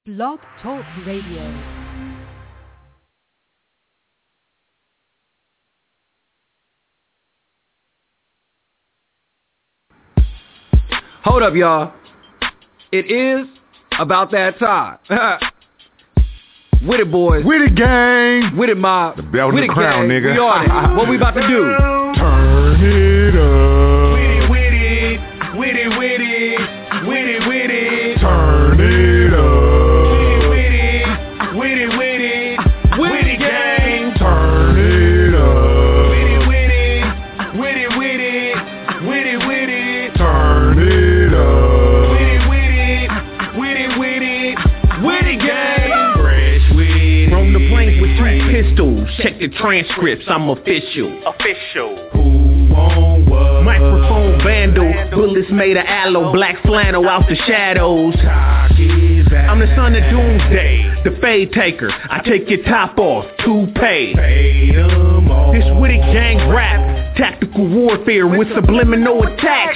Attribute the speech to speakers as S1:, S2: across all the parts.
S1: Blog Talk Radio.
S2: Hold up, y'all. It is about that time. With it, boys.
S3: With it, gang.
S2: With it, mob.
S3: The belt
S2: with
S3: and the
S2: it,
S3: crown,
S2: gang.
S3: nigga.
S2: We on it. What we about to do?
S3: Turn it up.
S4: With it. With it, with it. With it, with it.
S3: Turn it up.
S4: With it, with it. With it, with it, gang.
S3: Turn it up.
S4: With it, with it. With it, with it. With it, with it.
S3: Turn it up.
S4: With it, with it. With it, with it. With it, gang. Fresh with it.
S5: From the planes with 3 pistols. Check the transcripts, I'm official.
S4: Who on what?
S5: Microphone vandal, bullets made of aloe, black flannel out the shadows. I'm the son of doomsday, the fade taker. I take your top off, toupee. This witty gang rap, tactical warfare with subliminal attacks.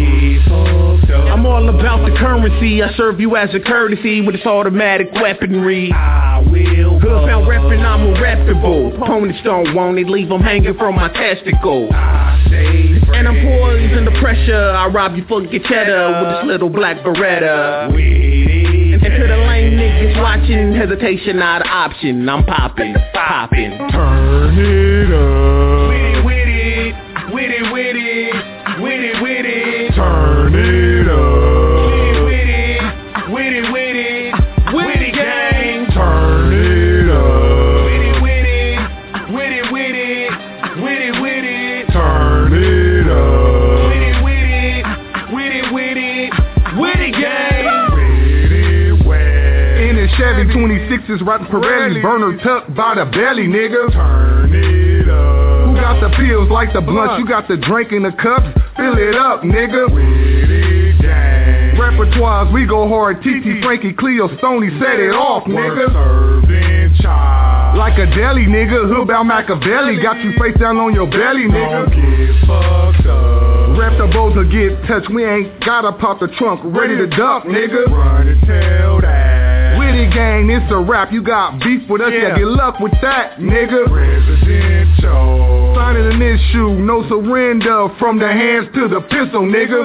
S5: I'm all about the currency. I serve you as a courtesy with this automatic weaponry. Hood found reppin', I'm irreputable. Opponents don't want it, leave them hanging from my testicles. And I'm poised under pressure. I rob you for your cheddar with this little black Beretta. And to the lame niggas watching, hesitation not an option. I'm poppin'.
S3: Turn it up.
S4: With it, with it. With it, with it. With it.
S3: Turn it up.
S4: With it, with it. With it, with it, gang.
S3: Turn it up.
S4: With it, with it. With it, with it. With it, with it.
S3: Turn it up.
S4: With it, with it. With it, with it. With it, gang.
S3: With it wet. In a Chevy 26s, rotten Pirelli, burner tucked by the belly, nigga. Turn it up. Who got the pills like the blunts? You got the drink in the cups? Fill it up, nigga. With it, gang. Repertoires, we go hard. TT, Frankie, Cleo, Stoney, set it off, nigga. Serving child. Like a deli, nigga. Hood bound Machiavelli. Got you face down on your belly, nigga. Don't get fucked up. Rep the bows to get touched. We ain't gotta pop the trunk. Ready to duck, nigga. Run and tell that. With it, gang, it's a rap. You got beef with us, yeah, get luck with that, nigga. Residential. Signing an issue, no surrender. From the hands to the pistol, nigga.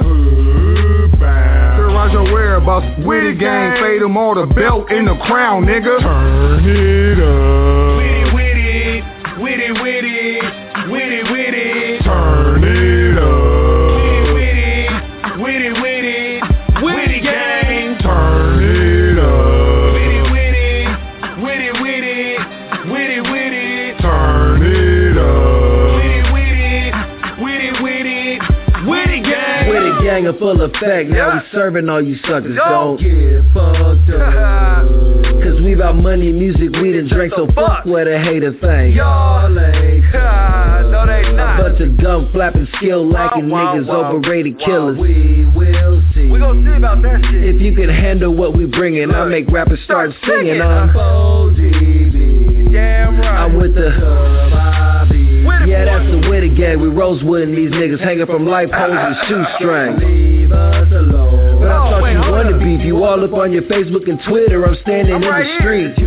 S3: Terrorize your whereabouts. With it, gang, fade them all, the belt and the crown, nigga. Turn it up.
S4: With it, with it. With it, with it. With it.
S3: Turn it up.
S4: With it, with it. With it, with it, gang.
S3: Turn it up.
S4: With it, with it. With it, with it. With it, with it.
S3: Turn it up.
S4: With it, with it. With it, with it. With it, gang.
S6: With a gang of full effect, now we serving all you suckers. Don't get fucked up. Cause we about money, music, weed, and drink, so fuck what a hater think. Y'all ain't
S2: No, they
S6: a
S2: not.
S6: bunch of gum flapping, skill lacking niggas, overrated killers.
S2: We will see. We gon' see about that shit.
S6: If you can handle what we bringing, I make rappers start singing.
S2: I'm
S6: ODB.
S2: Damn right.
S6: I'm with the yeah, that's the Witty gang. We Rosewood and these niggas hanging from light poles and shoestrings. Leave us alone. But I thought you wanted beef. You all up on your Facebook and Twitter. I'm standing in the street.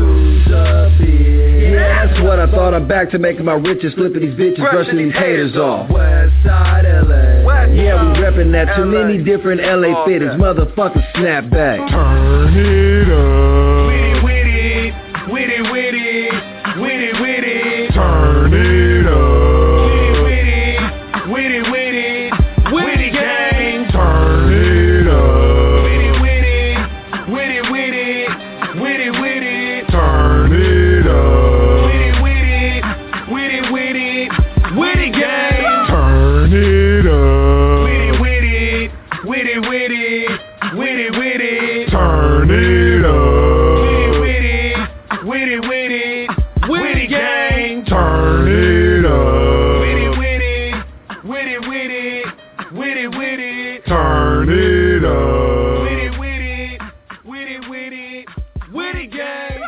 S6: Yeah, that's what I thought. I'm back to making my riches, flipping these bitches, brushing these haters off. Westside LA. Yeah, we reppin' that. Too many different LA fitteds. Motherfuckers snap back.
S3: Turn it up.
S4: With it, with it. With it, with it. With it.
S3: Turn it up.
S4: With it, with it. With it, gang.
S3: Turn it up.
S4: With it, with it. With it, with it. With it, with it.
S3: Turn it up.
S4: With it, with it. With it, with it. With it, gang.
S3: Turn it up.
S4: With it, with it. With it, with it. With it, with it.
S3: Turn it up.
S4: With it, with it. With it, with it, gang.
S3: Turn it up.
S4: With it, with it. With it, with it. With it, with it.
S3: Turn it up.
S4: With it, with it. With it, with it. With it, gang.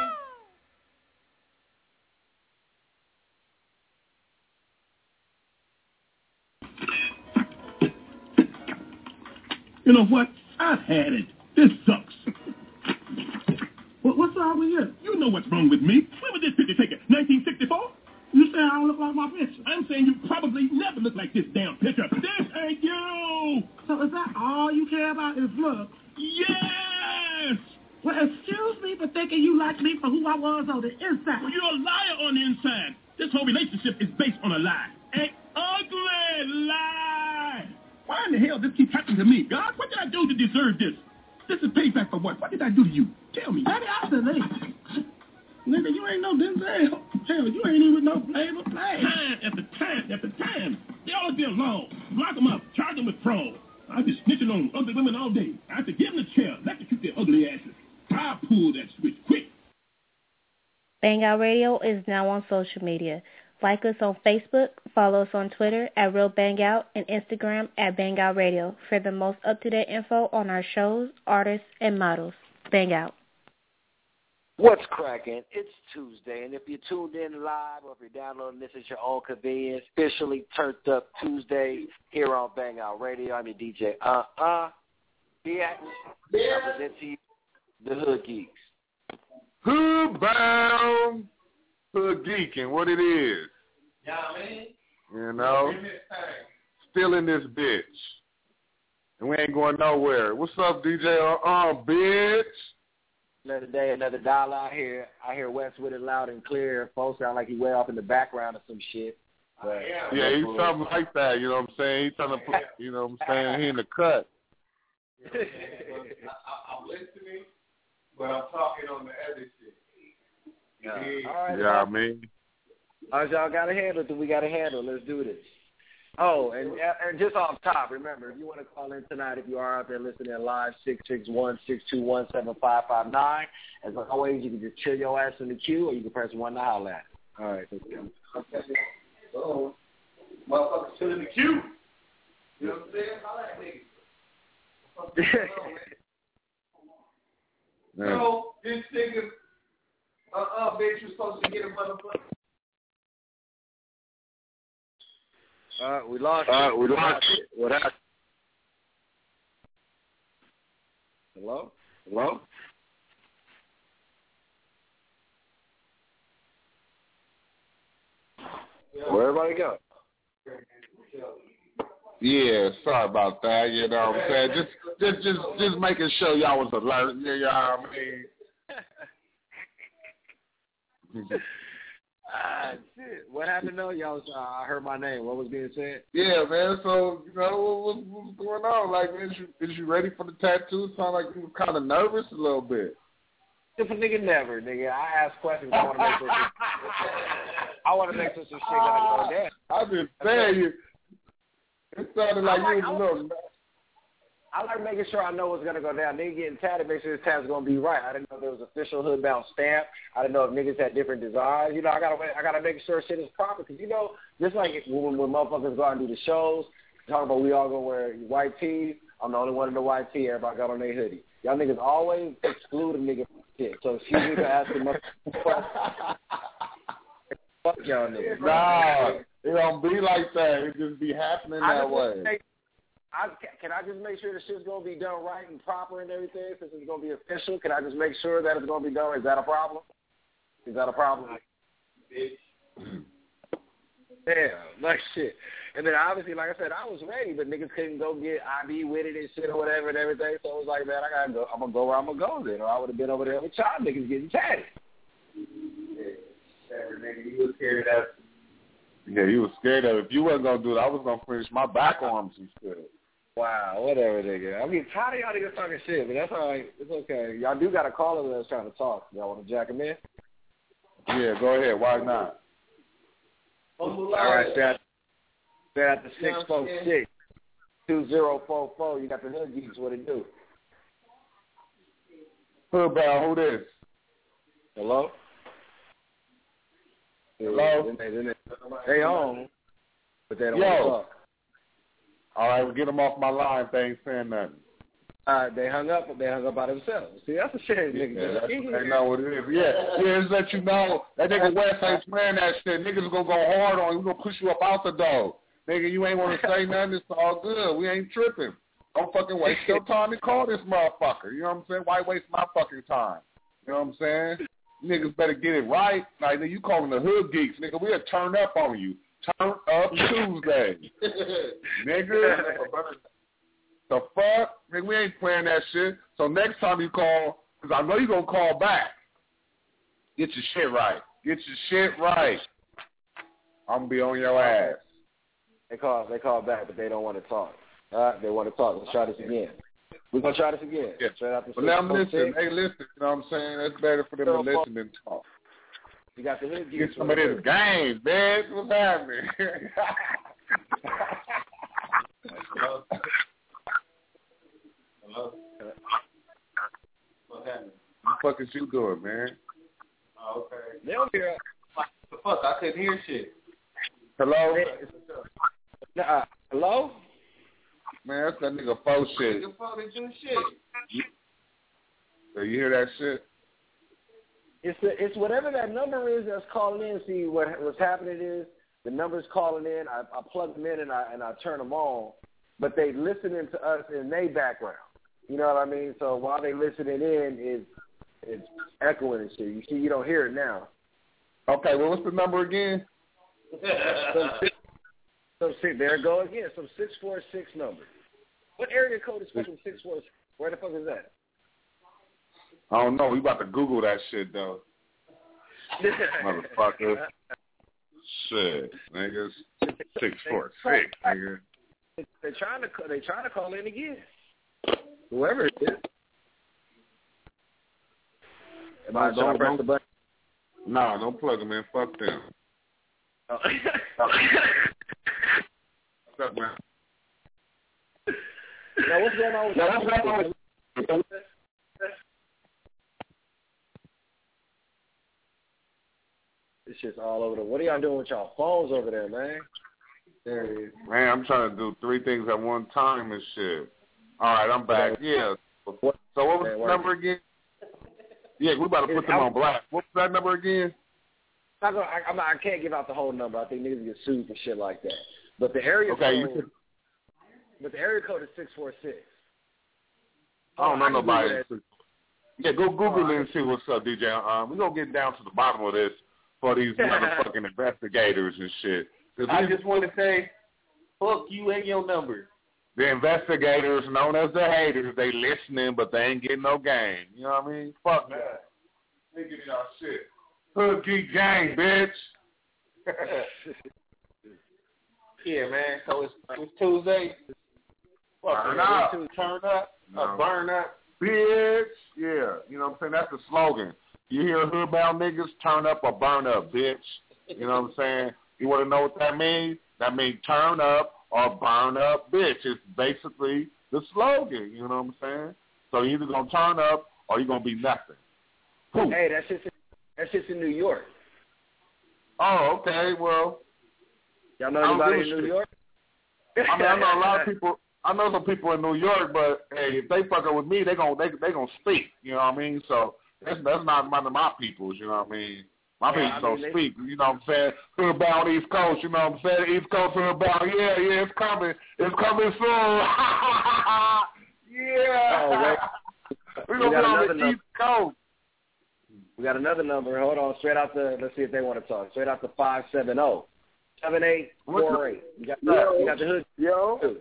S7: You know what? I've had it. This sucks. wrong with you? You know what's wrong with me. When was this picture taken? 1964? You say I don't look like my picture. I'm saying you probably never look like this damn picture. This ain't you. So is that all you care about is look? Yes. Well, excuse me for thinking you like me for who I was on the inside. Well, you're a liar on the inside. This whole relationship is based on a lie. An ugly lie. Why in the hell this keeps happening to me? God, what did I do to deserve this? This is payback for what? What did I do to you? Tell me. Maybe I should leave. Nigga, you ain't no Denzel. Hell, you ain't even no Flavor Flav. Time after time. They always been long. Lock them up. Charge them with fraud. I be snitching on ugly women all day. I have to give them a chair. Electrocute their ugly asses. I'll pull that switch quick.
S8: Bang Out Radio is now on social media. Like us on Facebook, follow us on Twitter at Real Bang Out, and Instagram at Bang Out Radio for the most up-to-date info on our shows, artists, and models. Bang Out.
S9: What's cracking? It's Tuesday, and if you're tuned in live or if you're downloading this at your own convenience, officially turned up Tuesday here on Bang Out Radio. I'm your DJ, BX. I present to you the Hood Geeks.
S3: Hood bound, hood geeking, what it is.
S9: Yeah, man.
S3: You know, still in this bitch. And we ain't going nowhere. What's up, DJ? Bitch.
S9: Another day, another dollar. I hear Wes with it loud and clear. Folks sound like he way off in the background or some shit. But,
S3: yeah, he's something like that, you know what I'm saying? He's trying to put, you know what I'm saying, he in the cut.
S10: I'm listening, but I'm talking on the other shit.
S9: Yeah. All right,
S3: yeah, I mean.
S9: All right, y'all got to handle it. We got to handle. Let's do this. Oh, and just off top, remember, if you want to call in tonight, if you are out there listening live, 661-621-7559. As always, you can just chill your ass in the queue, or you can press 1 to holler at. All right, let's go.
S10: Okay. So, motherfuckers chill in the queue. You know what I'm saying? Holler at niggas. So, this nigga, bitch, you're supposed to get a motherfucker.
S9: We lost it. What happened? Hello? Where everybody go?
S3: Yeah, sorry about that. You know what I'm saying? Just making sure y'all was alert. You know what I mean?
S9: Shit. What happened though? Y'all, I heard my name. What was being said?
S3: Yeah, man. So, you know, what's going on? Like, is you ready for the tattoo? Sound like you were kind of nervous a little bit.
S9: If a nigga never, nigga. I ask questions. I want to make sure some shit gonna go down.
S3: I just saying you. It sounded like you was a little.
S9: I like making sure I know what's gonna go down. Nigga getting tatted, make sure this tat's gonna be right. I didn't know there was official hoodbound stamp. I didn't know if niggas had different designs. You know, I gotta make sure shit is proper. Cause you know, just like when motherfuckers go out and do the shows, talking about we all gonna wear white tees. I'm the only one in the white tee. Everybody got on their hoodie. Y'all niggas always exclude a nigga from shit. So excuse me for asking fuck y'all niggas.
S3: Nah, it don't be like that. It just be happening that way.
S9: Can I just make sure the shit's going to be done right and proper and everything since it's going to be official? Can I just make sure that it's going to be done? Is that a problem? Yeah, like shit. And then obviously, like I said, I was ready, but niggas couldn't go get IB with it and shit or whatever and everything. So it was like, man, I gotta go. I'm going to go where I'm going to go then. Or I would have been over there with y'all niggas getting tatted.
S10: Yeah, nigga, you was scared of that.
S3: Yeah, you was scared of it. If you wasn't going to do it, I was going to finish my back arms and shit.
S9: Wow, whatever, nigga. I mean, tired of y'all niggas talking shit, but that's all right. It's okay. Y'all do got a caller that's trying to talk. Y'all want to jack him in?
S3: Yeah, go ahead. Why not?
S9: All right, stay at the 646-2044. You got the Hood Geeks. What it do?
S3: Hoodbound, who this?
S9: Hello?
S3: Hello?
S9: They on, but they don't talk.
S3: All right, we'll get them off my line if they ain't saying nothing.
S9: They hung up by themselves. See, that's a shame, nigga.
S3: They know what it is. Yeah, just let you know, that nigga West ain't playing that shit. Niggas gonna go hard on you. We gonna push you up out the door. Nigga, you ain't want to say nothing. It's all good. We ain't tripping. Don't fucking waste your time to call this motherfucker. You know what I'm saying? Why waste my fucking time?
S11: You know what I'm saying? Niggas better get it right. Like, you calling the hood geeks, nigga. We'll turn up on you. Turn up Tuesday. Nigga. The fuck? Nigga, we ain't playing that shit. So next time you call, because I know you're going to call back, get your shit right. Get your shit right. I'm going to be on your ass.
S9: They call back, but they don't want to talk. They want to talk. Let's try this again. We're going to try this again.
S11: Yeah.
S9: Straight out the
S11: but let them listen. Hey, listen. You know what I'm saying? That's better for them to listen than talk.
S9: You got the hood
S11: Get some of this game, man. What's happening?
S10: Hello? Hello? What's happening?
S11: What the fuck is you doing, man?
S10: Oh, okay.
S9: They don't hear.
S10: What the fuck? I couldn't hear shit.
S11: Hello?
S9: Hello?
S11: Man, that's that nigga faux shit.
S10: Nigga fuck is doing shit.
S11: So you hear that shit?
S9: It's whatever that number is that's calling in. See, what's happening is the number's calling in. I plug them in and I turn them on, but they listening to us in their background. You know what I mean? So while they listening in, it's echoing and shit. You see, you don't hear it now.
S11: Okay, well, what's the number again?
S9: There it goes again. Some 646 number. What area code is fucking 646? Where the fuck is that?
S11: I don't know. We about to Google that shit, though. Motherfucker. Shit, niggas. 646, nigga.
S9: They're trying to call in again. Whoever it is. Am I going to press the button?
S11: Nah, don't plug them in. Fuck them.
S9: Oh.
S11: What's up, man?
S9: Now, what's going on with This shit's all over what are y'all doing with y'all phones over there, man? There it is.
S11: Man, I'm trying to do 3 things at one time and shit. All right, I'm back. Yeah. So what was the number again? Yeah, we about to put them on blast. What's that number again?
S9: I can't give out the whole number. I think niggas get sued for shit like that. But the area code. But the area code is 646.
S11: I don't know nobody. Yeah, go Google it and see what's up, DJ. We're gonna get down to the bottom of this for these motherfucking investigators and shit.
S10: I just want to say, fuck you and your number.
S11: The investigators, known as the haters, they listening, but they ain't getting no game. You know what I mean? Fuck that. They get y'all shit. Hood Geek Gang, bitch.
S10: Yeah, man. So it's Tuesday.
S11: Turn up.
S10: Turn up.
S11: No.
S10: Burn up.
S11: Bitch. Yeah. You know what I'm saying? That's the slogan. You hear hood-bound niggas, turn up or burn up, bitch. You know what I'm saying? You want to know what that means? That means turn up or burn up, bitch. It's basically the slogan. You know what I'm saying? So you're either going to turn up or you're going to be nothing. Whew.
S9: Hey, that's just in New York.
S11: Oh, okay. Well,
S9: y'all know anybody in New York?
S11: I mean, I know a lot of people. I know some people in New York, but hey, if they fucking with me, they gonna speak. You know what I mean? So that's not one of my peoples. You know what I mean? My people don't speak. You know what I'm saying? Hoodbound East Coast. You know what I'm saying? East Coast hoodbound. Yeah, it's coming. It's coming soon. Yeah.
S9: Oh,
S11: we're gonna be on the East Coast.
S9: We got another number. Hold on. Straight out let's see if they want to talk. Straight out the 570-7848. You got the hood.
S12: Yo.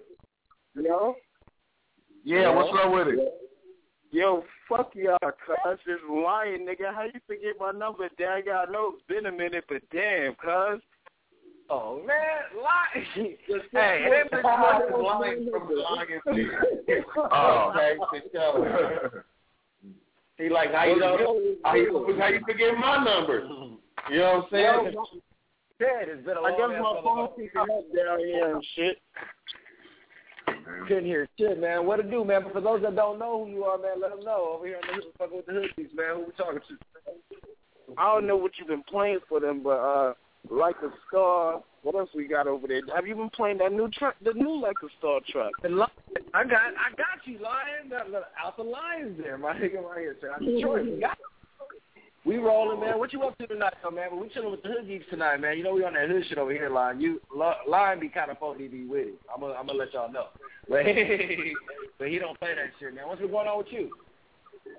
S11: Yeah, what's up with it?
S12: Yo, fuck y'all, cuz. This lying nigga. How you forget my number? Dang, I know it's been a minute, but damn, cuz.
S9: Oh, man, lying.
S10: Hey, it ain't lying from lying.
S11: Oh,
S10: okay. He like, how you forget my number? You know what I'm saying?
S9: It's been a long
S12: I guess my phone picking up down here and shit.
S9: Couldn't hear shit, man. What to do, man? But for those that don't know who you are, man, let them know. Over here on the hood, fucking with the hoodies, man. Who we talking to?
S12: I don't know what you've been playing for them, but Like a Star. What else we got over there? Have you been playing that new truck, the new Like a Star truck?
S9: I got you, Lion. Out the Lions there, my nigga right here. Sir. Detroit, we rolling, man. What you up to tonight, though, man? But we chilling with the hood geeks tonight, man. You know we on that hood shit over here, Lion. Lion be kind of funny to be with it. I'm gonna let y'all know. But he don't play that shit, man. What's been going on with you?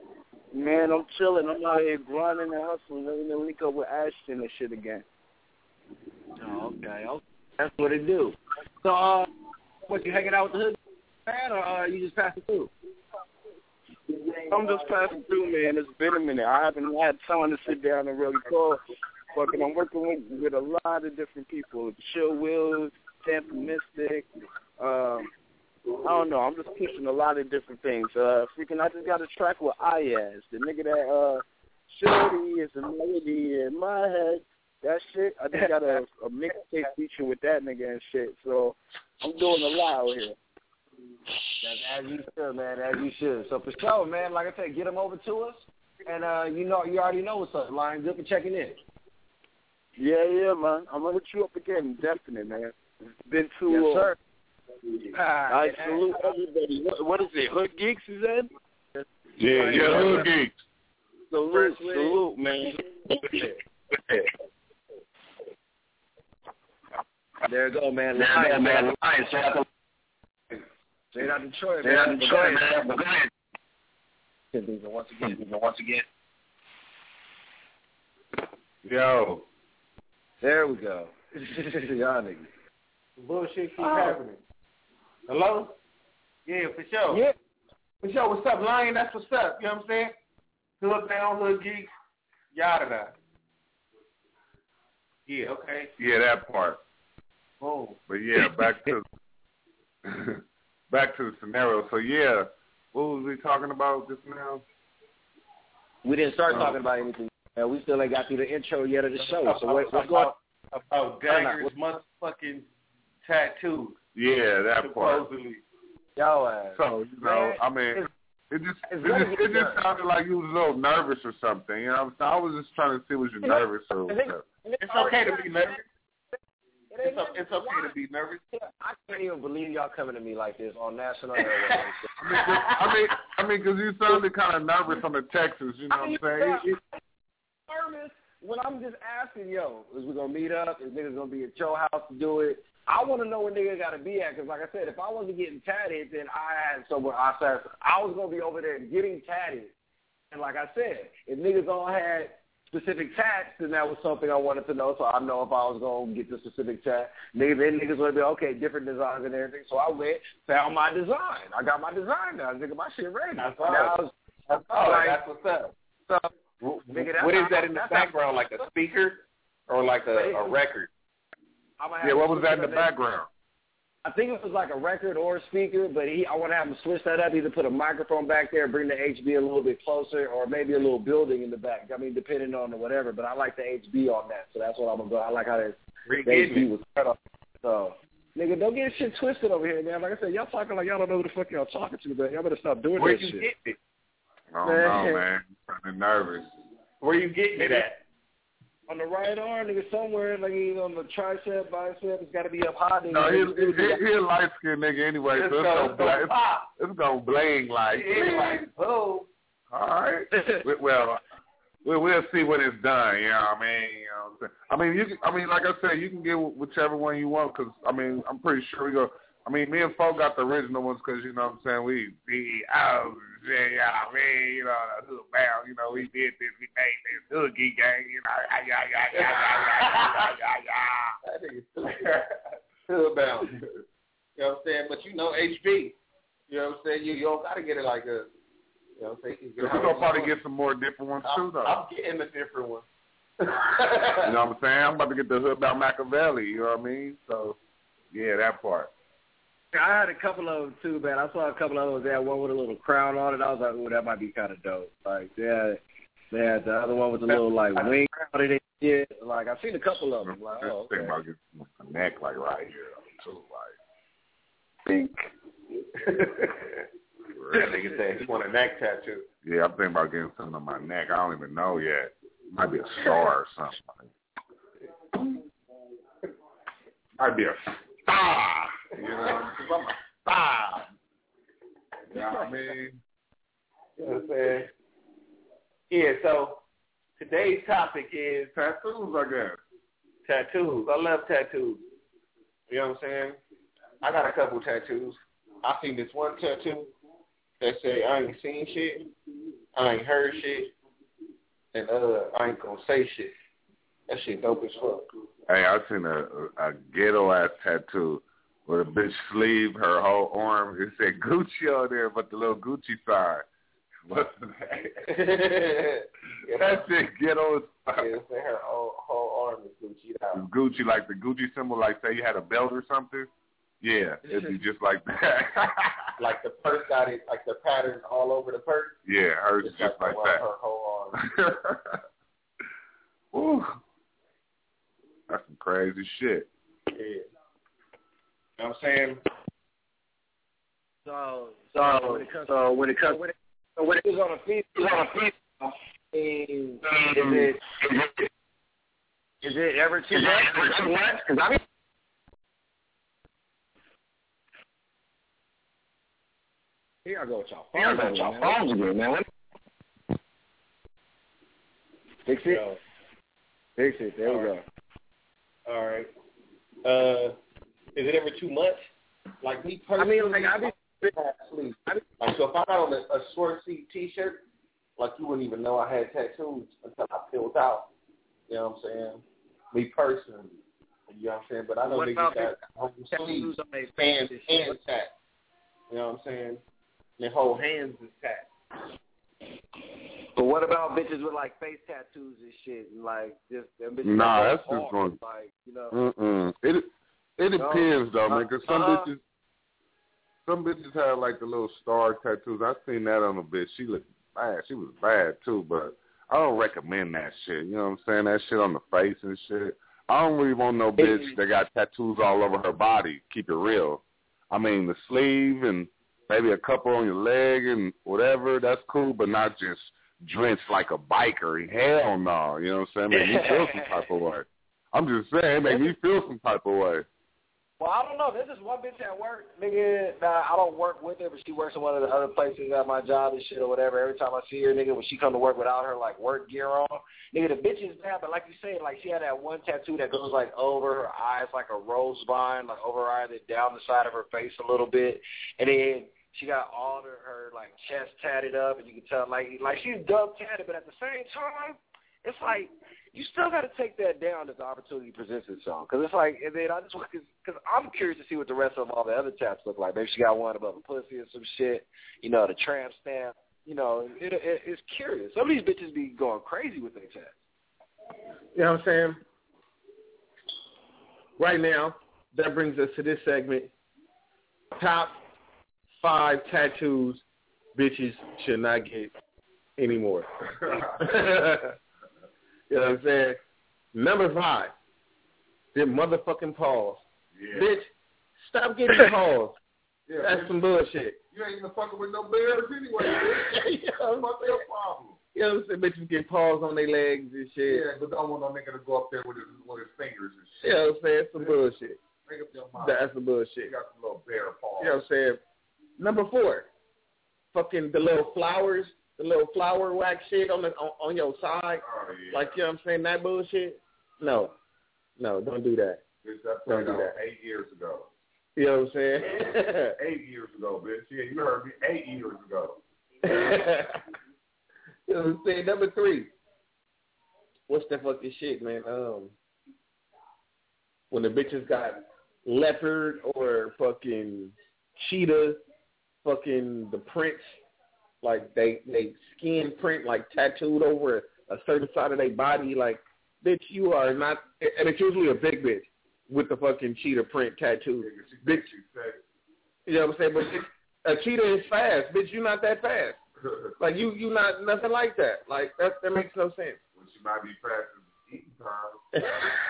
S12: Man, I'm chilling. I'm out here grinding and hustling. Let me link up with Ashton and shit again.
S9: Oh, okay. That's what it do. So, what, you hanging out with the hood man, or you just passing through?
S12: I'm just passing through, man. It's been a minute. I haven't had time to sit down and really talk. Fucking, I'm working with a lot of different people. Chill Wills, Tampa Mystic. I don't know. I'm just pushing a lot of different things. I just got a track with Ayaz, the nigga that Shorty is a melody in my head. That shit, I just got a mixtape feature with that nigga and shit. So I'm doing a lot out here.
S9: That's as you should, man. As you should. So for sure, man. Like I said, get them over to us, and you already know what's up, Lion. Good for checking in.
S12: Yeah, man. I'm gonna hit you up again, definitely, man. It's been too long.
S9: Yes, sir.
S12: I salute everybody. What is it? Hood Geeks, is that?
S11: Yeah, Hood Geeks.
S12: Salute, man.
S9: There you go, man.
S10: Lion,
S9: Straight out Detroit,
S10: man.
S9: man.
S10: Go ahead. Once again.
S11: Yo.
S9: There we go. Y'all niggas.
S13: Bullshit keep happening. Hello? Yeah, for sure.
S9: Yeah.
S13: For sure. What's up, Lion? That's what's up. You know what I'm saying? Hood down, Hood Geeks, yada. Yeah, okay.
S11: Yeah, that part.
S13: Oh.
S11: But yeah, back to the scenario. So yeah, what was we talking about just now?
S9: We didn't start talking about anything. We still ain't got through the intro yet of the show. So what's going
S13: about Dagger's motherfucking tattoo?
S11: Yeah, that part.
S13: Supposedly.
S9: Yo ass.
S11: So I mean, it just sounded like you was a little nervous or something. You know what I'm saying? I was just trying to see was you nervous or whatever.
S13: It's okay to be nervous. It's okay to be nervous.
S9: I can't even believe y'all coming to me like this on national airways.
S11: I mean, because you sounded kind of nervous on the Texas. You know what I'm saying?
S9: Nervous when I'm just asking, yo, is we gonna meet up? Is niggas gonna be at your house to do it? I want to know where niggas gotta be at, because like I said, if I wasn't getting tatted, then I was gonna be over there getting tatted. And like I said, if niggas all had specific tats, then that was something I wanted to know, so I know if I was going to get the specific tat. Niggas would be, okay, different designs and everything. So I went, found my design. I got my design now. Nigga, my shit ready.
S13: That's what's up.
S9: So,
S13: what is that in the background, like a speaker or like a record?
S11: Yeah, what was that in the background?
S9: I think it was like a record or a speaker, but I want to have him switch that up, either put a microphone back there, bring the HB a little bit closer, or maybe a little building in the back. I mean, depending on whatever, but I like the HB on that, so that's what I'm going to go. I like how the HB was cut off. So, nigga, don't get shit twisted over here, man. Like I said, y'all talking like y'all don't know who the fuck y'all talking to, man. Y'all better stop doing that shit.
S13: Where you getting it?
S11: I don't know, man. I'm kind of nervous.
S13: Where you getting it at?
S9: On the right arm, nigga, somewhere, like either on the tricep, bicep, it's got to be up high. Nigga.
S11: No, he's a light-skinned nigga anyway, so it's going to bling like.
S13: Oh.
S11: All right. Well, we'll see when it's done, you know what I mean? I mean, like I said, you can get whichever one you want, because, I mean, I'm pretty sure we go. I mean, me and Folk got the original ones because, you know what I'm saying, we you know, the hood bound, you know, we did this, we made this hood geek gang, you know,
S13: hood bound. You know what I'm saying? But you know, HB, you know what I'm saying? You don't got to get it like a, you know what I'm saying?
S11: We're going to probably get some more different ones too, though.
S13: I'm getting a different one.
S11: You know what I'm saying? I'm about to get the hood bound Machiavelli, you know what I mean? So, yeah, that part.
S9: I had a couple of them too, man. I saw a couple of them. They had one with a little crown on it. I was like, ooh, that might be kind of dope. Like, yeah, the other one with a little, like, wing on it and shit. Like, I've seen a couple of them. Like, oh, okay.
S11: Think about getting a neck, like, right here, too, like, pink.
S13: That nigga saying he want a neck tattoo.
S11: Yeah, I'm thinking about getting something on my neck. I don't even know yet. Might be a star or something. Might be a star. You know, I'm a star. You know what I mean?
S13: You know what I'm saying? Yeah, so today's topic is
S11: tattoos, I guess.
S13: Tattoos. I love tattoos. You know what I'm saying? I got a couple tattoos. I seen this one tattoo that say I ain't seen shit. I ain't heard shit, and I ain't gonna say shit. That shit dope as fuck.
S11: Hey, I seen a ghetto ass tattoo with a bitch sleeve, her whole arm. It said Gucci on there, but the little Gucci sign. What's the name? That shit ghetto as fuck.
S13: Yeah, it said her whole arm is Gucci out.
S11: It's Gucci, like the Gucci symbol, like say you had a belt or something. Yeah, it'd be just like that.
S13: Like the purse got it, like the patterns all over the purse.
S11: Yeah, hers
S13: it's
S11: just like that.
S13: Her whole arm.
S11: Woo. That's some crazy shit.
S13: Yeah. You know what I'm saying?
S9: So when it comes on a feast, is it ever too much? Because I mean, here I go with y'all phones again, man. Fix it. Fix it. There we go.
S13: All right. Is it ever too much? Like me personally, like so if I got on a short sleeve T-shirt, like you wouldn't even know I had tattoos until I filled out. You know what I'm saying? Me personally, you know what I'm saying. But I know niggas got whole sleeves, hands tat. You know what I'm saying? Their whole hands is tat.
S9: But what about bitches with like face tattoos and shit, and like just them bitches?
S11: Nah, that's just going.
S9: Like, you know.
S11: It depends though, man. Cause some bitches have like the little star tattoos. I seen that on a bitch. She looked bad. She was bad too, but I don't recommend that shit. You know what I'm saying? That shit on the face and shit. I don't really want no bitch that got tattoos all over her body. Keep it real. I mean, the sleeve and maybe a couple on your leg and whatever, that's cool, but not just drenched like a biker. Hell no. You know what I'm saying? Make me feel some type of way. I'm just saying, make me feel some type of way.
S9: Well, I don't know. There's this one bitch at work, nigga. Nah, I don't work with her, but she works in one of the other places at my job and shit or whatever. Every time I see her, nigga, when she come to work without her, like, work gear on, nigga, the bitch is bad. But like you said, like, she had that one tattoo that goes, like, over her eyes, like a rose vine, like, over her eye, then down the side of her face a little bit. And then she got all her like, chest tatted up, and you can tell, like she's dub tatted, but at the same time, it's like, you still got to take that down as the opportunity presents itself. Because it's like, and then I just, because I'm curious to see what the rest of all the other tats look like. Maybe she got one above a pussy or some shit, you know, the tramp stamp. You know, it's curious. Some of these bitches be going crazy with their tats.
S12: You know what I'm saying? Right now, that brings us to this segment. Top 5 tattoos bitches should not get anymore. You know what I'm saying? Number 5, them motherfucking paws. Yeah. Bitch, stop getting paws.
S11: Yeah,
S12: that's some bullshit.
S11: You ain't even fucking with no bears anyway, bitch. What's your problem?
S12: You know what I'm saying? Bitches get paws on their legs and shit.
S11: Yeah, but don't want no nigga to go up there with his fingers and shit.
S12: You know what I'm saying? Some bullshit.
S11: Make up your mind.
S12: That's some bullshit.
S11: You got some little bear paws.
S12: You know what I'm saying? Number 4, fucking the little flowers. The little flower wax shit on your side, like, you know what I'm saying, that bullshit. No, don't do that.
S11: Bitch, that
S12: don't do that.
S11: 8 years ago.
S12: You know what I'm saying?
S11: 8 years ago, bitch. Yeah, you heard me. 8 years ago.
S12: You know what I'm saying? Number 3. What's that fucking shit, man? When the bitches got leopard or fucking cheetah, fucking the prints. Like, they skin print, like, tattooed over a certain side of their body. Like, bitch, you are not, and it's usually a big bitch with the fucking cheetah print tattoo. Bitch, you know what I'm saying? But a cheetah is fast. Bitch, you not that fast. Like, you not nothing like that. Like, that makes no sense.
S11: Well, she might be fast as eating time.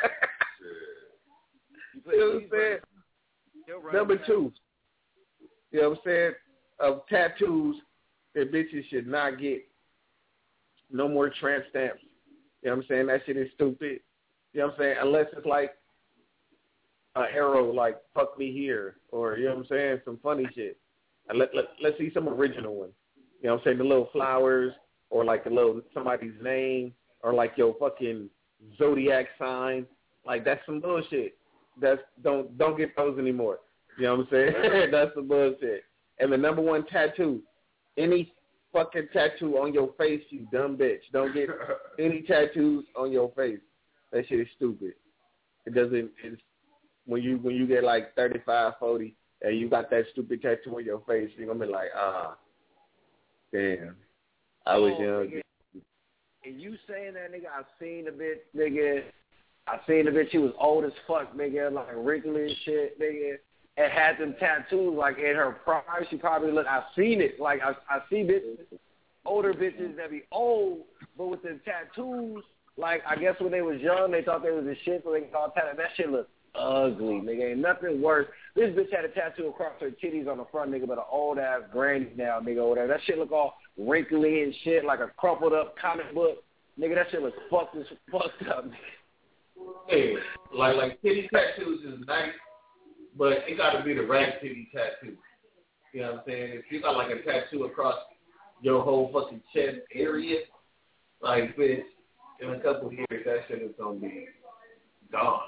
S12: You know what I'm saying? Number 2, you know what I'm saying, of tattoos that bitches should not get. No more tramp stamps. You know what I'm saying? That shit is stupid. You know what I'm saying? Unless it's like an arrow, like, fuck me here, or, you know what I'm saying, some funny shit. And let's see some original ones. You know what I'm saying? The little flowers, or like the little somebody's name, or like your fucking zodiac sign. Like, that's some bullshit. Don't get those anymore. You know what I'm saying? That's some bullshit. And the number 1 tattoo, any
S13: fucking tattoo on your face, you dumb bitch. Don't get any tattoos on your face. That shit is stupid. It doesn't. It's when you get like 35, 40, and you got that stupid tattoo on your face, you're gonna be like, damn. I was young.
S9: Nigga. And you saying that, nigga? I seen the bitch, nigga. She was old as fuck, nigga, like wrinkly and shit, nigga. And had them tattoos, like in her prime. She probably looked. I seen it. Like I see bitches, older bitches that be old, but with the tattoos. Like I guess when they was young, they thought they was a shit, so they called tattoo. That shit look ugly, nigga. Ain't nothing worse. This bitch had a tattoo across her titties on the front, nigga, but an old ass granny now, nigga, over there. That shit look all wrinkly and shit, like a crumpled up comic book, nigga. That shit look fucked up, nigga.
S13: Hey, like titty tattoos is nice, but it got to be the right titty tattoo. You know what I'm saying? If you got like a tattoo across your whole fucking chest area, like bitch, in a couple of years that shit is gonna be gone.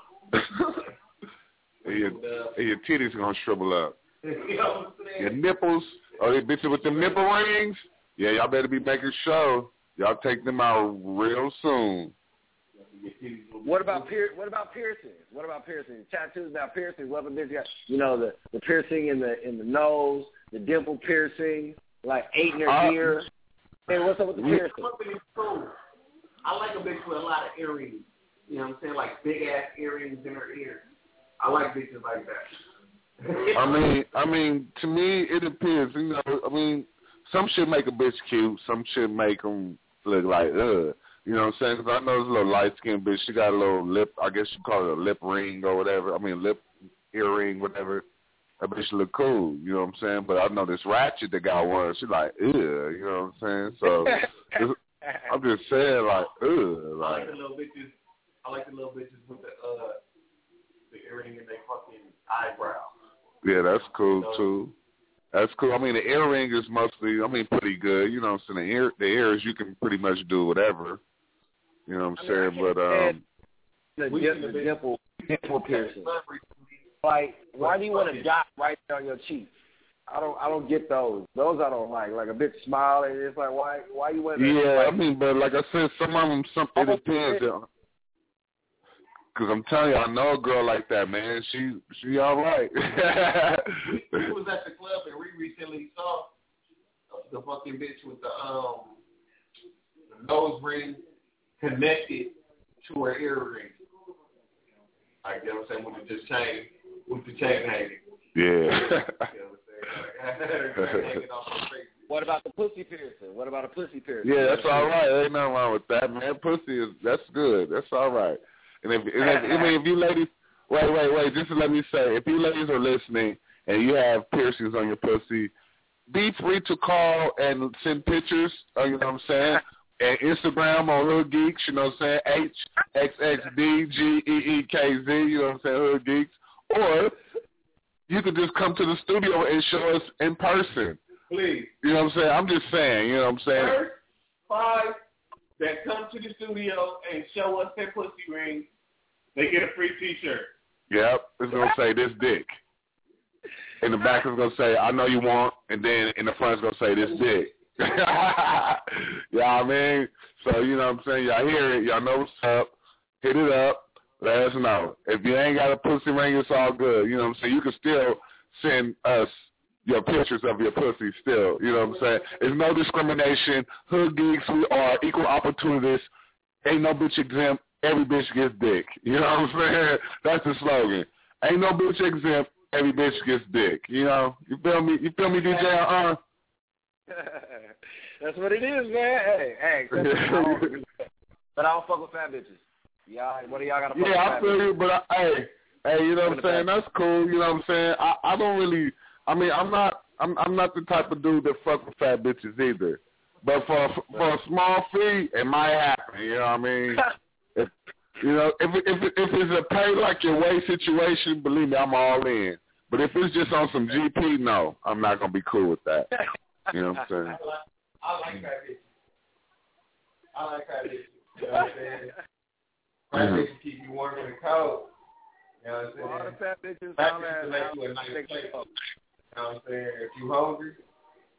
S11: Your titties gonna shrivel up.
S13: You know what I'm saying?
S11: Your nipples, they bitches with them nipple rings. Yeah, y'all better be making sure y'all take them out real soon.
S9: What about piercings? What about piercings? Tattoos now piercings. What if a bitch got, the piercing in the nose, the dimple piercing, like 8 in her ear. Hey, what's up with the piercing?
S13: Cool. I like a bitch with a lot of earrings. You know what I'm saying? Like big ass earrings in her ears. I like bitches like that.
S11: I mean, to me it depends. Some shit make a bitch cute. Some shit make them look like ugh. You know what I'm saying? Because I know this little light-skinned bitch. She got a little lip, I guess you call it a lip ring or whatever. lip earring, whatever. That bitch look cool. You know what I'm saying? But I know this ratchet that got one. She like, ugh. You know what I'm saying? So I'm just saying, like, ugh. Like,
S13: I like the little bitches with the earring in their fucking eyebrow.
S11: Yeah, that's cool, too. That's cool. The earring is mostly, pretty good. You know what I'm saying? The ears, you can pretty much do whatever. You know what I'm saying? But,
S9: the dimple piercing. Like, why do you want a dot right there on your cheek? I don't get those. Those I don't like. Like a bitch smile and it's like, why you want that?
S11: Yeah, but like I said, some of them, it depends. Because I'm telling you, I know a girl like that, man. She all right.
S13: we was at the club and we recently saw the fucking bitch with the nose ring connected to her earring. Like, you know what I'm saying? With the chain hanging.
S11: Yeah.
S13: You know what I'm saying?
S9: What about the pussy piercing?
S11: Yeah, that's all right. Ain't nothing wrong with that, man. That's good. That's all right. And if you ladies, wait, just to let me say, if you ladies are listening and you have piercings on your pussy, be free to call and send pictures, you know what I'm saying, and Instagram on Hood Geeks, you know what I'm saying, HXXDGEEKZ, you know what I'm saying, Hood Geeks, or you could just come to the studio and show us in person.
S13: Please.
S11: You know what I'm saying? I'm just saying, you know what I'm saying?
S13: First 5 that come to the studio and show us their pussy ring, they get a free T-shirt.
S11: Yep, it's going to say this dick. In the back it's going to say, I know you want, and then in the front it's going to say this dick. You know what I mean? So, you know what I'm saying? Y'all hear it. Y'all know what's up. Hit it up. Let us know. If you ain't got a pussy ring, it's all good. You know what I'm saying? You can still send us your pictures of your pussy still. You know what I'm saying? There's no discrimination. Hood Geeks, we are equal opportunists. Ain't no bitch exempt. Every bitch gets dick. You know what I'm saying? That's the slogan. Ain't no bitch exempt. Every bitch gets dick. You know? You feel me? You feel me, DJ?
S9: That's what it is, man. Hey. But I don't fuck with fat bitches. Y'all, what do y'all got to fuck with fat bitches?
S11: Yeah, I feel you, but hey, you know what I'm saying? That's cool. You know what I'm saying? I don't really. I'm not the type of dude that fuck with fat bitches either. But for a small fee, it might happen. You know what I mean? If it's a pay like your way situation, believe me, I'm all in. But if it's just on some GP, no, I'm not gonna be cool with that. You know what I'm saying?
S13: I like fat bitches. You know what I'm saying? Fat bitches keep you warm in the cold. You know what I'm saying?
S9: All the fat bitches,
S13: fat bitches make you a nice place. You know what I'm saying? If you hungry,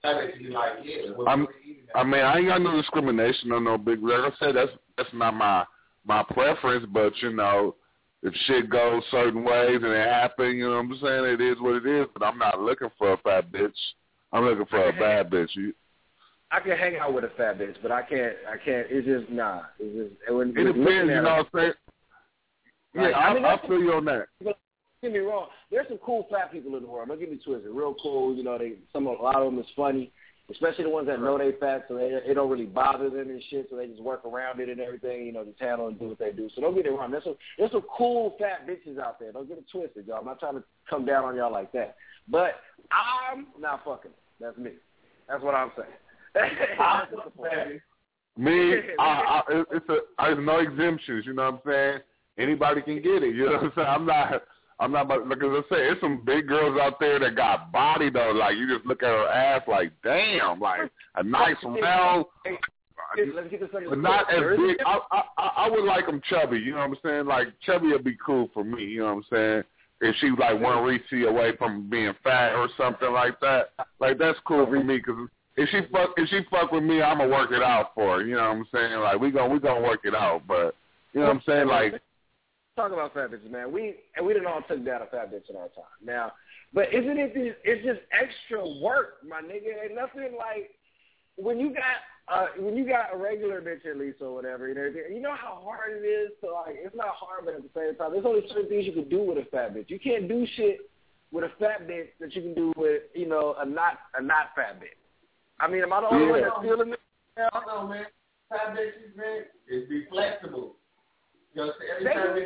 S13: That you like, yeah.
S11: I mean, I ain't got no discrimination on no big. Like I said, that's not my preference. But you know, if shit goes certain ways and it happens, you know what I'm saying? It is what it is. But I'm not looking for a fat bitch. I'm looking for a bad bitch.
S9: I can hang out with a fat bitch, but I can't. It's just nah. It depends.
S11: You know what I'm saying? Yeah, I feel you on that.
S9: Don't get me wrong. There's some cool fat people in the world. Don't get me twisted. Real cool. You know, a lot of them is funny, especially the ones that know they fat, so it don't really bother them and shit. So they just work around it and everything. You know, just handle and do what they do. So don't get it wrong. There's some cool fat bitches out there. Don't get it twisted, y'all. I'm not trying to come down on y'all like that. But I'm not fucking. That's me. That's what I'm saying.
S11: Me, there's no exemptions. You know what I'm saying? Anybody can get it. You know what I'm saying? I'm not. Like as I say, there's some big girls out there that got body though. Like you just look at her ass, like damn, like a nice round, but not as big. I would like them chubby. You know what I'm saying? Like chubby would be cool for me. You know what I'm saying? If she like 1 Reese away from being fat or something like that, like that's cool for me. Cause if she fuck with me, I'ma work it out for her. You know what I'm saying? Like we gonna work it out. But you know what I'm saying? Like
S9: talk about fat bitches, man. We didn't all took down a fat bitch in our time. Now, but isn't it? It's just extra work, my nigga. Ain't nothing like when you got a regular bitch at least or whatever. You know how hard it is to like. It's not hard, but at the same time, there's only certain things you can do with a fat bitch. You can't do shit with a fat bitch that you can do with a not fat bitch. I mean, am I the only one that's feeling this?
S13: I don't know, man. Fat bitches, man, is be flexible. You know, every time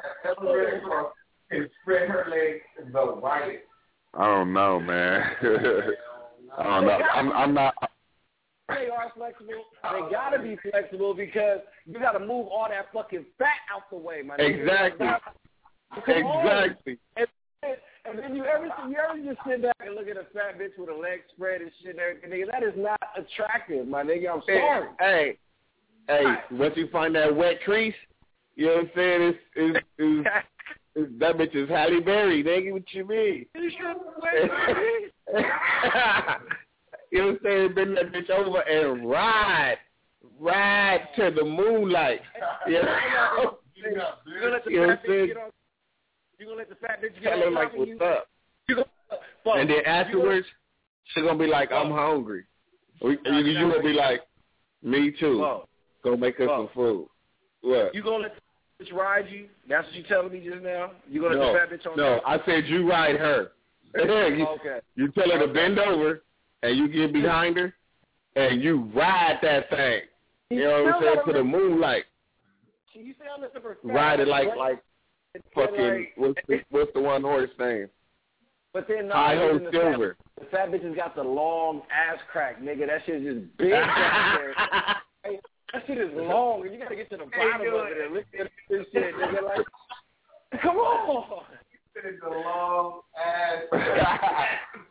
S13: and spread her legs and go right.
S11: I don't know, man. I don't know. I'm not.
S9: They are flexible. They gotta be flexible because you gotta move all that fucking fat out the way, my nigga.
S11: Exactly. Exactly.
S9: And then you ever just sit back and look at a fat bitch with a leg spread and shit and everything, nigga, that is not attractive, my nigga. I'm sorry.
S5: Hey, once you find that wet crease, you know what I'm saying? It's that bitch is Halle Berry, nigga. What you mean? You know what I'm saying? Bring that bitch over and ride to the moonlight. You know?
S9: You gonna let the fat bitch get on
S5: like, what's up?
S9: Fuck.
S5: And then afterwards, she's gonna be like, I'm hungry. You gonna be like, me too.
S9: Whoa.
S5: Go make us some food. What?
S9: You gonna let the bitch ride you? That's what you telling me just now? You gonna let the fat bitch on?
S5: No, I said you ride her.
S9: Okay.
S5: You tell her to bend over, and you get behind her, and you ride that thing. You know what I'm saying? To the moonlight.
S9: You say I'm listening for
S5: ride it like fucking what's the one horse name?
S9: But then
S5: High Home Silver.
S9: The fat bitch has got the long ass crack, nigga. That shit is just big back there. Hey, that shit is long, and you gotta get to the bottom of it and look at this shit, nigga. Like, come on.
S13: It's a long ass crack.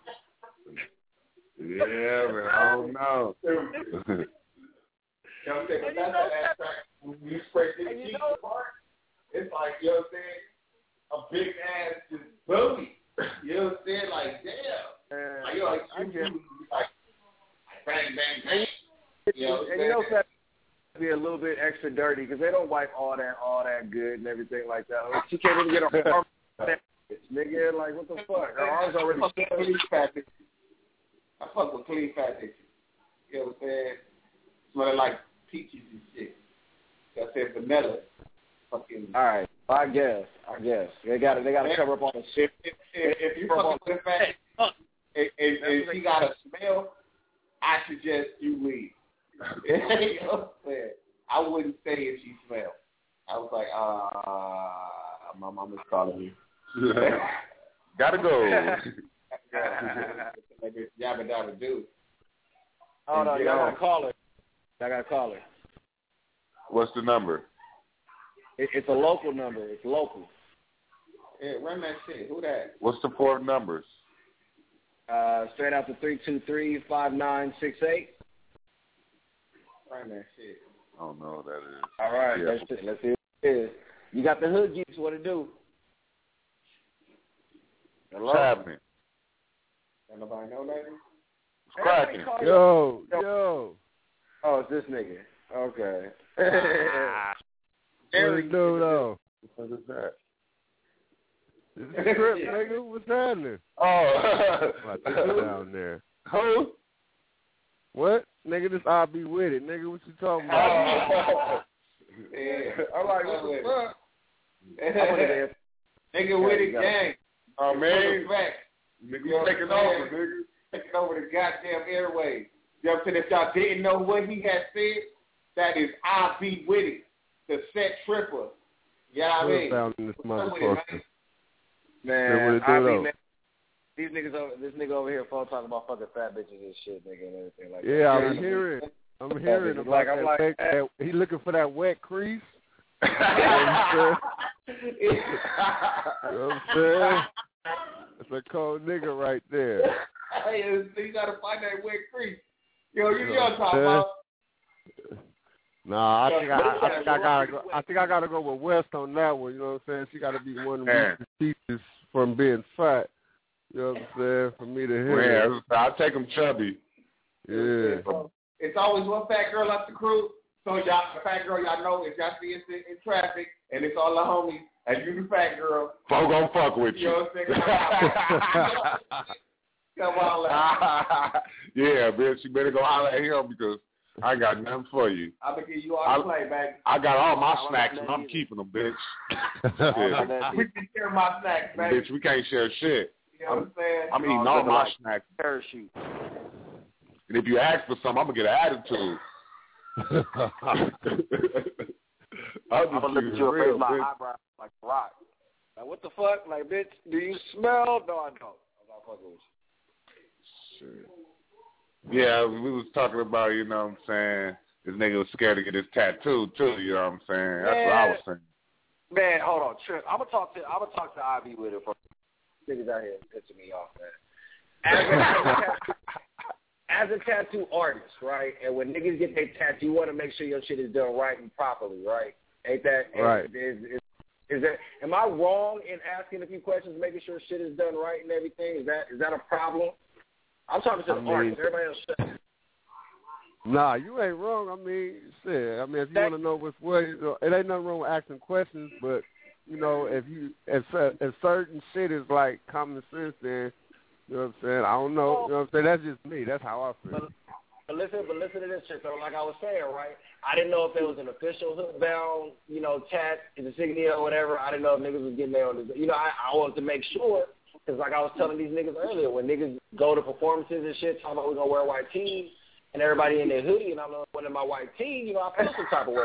S11: Yeah, man. I don't know.
S13: You know what I'm saying? That's that ass crack. When you spray this cheek apart, it's like, you know what I'm saying? A big ass just booty. You know what I'm saying? Like, damn. Like, you're like, bang, bang, bang. You know what I'm saying?
S9: And you know that be a little bit extra dirty because they don't wipe all that good and everything like that. Like, she can't even get her arm. Nigga, like, what the fuck? Her arm's already
S13: clean fat bitches. I fuck with clean fat bitches. You know what I'm saying? Smelling like peaches and shit. I said vanilla. Fucking.
S9: All right. I guess. They got to cover up all the shit.
S13: If you fucking with a fat and she got a smell, I suggest you leave. You know what I'm saying? I wouldn't say if she smelled. I was like, my mama's calling you.
S11: Gotta go.
S13: Yabba dabba do.
S9: Oh no, y'all gotta call her.
S11: What's the number?
S9: It's a local number. It's local.
S13: Yeah, run that shit. Who that?
S11: What's the 4 numbers?
S9: Straight out to 323-5968.
S13: Run that shit.
S11: I don't know what that is.
S9: All right, yeah. Let's see what it is. You got the hood geeks. What it do? Hello?
S11: What's happening?
S13: Don't nobody know that?
S11: cracking.
S14: Yo.
S9: Oh, it's this nigga. Okay.
S14: What it do, though?
S11: What is that?
S14: This is the script, nigga. What's happening?
S11: Oh.
S14: Down there.
S11: Who?
S14: What? Nigga, this I be with it. Nigga, what you talking about?
S13: Yeah. I'm like, what the fuck?
S9: Nigga with it, gang.
S11: Oh, man.
S9: Nigga taking over, nigga. Taking over the goddamn airways. You know what I'm saying? If y'all didn't know what he had said, that is I be with it. The set tripper. You know what I mean?
S14: Found in this motherfucker.
S9: Man, I mean, man. This nigga over here phone talking about fucking fat bitches and shit, nigga, and everything like that.
S14: Yeah, I'm hearing about that. He looking for that wet crease. You know what I'm saying? That's a cold nigga right there.
S9: Hey, you gotta find that wet crease. Yo, you know what I'm talking about.
S14: Nah, I think I gotta go with West on that one. You know what I'm saying? She gotta be one of the pieces from being fat. You know what I'm saying? For me to hear.
S11: Yeah, I'll take them chubby.
S14: Yeah.
S9: It's always one fat girl up the crew. So y'all, the fat girl, y'all know if y'all see us in traffic and it's all the homies and you the fat girl.
S11: Folk gonna fuck with you.
S9: You know what I'm saying? Come on,
S11: yeah, bitch, you better go holler at him because I got nothing for you.
S9: I'm going to give you all the play, baby.
S11: I got all my snacks and I'm keeping them, bitch.
S9: Yeah. We can share my snacks, baby.
S11: Bitch, we can't share shit.
S9: You know what I'm saying?
S11: I'm eating all my snacks.
S9: Parachute.
S11: And if you ask for something, I'm going to get an attitude.
S9: I'm going to look at you and raise my eyebrow like a rock. Like, what the fuck? Like, bitch, do you smell? No, I don't. I'm not fucking with you.
S11: Shit. Yeah, we was talking about, you know what I'm saying, this nigga was scared to get his tattoo too, you know what I'm saying? That's what I was saying.
S9: Man, hold on, Trip. I'm gonna talk to Ivy with it for niggas out here pissing me off, man. As a tattoo artist, right? And when niggas get their tattoo, you want to make sure your shit is done right and properly, right? Ain't that
S14: right?
S9: Is that? Am I wrong in asking a few questions, making sure shit is done right and everything? Is that a problem? I'm talking to the artists. Everybody else shut up.
S14: Nah, you ain't wrong. I mean, shit. I mean, if you want to know what's what, it ain't nothing wrong with asking questions. But you know, if certain shit is like common sense, then you know what I'm saying. I don't know. You know what I'm saying. That's just me. That's how I feel.
S9: But listen to this shit though. Like I was saying, right? I didn't know if it was an official hook-bound, you know, tat, insignia or whatever. I didn't know if niggas was getting there on this. You know, I wanted to make sure. Because like I was telling these niggas earlier, when niggas go to performances and shit, talking about we're going to wear white tees, and everybody in their hoodie, and I'm the one in my white tee, you know, I feel some type of way.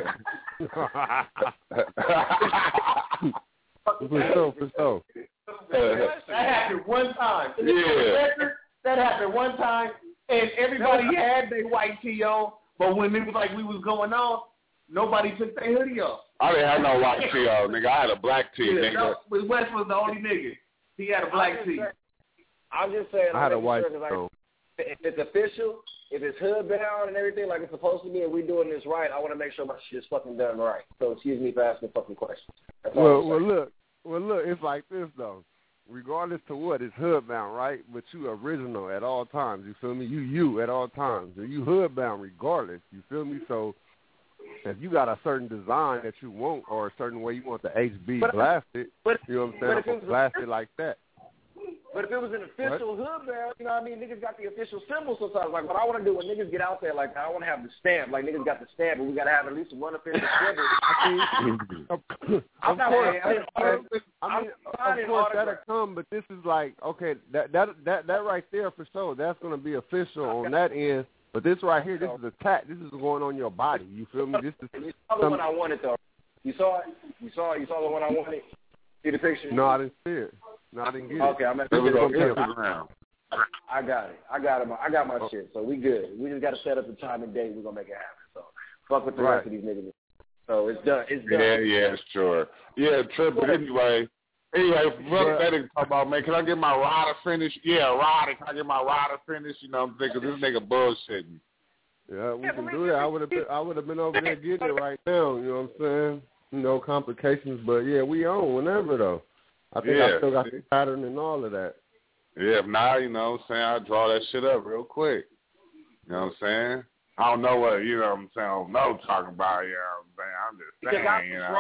S14: For sure.
S9: That happened one time.
S11: Yeah.
S9: That happened one time, and everybody had their white tee on, but when it was like we was going on, nobody took their hoodie off.
S11: I didn't have no white tee on, nigga. I had a black tee, nigga.
S9: No, West was the only nigga. He had a black tee. I'm just saying.
S14: I had a white
S9: tee. Like, if it's official, if it's hood bound and everything like it's supposed to be, and we're doing this right, I want to make sure my shit is fucking done right. So excuse me for asking fucking questions.
S14: Well, look, it's like this though. Regardless to what, it's hood bound, right? But you original at all times. You feel me? You at all times. And you hood bound regardless. You feel me? So if you got a certain design that you want or a certain way you want the HB blasted, you know what I'm saying? I'm going to blast it like that.
S9: But if it was an official hood band, you know what I mean? Niggas got the official symbol sometimes. Like, what I want to do when niggas get out there, like, I want to have the stamp. Like, niggas got the stamp, but we got to have at least one official symbol.
S14: Of course, that'll come, but this is like, okay, that right there for sure, that's going to be official on that end. But this right here, this is a tat. This is going on your body. You feel me? This is
S9: the one I wanted, though. You saw it? You saw the one I wanted? See the picture?
S14: No, I didn't see it. No, I didn't get it.
S9: Okay, I'm at the I got it. I got my shit. So we good. We just got to set up the time and date. We're going to make it happen. So fuck with the rest of these niggas. So it's done. It's done.
S11: Yeah, sure. Yeah, Trip, but anyway, fuck that nigga talk about, man, can I get my rider finished? Yeah, rider. Can I get my rider finished? You know what I'm saying? Because this nigga bullshitting.
S14: Yeah, we can do that. I would have been over there getting it right now. You know what I'm saying? No complications, but yeah, we on whenever though. I think I still got the pattern and all of that.
S11: Yeah, if not, you know what I'm saying, I draw that shit up real quick. You know what I'm saying? I don't know what, you know what I'm saying, I don't know what I'm talking about, you know what I'm saying? I'm just saying, you know.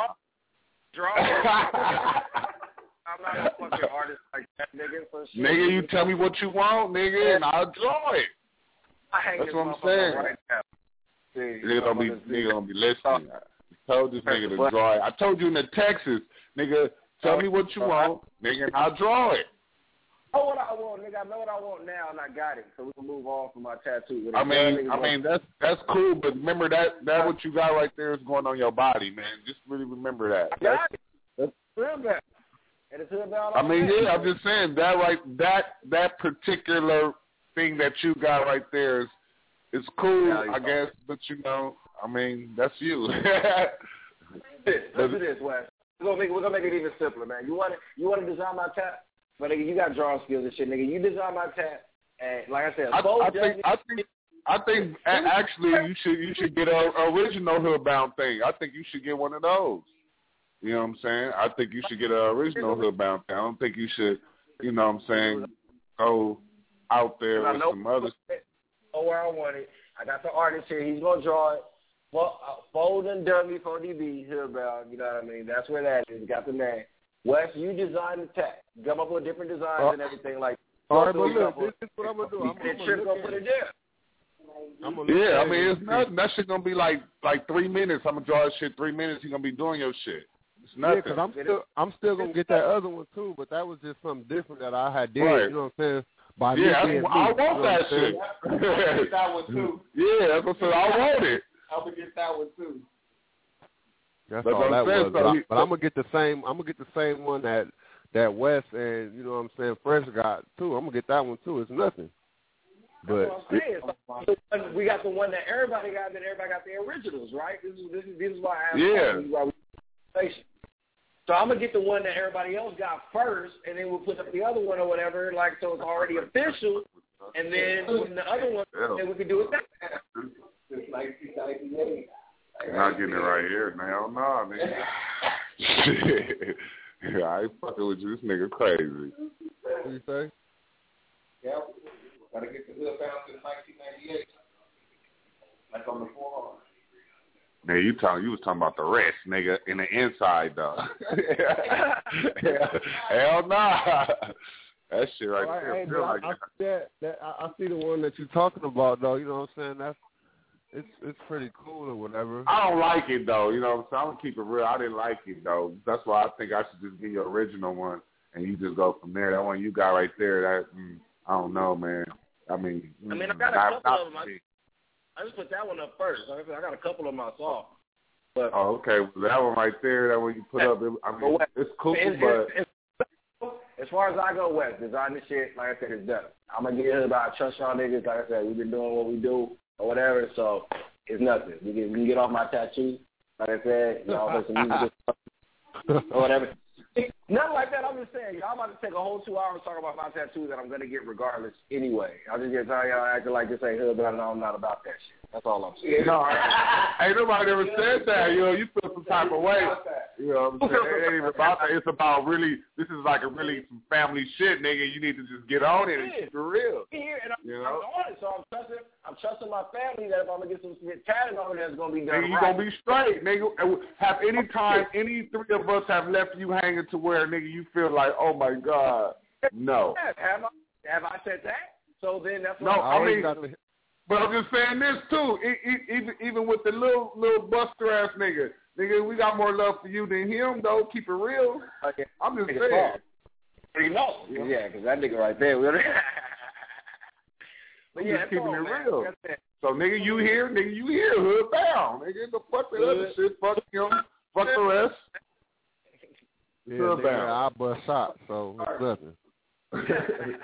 S9: Draw. I'm not a fucking artist like that, nigga. For sure.
S11: Nigga, you tell me what you want, nigga, and I'll draw it. That's what I'm saying.
S9: Right now.
S11: Nigga gonna be listening. I told this nigga to draw it. I told you in the Texas, nigga, tell me what you want, nigga, and I'll draw it.
S9: I know what I want, nigga. I know what I want now, and I got it. So we can move on from my tattoo.
S11: I mean, that's cool, but remember that what you got right there is going on your body, man. Just really remember that.
S9: I got it. That's real bad. And it's about.
S11: I mean, yeah, I'm just saying that particular thing that you got right there is cool, I guess. But you know, I mean, that's you.
S9: Listen to this, Wes. We're gonna make it even simpler, man. You want to design my tat, but nigga, you got drawing skills and shit, nigga. You design my tat, and like I said,
S11: I think actually you should get a original hoodbound thing. I think you should get one of those. You know what I'm saying? I think you should get an original hoodbound thing. I don't think you should, you know what I'm saying, go out there with some other stuff.
S9: Oh, where I want it. I got the artist here. He's gonna draw it. Fold and dummy for DB hoodbound. You know what I mean? That's where that is. Got the man. Wes, you design the tag. Come up with different designs and everything like.
S14: All right, but look, this is what I'm gonna do. I'm
S9: gonna put it there.
S11: Yeah, I mean, it's nothing. That shit gonna be like 3 minutes. I'm gonna draw that shit 3 minutes. You gonna be doing your shit. It's nothing.
S14: Yeah, because I'm still gonna get that other one too, but that was just something different that I had did. Right. You know what I'm saying? I
S11: want that shit.
S10: I'm gonna get that one too.
S11: Yeah, that's what I said. I want it.
S10: I'm gonna get that one too.
S14: That's all that was. But I'm gonna get the same. I'm gonna get the same one that Wes and you know what I'm saying Fresh got too. I'm gonna get that one too. It's nothing. But
S9: that's what I'm saying. We got the one that everybody got. That everybody got the originals, right? This is why I asked. Yeah. So I'm gonna get the one that everybody else got first, and then we'll put up the other one or whatever, like so it's already official. And then when the other one, then we can do it that.
S10: Since 1998.
S11: I'm not getting it right here. Hell no, nigga. Yeah, I ain't fucking with you. This nigga crazy.
S14: What you say?
S10: Yeah, gotta get the hood bound since 1998. Like on the forearm.
S11: Man, you was talking about the rest, nigga, in the inside though. Hell nah. That shit right there.
S14: Hey, like I see the one that you're talking about though. You know what I'm saying? It's pretty cool or whatever.
S11: I don't like it though. You know what I'm saying? I'm gonna keep it real. I didn't like it though. That's why I think I should just get your original one and you just go from there. That one you got right there. That I don't know, man. I got
S9: a couple of them. I just put that one up first. I got a couple of them I saw. But,
S11: okay. Well, that one right there, that one you put up, it's cool, but...
S9: As far as I go, West, design this shit, like I said, it's done. I'm going to get about trust y'all niggas. Like I said, we've been doing what we do or whatever, so it's nothing. We can get off my tattoo. Like I said, y'all listen to music or whatever. Nothing like that. I'm just saying, y'all about to take a whole 2 hours talking about my tattoo that I'm going to get regardless anyway. I'm just going to tell y'all acting like this ain't hood, but I know I'm not about that shit. That's all I'm saying.
S11: No, ain't nobody ever said that. You know, you feel some type of way. You know what I'm saying? It ain't even about that. It's about really, this is like really some family shit, nigga. You need to just get on it and keep it real.
S9: Here, and I'm on it, so I'm trusting my family that if I'm going to get some shit tatted on it, that's going to be done
S11: nigga, you going to be straight, nigga. Have any time, any three of us have left you hanging to where, nigga, you feel like, oh, my God, no.
S9: Have I said that? So then that's
S11: what I mean. But I'm just saying this too. Even with the little buster ass nigga, we got more love for you than him though. Keep it real.
S9: Okay.
S11: I'm just saying.
S9: You know. Yeah, because that nigga right there. But yeah,
S11: just keeping it real.
S9: Man.
S11: So nigga, you here? Hood bound. Nigga, the fuck the other shit. Fuck him. Fuck the rest.
S14: Yeah, hood bound. I bust shots, so it's nothing.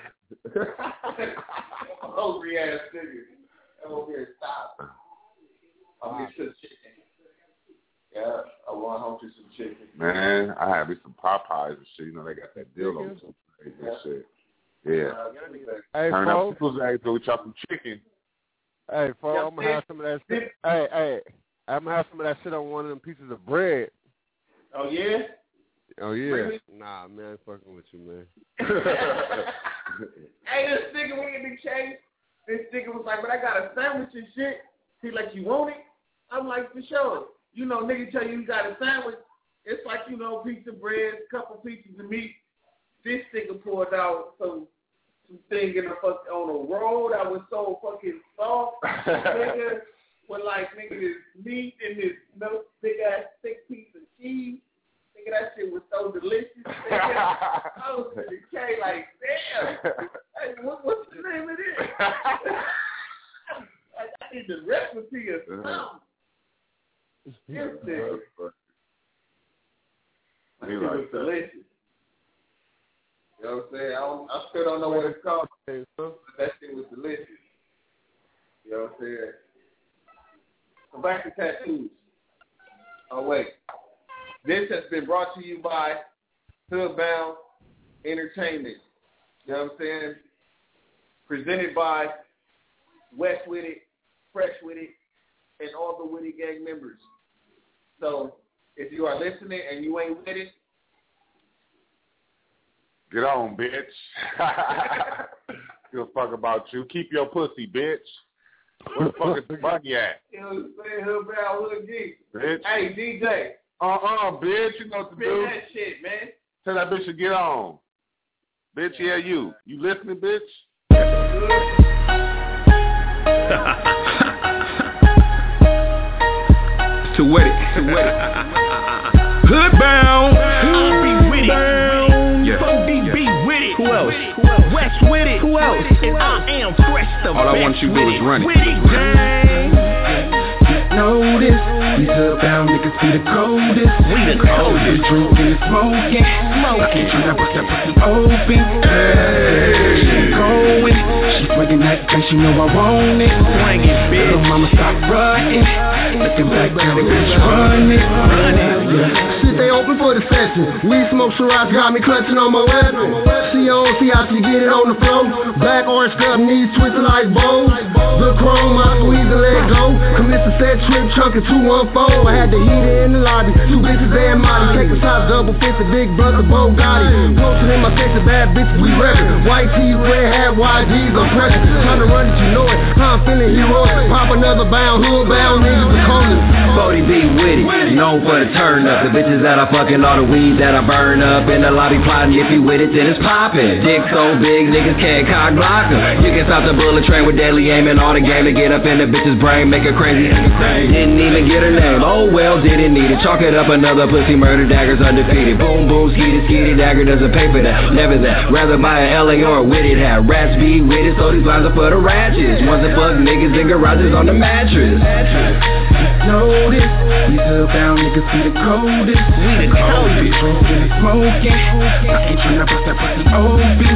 S10: Hungry ass nigga. I'm over here, stop. I'll get some chicken. Yeah, I want home to some chicken.
S11: Man, I had me some Popeyes and shit. You know, they got that deal on some crazy shit. Yeah.
S14: Hey,
S11: turn up people's eggs so we chop some chicken.
S14: Hey, folks, I'm going to have some of that shit. Hey, I'm going to have some of that shit on one of them pieces of bread.
S10: Oh, yeah?
S14: Oh, yeah. Really? Nah, man, I ain't fucking with you, man.
S13: Hey, this nigga went in the case. This nigga was like, but I got a sandwich and shit. He like, you want it? I'm like, for sure. You know, nigga tell you got a sandwich. It's like, you know, piece of bread, couple pieces of meat. This nigga poured out some thing in the fuck on a roll that was so fucking soft. Nigga, with like, nigga, this meat and this big ass thick piece of cheese. Nigga, that shit was so delicious. Nigga. I was in the K like, damn. Hey, what's the name of this? I need the recipe or something. This nigga. That shit was delicious. You know what I'm saying? I still don't know what it's called, but that shit was delicious. You know what I'm saying? So back to tattoos. Oh, wait. This has been brought to you by Hoodbound Entertainment. You know what I'm saying? Presented by West With It, Fresh With It, and all the Witty Gang members. So if you are listening and you ain't with it,
S11: get on, bitch. Give a fuck about you. Keep your pussy, bitch. Where the fuck is the money at?
S13: You know what I'm saying? Hoodbound Hood Geek.
S11: Bitch.
S13: Hey, DJ.
S11: Bitch. You know what to do.
S13: that shit, man.
S11: Tell that bitch to get on. Bitch, yeah, you. You listening, bitch?
S2: Too wet it. Hoodbound.
S5: I'll be with it.
S2: Yeah.
S5: 4DB with it.
S2: Who else?
S5: West with it.
S2: Who else?
S5: And I am fresh the
S2: All I want you to do is run it.
S5: With it, gang.
S15: Know this, these Hoodbound niggas be the coldest.
S5: We the coldest.
S15: Drinking and smoking. I can't try to bust that pussy open. She going, she swinging that thing, she know I want it.
S5: Swing it, bitch.
S15: Little mama stop running. Looking back down, the bitch running. Shit, they open for the session. We smoke Shiraz, got me clutching on my weapon. She on, see how she get it on the floor. Black orange cup, knees twisting like bows. The chrome, I squeeze and let go. Commit the set trip, chunkin' 214. I had the heater in the lobby. Two bitches and Molly. Taking shots, double fisted, big brother Bogatti. Posting in my section, bad bitches, we reppin'. White tees, red hat, YGs, I'm pressure. Trying to run it, you know it. How I'm feeling heroic. Pop another bound, Hoodbound niggas, the coldest.
S6: 40B with it, known for the turn up. The bitches that I fucking, all the weed that I burn up. In the lobby plotting, if you with it, then it's poppin'. Dick so big, niggas can't cock block em. You can stop the bullet train with deadly aim and all the game to get up in the bitch's brain, make her crazy. Didn't even get her name, oh well, didn't need it. Chalk it up, another pussy murder, daggers undefeated. Boom, boom, skeety, dagger doesn't pay for that. Never that, rather buy a LA or a Witted hat. Rats be with it, so these lines are for the ratchets. Ones that fuck niggas in garages on the mattress.
S15: Know this, these Hoodbound niggas be the coldest.
S5: We the coldest.
S15: Drinking and smoking. I ain't tryna bust that pussy open.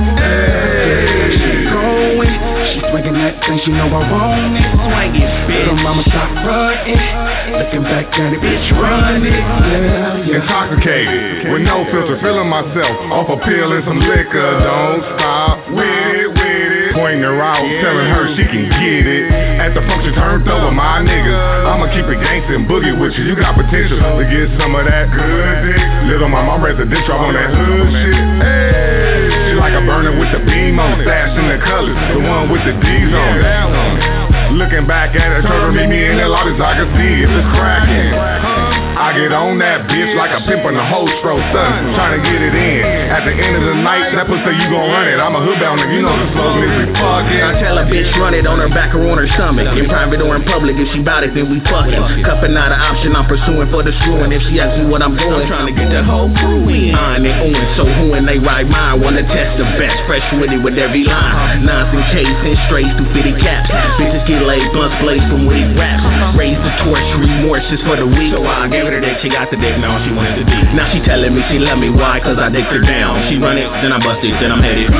S15: She going, she swinging that thing, she know I want it.
S5: Swing it, bitch.
S15: Little mama stop running. Looking back down, the bitch running.
S3: Intoxicated, with no filter, feeling myself off a pill and some liquor. Don't stop with it. Pointing her out, telling her she can get it. At the function, turned over my niggas. I'ma keep it gangsta and boogie with you. You got potential to get some of that good dick. Little mama, I'm residential on that hood shit. Hey, she like a burner with the beam on, stashed in the colors, the one with the D's on it. Looking back at her, told her meet me in the lobby so I can see if it's cracking. I get on that bitch like a pimp on the whole stroke, son, trying to get it in. At the end of the night, that pussy you gon' run it. I'm a Hoodbound nigga, you know the slogan is we fucking.
S5: I tell a bitch run it on her back or on her stomach. In private or in public, if she bout it, then we fucking. Cuffing not an option, I'm pursuing for the screwing. If she asks me what I'm doing, I'm trying to get the whole crew in. On and on, so who and they ride mine, wanna test the best. Fresh with it with every line. Nonsense casing, straight through 50 caps. Bitches get laid, blunts blaze from weak raps. Raise the torch, remorse is for the weak. So I gave her the dick, she got the dick, now she wanted the dick. Now she telling me she love me, why? Cause I dicked her down. She run it, then I bust it, then I'm headed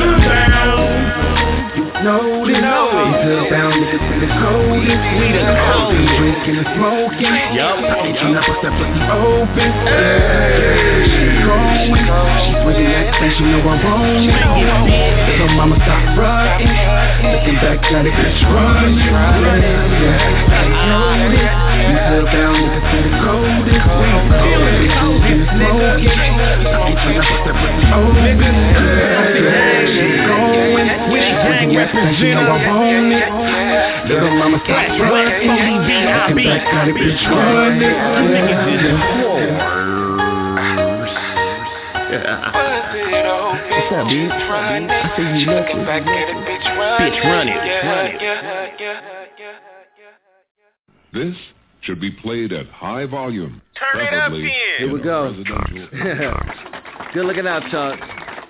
S15: Know this, these Hoodbound niggas be the coldest.
S5: We the coldest.
S15: Drinking and smoking.
S5: Yup.
S15: I ain't tryna bust that pussy open. She going, she swinging that thing, she know I want it. Little mama stop running. Looking back down, the bitch running. Know this, these Hoodbound niggas be the coldest. Drinking and smoking. I ain't tryna bust that pussy open. She going.
S5: representative. Little mama slash what? CDVIB. Bitch, run it. Niggas just what's up, bitch? I see you looking. Bitch, run it.
S16: This should be played at high volume.
S6: Turn it up, then. Here we go. Good looking out, Chunk.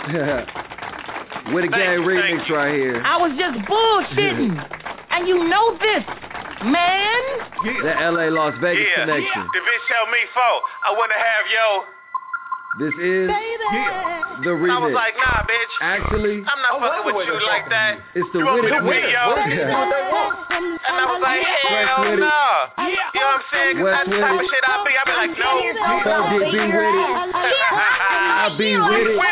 S6: With a gang remix right here.
S17: I was just bullshitting, and you know this, man.
S6: The LA Las Vegas connection.
S18: The bitch tell me, I want to have yo.
S6: This is the remix.
S18: I was like, nah, bitch.
S6: Actually,
S18: I'm not fucking with you like that.
S6: It's the
S18: With
S6: Witty
S18: it, yo. And I was like, hell no. You know what I'm saying? Cause that's the type of shit I be like, no.
S6: So did be with it. I'll be with it.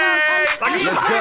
S5: Let's go.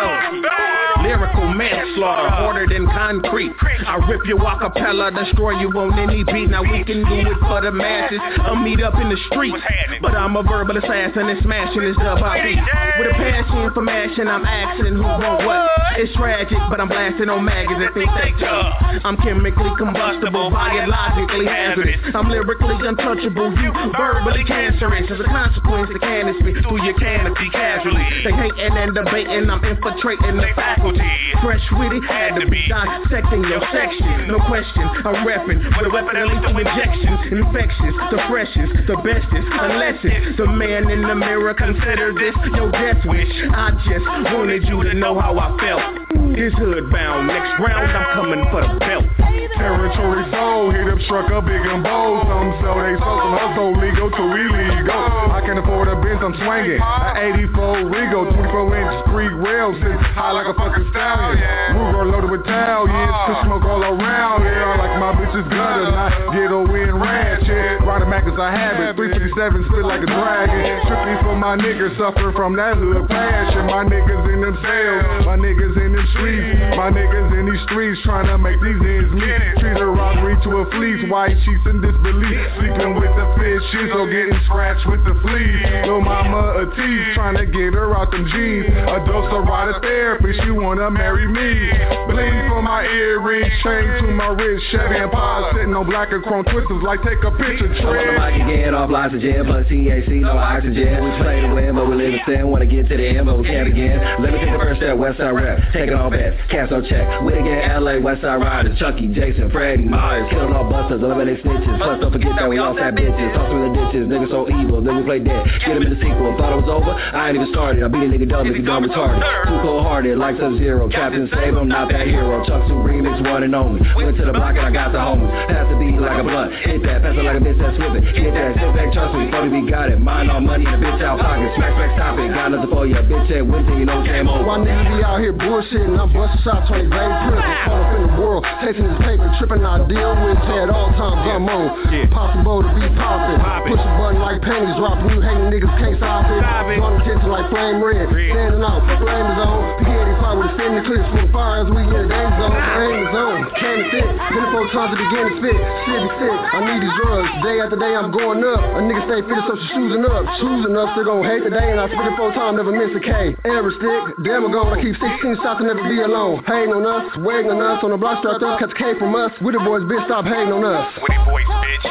S5: Lyrical manslaughter, harder than concrete. I rip your acapella, destroy you on any beat. Now we can do it for the masses. I'll meet up in the street, but I'm a verbal assassin and smashing this dub I beat. With a passion for mashing, I'm asking who want what. It's tragic, but I'm blasting on maggots and think they tough. I'm chemically combustible, biologically hazardous. I'm lyrically untouchable, you verbally cancerous. As a consequence, the cannon spit through your canopy casually. They hating and debating, I'm infiltrating the faculty. Fresh witty, had to be dissecting your section. No question, I'm repping with a weapon of lethal injections. Infectious, the freshest, the bestest, unless it's the man in the mirror. Consider this your death wish. I just wanted you to know how I felt. This hood bound, next round I'm coming for the belt.
S3: Territory soul, hit up struck up big and bold. Some sell they sold, some hustle legal to illegal. I can afford a Benz, I'm swinging. An 84 Regal, 24-inch Greek rail, sits high like a fucking stallion. Ruger loaded with Italians, push smoke all around. Yeah, I like my bitches gutter, not ghetto in ranch. Yeah, riding Mac is a habit, 357 spit like a dragon. Strictly for my niggas, suffering from that hood passion. My niggas in them cells, my niggas in them streets, my niggas in these streets trying to make these ends meet. Treat a robbery to a fleece, white sheets in disbelief. Sleeping with the fishes or getting scratched with the fleas. Lil' mama a tease, trying to get her out them jeans. A dose of rider therapy, she wanna marry me. Bleed for my earrings, chain to my wrist. Chevy and Pod sitting on black and chrome twisters like take a picture trip.
S6: I want to get off oxygen, plus THC, no oxygen. We play to win, but we live in sin. Wanna get to the end, but we can't again. Let me take the first step, Westside rap. Taking all bets, cash no check. We again, LA, Westside Riders, Chucky, Jason, Freddy, Myers, killing all busters, eliminate snitches. Plus don't forget that we all fat bitches. Toss through the ditches, niggas so evil, then we play dead. Get him in the sequel, thought it was over, I ain't even started. I beat a nigga dumb if you dumb retarded. Too cold-hearted, like Sub-Zero. Captain save him, not that hero. Chuck Su remix, one and only. Went to the block and I got the homies. Pass the beat like a blunt, hit that, pass it like a bitch that's whipping. Get that, sit back, trust me, 40 got it. Mind all money, the bitch out pocket. Smack, stop it. Got nothing for ya, bitch at Winston, you know game over.
S15: My niggas be out here bullshitting, I'm busting shots on these vain prison. Caught up in the world, tasting this paper, tripping, I deal with it at all times, I'm on. Possible to be poppin'. Push a button like panties dropping, you hating niggas can't stop it. Gun attention like flame red, standing out, flame is on. P85 with a standing clips, with the fire as we in the danger zone. The aim is on, can't fit, 24 times to begin to spit. Shit be sick, I need these drugs, day after day I'm going up. A nigga stay fitted so she choosing up, still gon' hate the day and I spit it 4 times, never miss a K. Every stick, damn ago, I keep 16 shots and never be alone. Hating on us, waiting on us, on the block strapped up, catch a K from us. With the boys, bitch, stop hating on us.
S18: With the boys, bitch.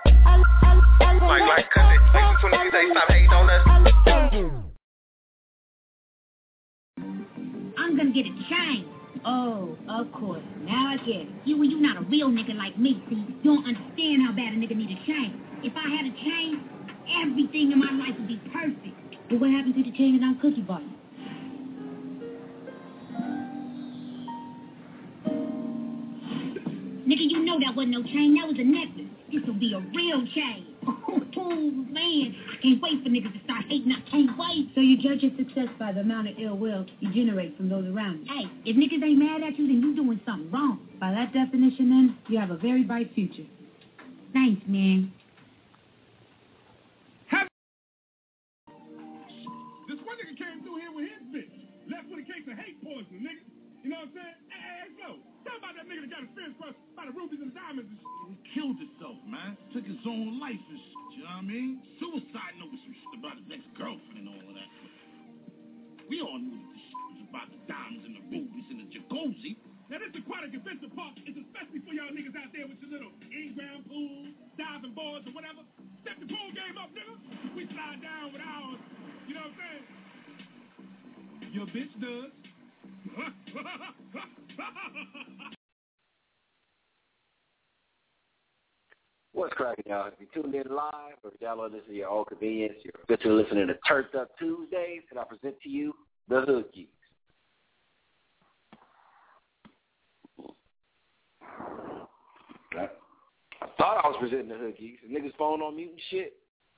S18: Like, cause it makes as soon as they stop hating on us.
S19: I'm gonna get a chain. Oh, of course. Now I get it. You not a real nigga like me, see? You don't understand how bad a nigga need a chain. If I had a chain, everything in my life would be perfect. But what happened to the chain that I'm cookie button? Nigga, you know that wasn't no chain. That was a necklace. This will be a real chain. Oh, man. I can't wait for niggas to start hating. I can't wait.
S20: So you judge your success by the amount of ill will you generate from those around you.
S19: Hey, if niggas ain't mad at you, then you doing something wrong.
S20: By that definition, then, you have a very bright future.
S19: Thanks, man.
S7: This one nigga came through here with his bitch. Left with a case of hate poison, nigga. You know what I'm saying? Hey, Flo, tell about that nigga that got his fence crushed by the rubies and diamonds and shit.
S21: He killed himself, man. Took his own life and shit, you know what I mean? Suicide note with some shit about his ex-girlfriend and all of that. We all knew that this shit was about the diamonds and the rubies and the jacuzzi.
S7: Now, this
S21: aquatic adventure park is especially for y'all niggas out there with your little in-ground pools, diving boards, or whatever. Step the pool game up, nigga. We slide down with ours. You know what I'm saying? Your bitch does.
S9: What's cracking, y'all? If you tuned in live or download this at your own convenience, you're officially listening to Turfed Up Tuesdays, and I present to you the Hood Geeks. I thought I was presenting the Hood Geeks. Is niggas' phone on mute and shit?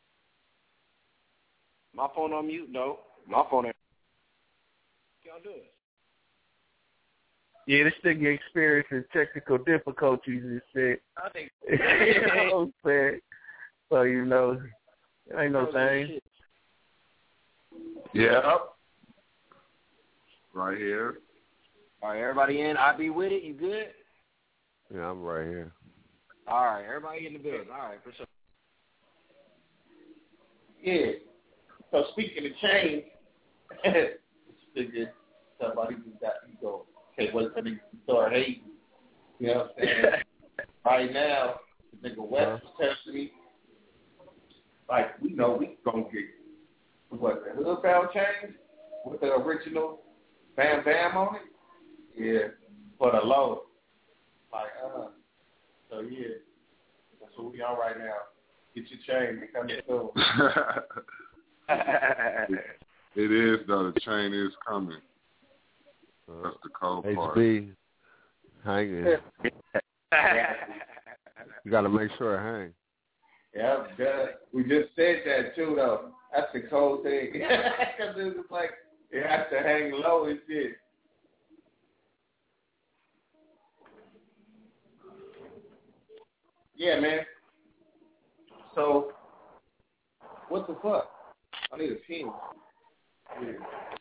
S9: My phone on mute? No. My phone ain't. What y'all doing?
S1: Yeah, this nigga experiencing technical difficulties and shit.
S9: I think.
S1: You know what I'm saying? So, you know, it ain't no thing.
S11: Yeah. Right here.
S9: All right, everybody in? I be with it? You good?
S14: Yeah, I'm right here.
S9: All right, everybody in the building. All right, for sure.
S13: Yeah. So speaking of change, somebody who got ego. Can't wait for me to start hating. You know what I'm saying? Right now, the nigga West was testing me. Like, we know we gonna get what, the Hoodbound change with the original Bam Bam on it? Yeah, for the low. Like, so yeah, that's what we on right now. Get your chain, they coming soon.
S11: It is, though. The chain is coming. That's the cold part.
S14: HB, hanging. You got to make sure it hangs.
S13: Yeah, we just said that too, though. That's the cold thing. Because it was like, it has to hang low and shit. Yeah, man. So, what the fuck? I need a pen. Yeah.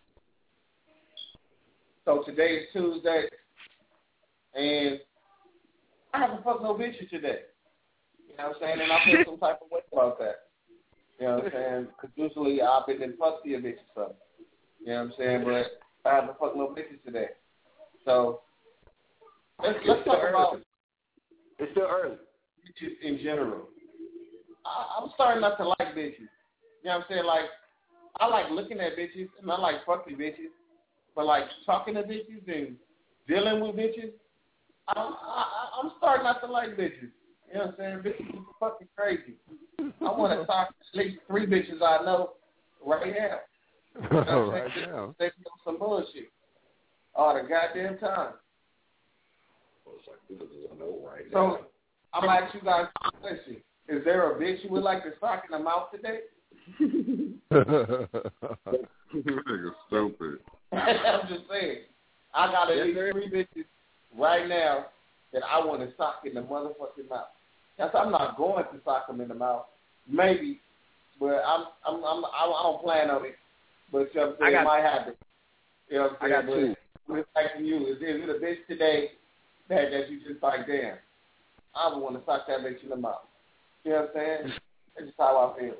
S13: So today is Tuesday, and I haven't fucked no bitches today. You know what I'm saying? And I feel some type of way about that. You know what I'm saying? Because usually I've been in fuck the bitches something. You know what I'm saying? But I haven't fucked no bitches today. So let's talk about.
S9: It's still early.
S13: Bitches in general. I'm starting not to like bitches. You know what I'm saying? Like, I like looking at bitches, and I like fucking bitches. But, like, talking to bitches and dealing with bitches, I'm starting not to like bitches. You know what I'm saying? Bitches are fucking crazy. I want to talk to at least 3 bitches I know right now. You know what I'm saying? They do some bullshit all the goddamn time. So, I'm going to ask you guys a question. Is there a bitch you would like to sock in the mouth today?
S11: Nigga stupid.
S13: I'm just saying. I got at least 3 bitches right now that I want to sock in the motherfucking mouth. That's, I'm not going to sock them in the mouth. Maybe, but I don't plan on it. But you know what I'm saying? It might happen. You know what I'm saying?
S9: I got 2.
S13: I'm just asking you, is it a bitch today that you just like, damn, I would want to sock that bitch in the mouth. You know what I'm saying? That's just how I feel.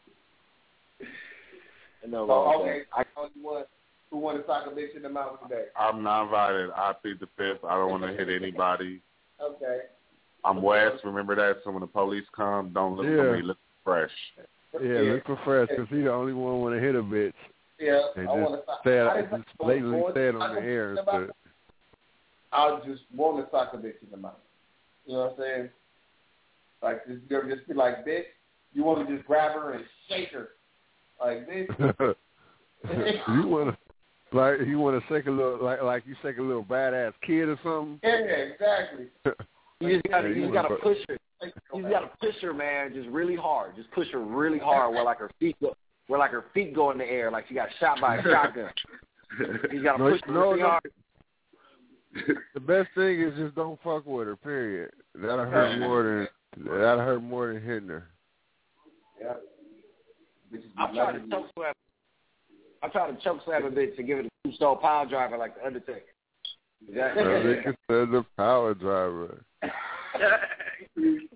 S13: So, okay, I told you what. Who want to sock a bitch in the mouth today?
S11: I'm not invited. I plead the fifth. I don't want to hit anybody.
S13: Okay.
S11: I'm West. Remember that? So when the police come, don't look for me. Look fresh.
S14: Yeah, look for fresh because he the only one want to hit a bitch.
S13: Yeah,
S14: they
S13: I want to sock.
S14: Just blatantly say it on the air.
S13: I just want to sock a bitch in the mouth. You know what I'm saying? Like, just be like, bitch, you want to just grab her and shake her. Like, bitch.
S14: You want to. Like you want to shake a little, like you shake a little badass kid or something.
S13: Yeah, exactly.
S9: You just gotta push her. You just gotta push her, man, just really hard. Just push her really hard, where her feet go in the air, like she got shot by a shotgun. You gotta push her really hard.
S14: The best thing is just don't fuck with her. Period. That'll hurt more than hitting her.
S13: Yeah.
S9: I'm trying to choke slam a bitch to give it a 2-star power driver like the Undertaker.
S14: Exactly. The power driver.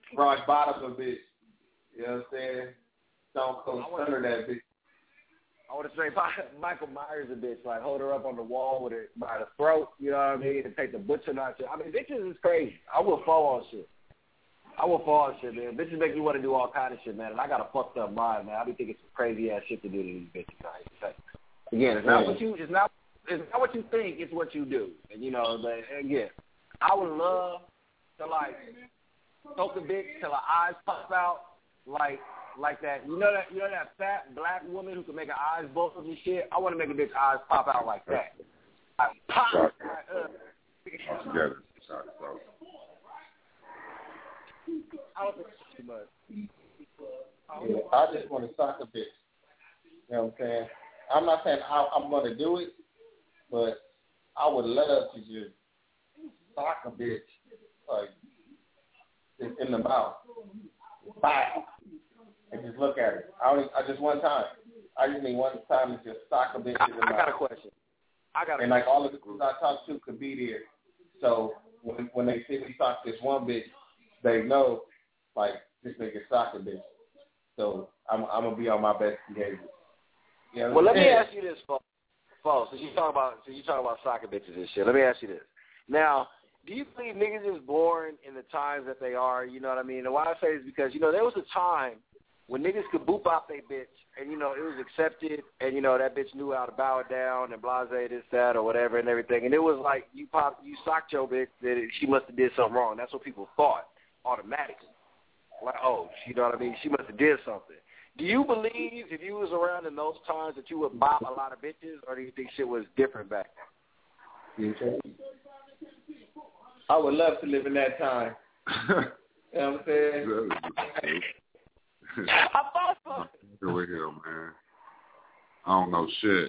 S13: Rock bottom a bitch. You know what I'm saying? Stone Cold Stunner that bitch.
S9: I want to say Michael Myers a bitch, like hold her up on the wall with it by the throat, you know what I mean, and take the butcher knife. I mean, bitches is crazy. I will fall on shit. Man. Bitches make me want to do all kind of shit, man. And I got a fucked up mind, man. I be thinking some crazy ass shit to do to these bitches. Right? Again, it's not what you think. It's what you do. And you know, but again, I would love to like choke a bitch till her eyes pop out, like that. You know that fat black woman who can make her eyes bulge and shit. I want to make a bitch eyes pop out like that. I pop.
S11: Together.
S9: I don't think it's too much.
S13: Yeah, I just want to sock a bitch. You know what I'm saying? I'm not saying I'm going to do it, but I would love to just sock a bitch, like, just in the mouth. Bye. And just look at it. I just one time. I just need one time to just sock a bitch in the mouth.
S9: I got a question.
S13: And like all of the groups I talk to could be there. So when they see me sock this one bitch, they know, like, this nigga sock a bitch. So I'm gonna be on my best behavior. You know
S9: well, let me ask you this, folks. Since you talk about soccer bitches and shit, let me ask you this. Now, do you believe niggas is born in the times that they are? You know what I mean? And why I say is because, you know, there was a time when niggas could boop out they bitch, and, you know, it was accepted, and, you know, that bitch knew how to bow it down and blase this, that, or whatever and everything. And it was like you socked your bitch, that she must have did something wrong. That's what people thought automatically. Like, oh, you know what I mean? She must have did something. Do you believe if you was around in those times that you would bop a lot of bitches, or do you think shit was different back then?
S13: I would love to live in that time. You know what I'm saying?
S9: I thought so.
S11: Go with him, man. I don't know shit.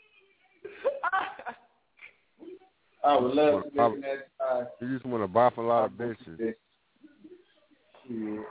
S13: I would love to live in that time.
S14: You just want to bop a lot of bitches.
S13: Yeah.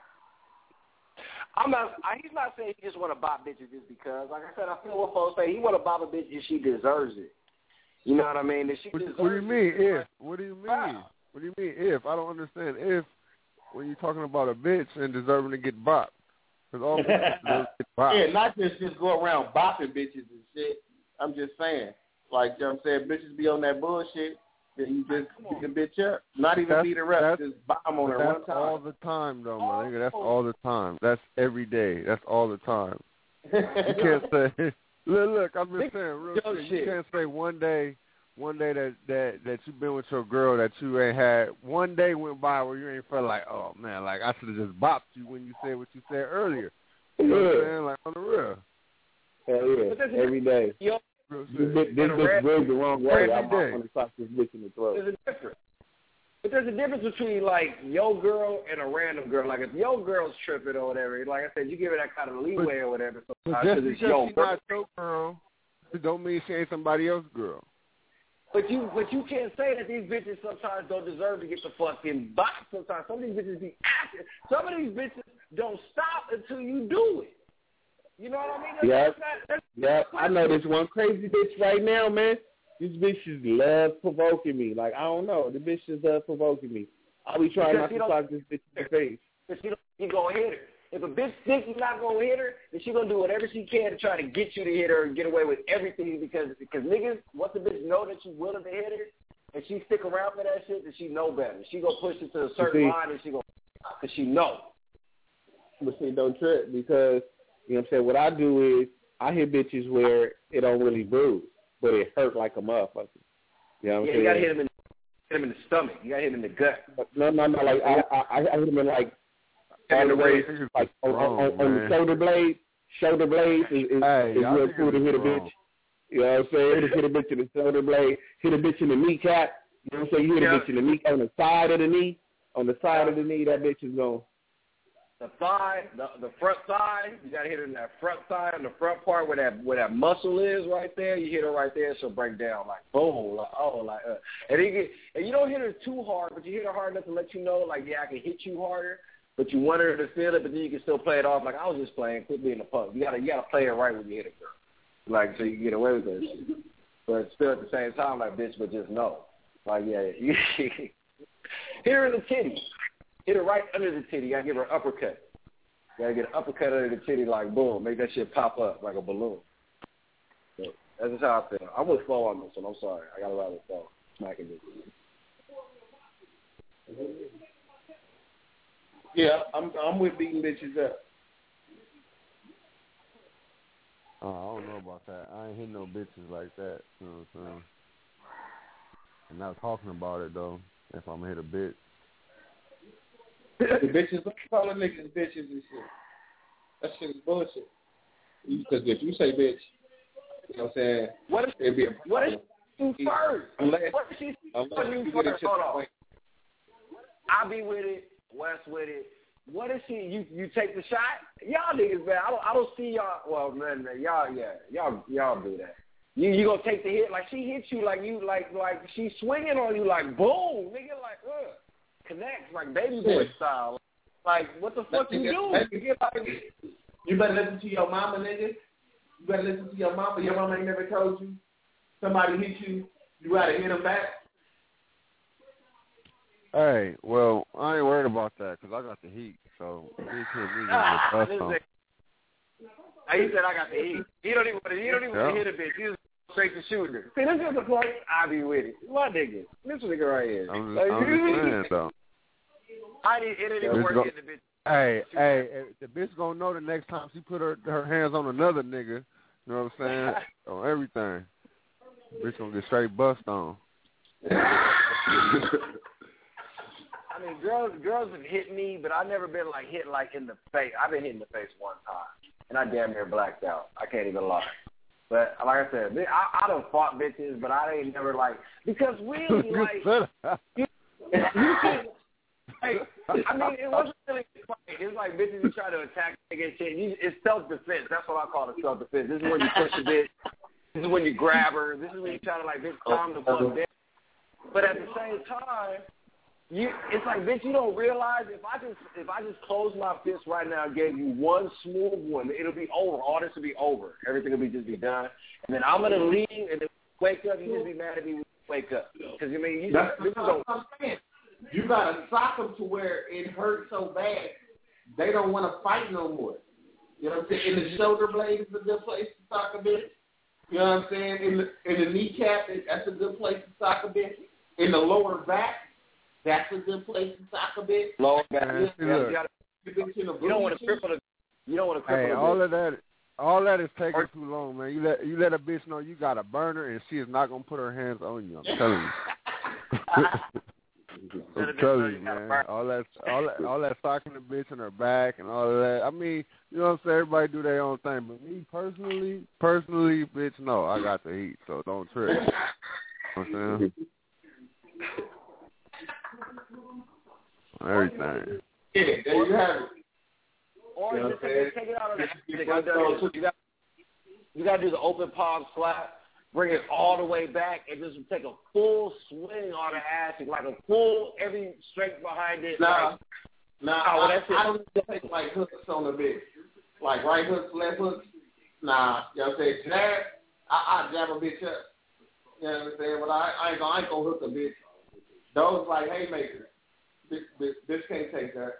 S9: He's not saying he just want to bop bitches just because. Like I said, I feel what folks say. He want to bop a bitch if she deserves it. You know what I mean? That she deserves
S14: what do you mean
S9: it.
S14: if? What do you mean? What do you mean if? I don't understand if when you're talking about a bitch and deserving to get bopped. Because all bitches deserve to get bopped.
S13: Yeah, not just go around bopping bitches and shit. I'm just saying. Like, you know what I'm saying? Bitches be on that bullshit. Then you just beat the bitch up. Not even beat her up. Just bomb on her one time.
S14: That's all the time, though, my nigga. That's all the time. That's every day. That's all the time. You can't say, look, I'm just saying, real shit. You can't say one day that you've been with your girl that you ain't had, one day went by where you ain't felt like, oh, man, like, I should have just bopped you when you said what you said earlier. You know what I'm saying? Like, on the real.
S13: Hell yeah. Every day. This bitch rubbed the wrong way. I'm going to sock this bitch in the throat.
S9: There's a difference between, like, your girl and a random girl. Like, if your girl's tripping or whatever, like I said, you give her that kind of leeway or whatever.
S14: But just because she's not your girl, it don't mean she ain't somebody else's girl.
S9: But you can't say that these bitches sometimes don't deserve to get the fucking box sometimes. Some of these bitches be acting. Some of these bitches don't stop until you do it. You know what I mean?
S13: Yeah, I know this one crazy bitch right now, man. These bitches love provoking me. Like, I don't know. The bitches love provoking me. I'll be trying not to talk this bitch in the face.
S9: But you gonna hit her. If a bitch thinks you're not gonna hit her, then she gonna do whatever she can to try to get you to hit her and get away with everything because niggas, once the bitch know that you willing to hit her and she stick around for that shit, then she know better. She gonna push it to a certain line and she gonna, cause she know.
S13: But see, don't trip because, you know what I'm saying, what I do is I hit bitches where it don't really bruise, but it hurt like a motherfucker. You know what I'm saying?
S9: You gotta hit him in the stomach. You gotta hit him in the gut.
S13: No. Like I hit him in like all the way, like on the shoulder blade. Shoulder blade is real cool to hit a bitch. You know what I'm saying? Hit a bitch in the shoulder blade. Hit a bitch in the kneecap. You know what I'm saying? You hit a bitch in the knee on the side of the knee. On the side of the knee, that bitch is going.
S9: The thigh, the front thigh, you gotta hit her in that front thigh, on the front part where that muscle is right there. You hit her right there, she'll break down like boom, like and you don't hit her too hard, but you hit her hard enough to let you know, like, yeah, I can hit you harder, but you want her to feel it, but then you can still play it off like I was just playing. Quit being a punk. You gotta play it right when you hit a girl, like so you can get away with that shit. But still at the same time, like bitch, but just know, like you hit her in the titty. Hit her right under the titty. You gotta give her an uppercut. You gotta get an uppercut under the titty, like boom, make that shit pop up like a balloon. That's just how I feel. I'm with Flo on this one. I'm sorry. I got to ride with Flo. Smacking this.
S13: Yeah, I'm with beating bitches up.
S14: I don't know about that. I ain't hit no bitches like that. You know what I'm saying? And not talking about it, though, if I'm going to hit a bitch.
S13: The bitches, don't call the niggas bitches and shit. That shit is bullshit. Because if you say bitch, you know what I'm saying?
S9: What is she first?
S13: Unless
S9: you
S13: get
S9: first?
S13: it
S9: Hold on. I be with it. Wes with it. What is she? You take the shot? Y'all niggas, man. I don't see y'all. Well, man, y'all do that. You gonna take the hit like she hit you like you like she swinging on you like boom, nigga, like connects like baby boy style. Like what the fuck you do?
S13: You better listen to your mama, nigga. You better listen to your mama. Your mama ain't never told you somebody hit you. You gotta hit them back.
S14: Hey, well, I ain't worried about that because I got the heat. So bitch hit me.
S9: He said I got the heat. He don't even want to hit a bitch. He just straight to shooting her. See, this is the point. I be with it. My nigga. This nigga right here.
S14: I'm just saying, though.
S9: It ain't even worth getting the bitch.
S14: Hey, the bitch gonna know the next time she put her hands on another nigga. You know what I'm saying? On everything. Bitch gonna get straight bust on.
S9: I mean, girls have hit me, but I've never been like hit like in the face. I've been hit in the face one time, and I damn near blacked out. I can't even lie. But like I said, I done fought bitches, but I ain't never like because really like you can. Like, I mean, it wasn't really funny. It was like bitches you try to attack nigga and shit. It's self-defense. That's what I call it, self-defense. This is when you push a bitch. This is when you grab her. This is when you try to like bitch calm the fuck down. But at the same time, it's like bitch, you don't realize if I just close my fist right now and gave you one smooth one, it'll be over. All this will be over. Everything will just be done. And then I'm gonna leave and then wake up. You just be mad at me when you wake up because I mean
S13: you gotta sock them to where it hurts so bad they don't want to fight no more. You know what I'm saying? In the shoulder blade is a good place to sock a bitch. You know what I'm saying? In the kneecap, that's a good place to sock a bitch. In the lower back, that's a good place to sock a bitch.
S9: Lower back, you don't want to cripple the. You don't want to cripple the.
S14: All that is taking too long, man. You let a bitch know you got a burner and she is not gonna put her hands on you. I'm telling you. I'm telling you, man. All that socking the bitch in her back and all of that. I mean, you know what I'm saying? Everybody do their own thing, but me personally, bitch, no, I got the heat, so don't trip. You know what I'm saying? Everything.
S13: Yeah, there you have it.
S9: Or you just take it out of the. You got to do the open palm slap. Bring it all the way back and just take a full swing on the ass, like a full every strength behind it.
S13: I don't take like hooks on the bitch, like right hooks, left hooks. Nah, you know what I'm saying? That I jab a bitch up. You know what I'm saying? But I ain't gonna hook a bitch. Those like haymakers. Bitch can't take that.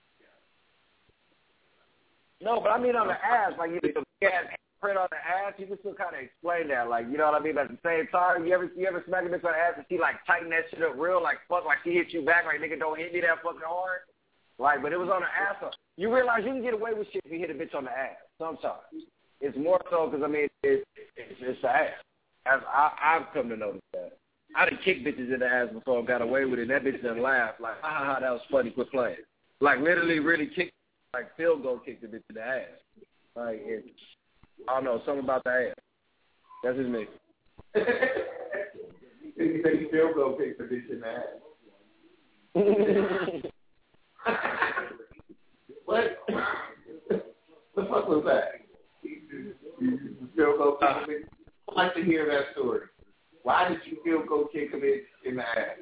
S9: No, but I mean on the ass, like you the ass print on the ass, you can still kind of explain that, like, you know what I mean? But at the same time, you ever smack a bitch on the ass and she, like, tighten that shit up real, like, fuck, like she hit you back, like, nigga, don't hit me that fucking hard? Like, but it was on the ass. You realize you can get away with shit if you hit a bitch on the ass sometimes. It's more so because, I mean, it's the ass. I've come to notice that. I done kicked bitches in the ass before and got away with it, and that bitch done laughed, like, ha, that was funny, quit playing. Like, literally really kicked, like, field goal kicked the bitch in the ass. Like, I don't know, something about the ass. That's just me.
S13: You think still go kick the bitch in the ass? What? The fuck was that? You still go kick a bitch? I'd like to hear that story. Why did you still go kick a bitch in the ass?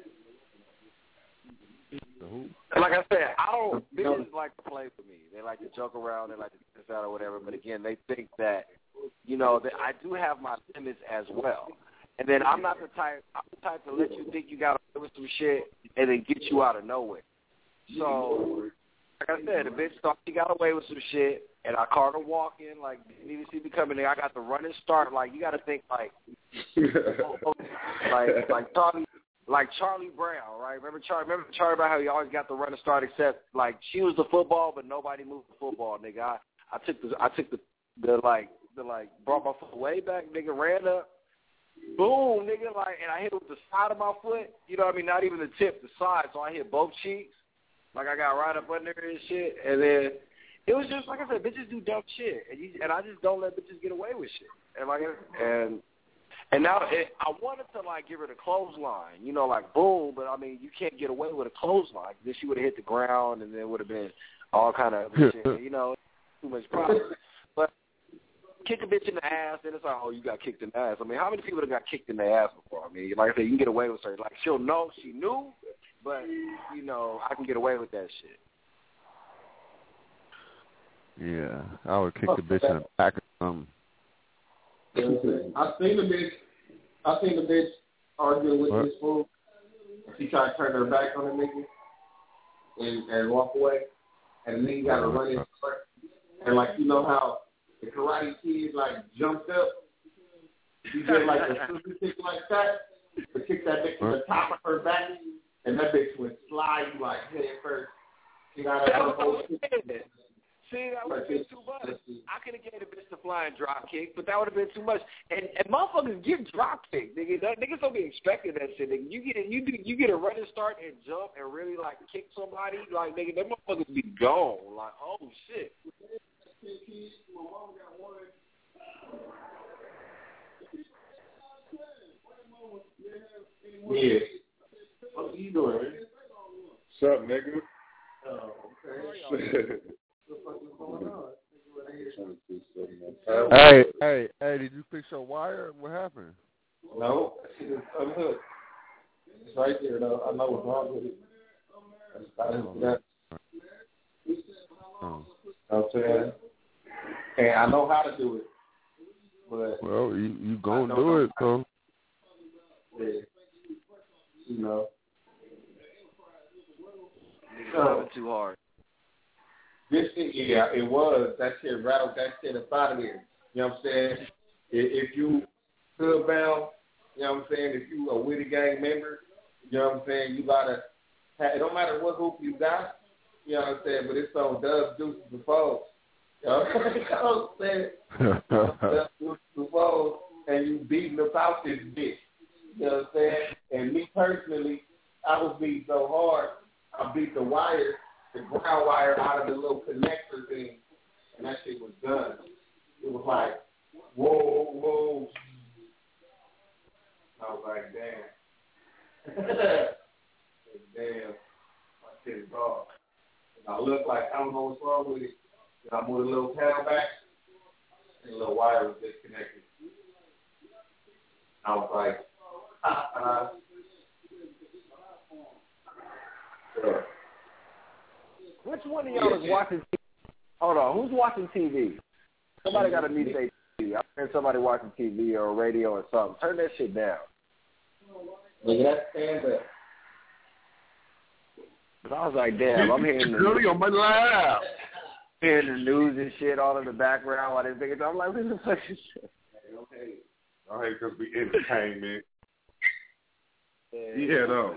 S9: Like I said, bitches like to play with me. They like to joke around. They like to do this out or whatever. But again, they think that, you know, that I do have my limits as well. And then I'm the type to let you think you got away with some shit and then get you out of nowhere. So, like I said, the bitch thought she got away with some shit. and I caught her walking, like, didn't even see me coming there. I got the running start. Like, you got to think, like Charlie Brown, right? Remember Charlie Brown, how he always got the running start, except, like, she was the football, but nobody moved the football, nigga. I took the brought my foot way back, nigga, ran up, boom, nigga, like, and I hit it with the side of my foot, you know what I mean? Not even the tip, the side, so I hit both cheeks. Like, I got right up under it and shit, and then it was just, like I said, bitches do dumb shit, and I just don't let bitches get away with shit. And now I wanted to, like, give her the clothesline, you know, like, boom, but, I mean, you can't get away with a clothesline. Then she would have hit the ground, and then it would have been all kind of shit, you know, too much problem. But kick a bitch in the ass, then it's like, oh, you got kicked in the ass. I mean, how many people have got kicked in the ass before? I mean, like I said, you can get away with her. Like, she'll know she knew, but, you know, I can get away with that shit.
S14: Yeah, I would kick the bitch in the back or something.
S13: I seen the bitch arguing with this fool. She tried to turn her back on the nigga and walk away. And the nigga got to run in front. And, like, you know how the Karate Kid, like, jumped up? She did, like, a super kick like that. But kicked that bitch to the top of her back. And that bitch went slide, like, head first. She got her whole shit. See, that would have been too much. I could have gave the bitch the flying drop kick, but that would have been too much. And motherfuckers get drop kick, nigga. Niggas don't be expecting that shit, nigga. You get a running start and jump and really, like, kick somebody, like, nigga, them motherfuckers be gone. Like, oh shit. Yeah. What are you doing, man?
S11: What's up, nigga?
S13: Oh, okay.
S14: Hey, did you fix your wire? What happened?
S13: No, it's unhooked. It's right there, though. I know what's wrong with it. I'm saying? And I know how to do it. But
S14: well, you gonna do it, so.
S13: Yeah. You know.
S9: It's too hard.
S13: This shit, yeah, it was. That shit rattled that shit up out of there. You know what I'm saying? If you hood bound, you know what I'm saying? If you a Witty Gang member, you know what I'm saying? You gotta. It don't matter what hoop you got. You know what I'm saying? But it's on Dubs, Deuces, and Foes. You know what I'm saying? Dubs, Deuces, and Foes, and you beating about this bitch. You know what I'm saying? And me personally, I was beating so hard, I beat the wire. The ground wire out of the little connector thing, and that shit was done. It was like, whoa. I was like, damn. Damn. My shit is off. And I look like, I don't know what's wrong with it. And I moved a little panel back, and the little wire was disconnected. I was like, sure.
S9: Which one of y'all is watching TV? Hold on, who's watching TV? Somebody got to mute their TV. I heard somebody watching TV or radio or something. Turn that shit down.
S13: Look at that stand up.
S9: But I was like, damn, I'm hearing
S11: really on my lap.
S9: Hearing the news and shit all in the background while they're thinking. I'm like, what the fuck is shit?
S13: Okay.
S11: All right, because we entertainment. Yeah, though.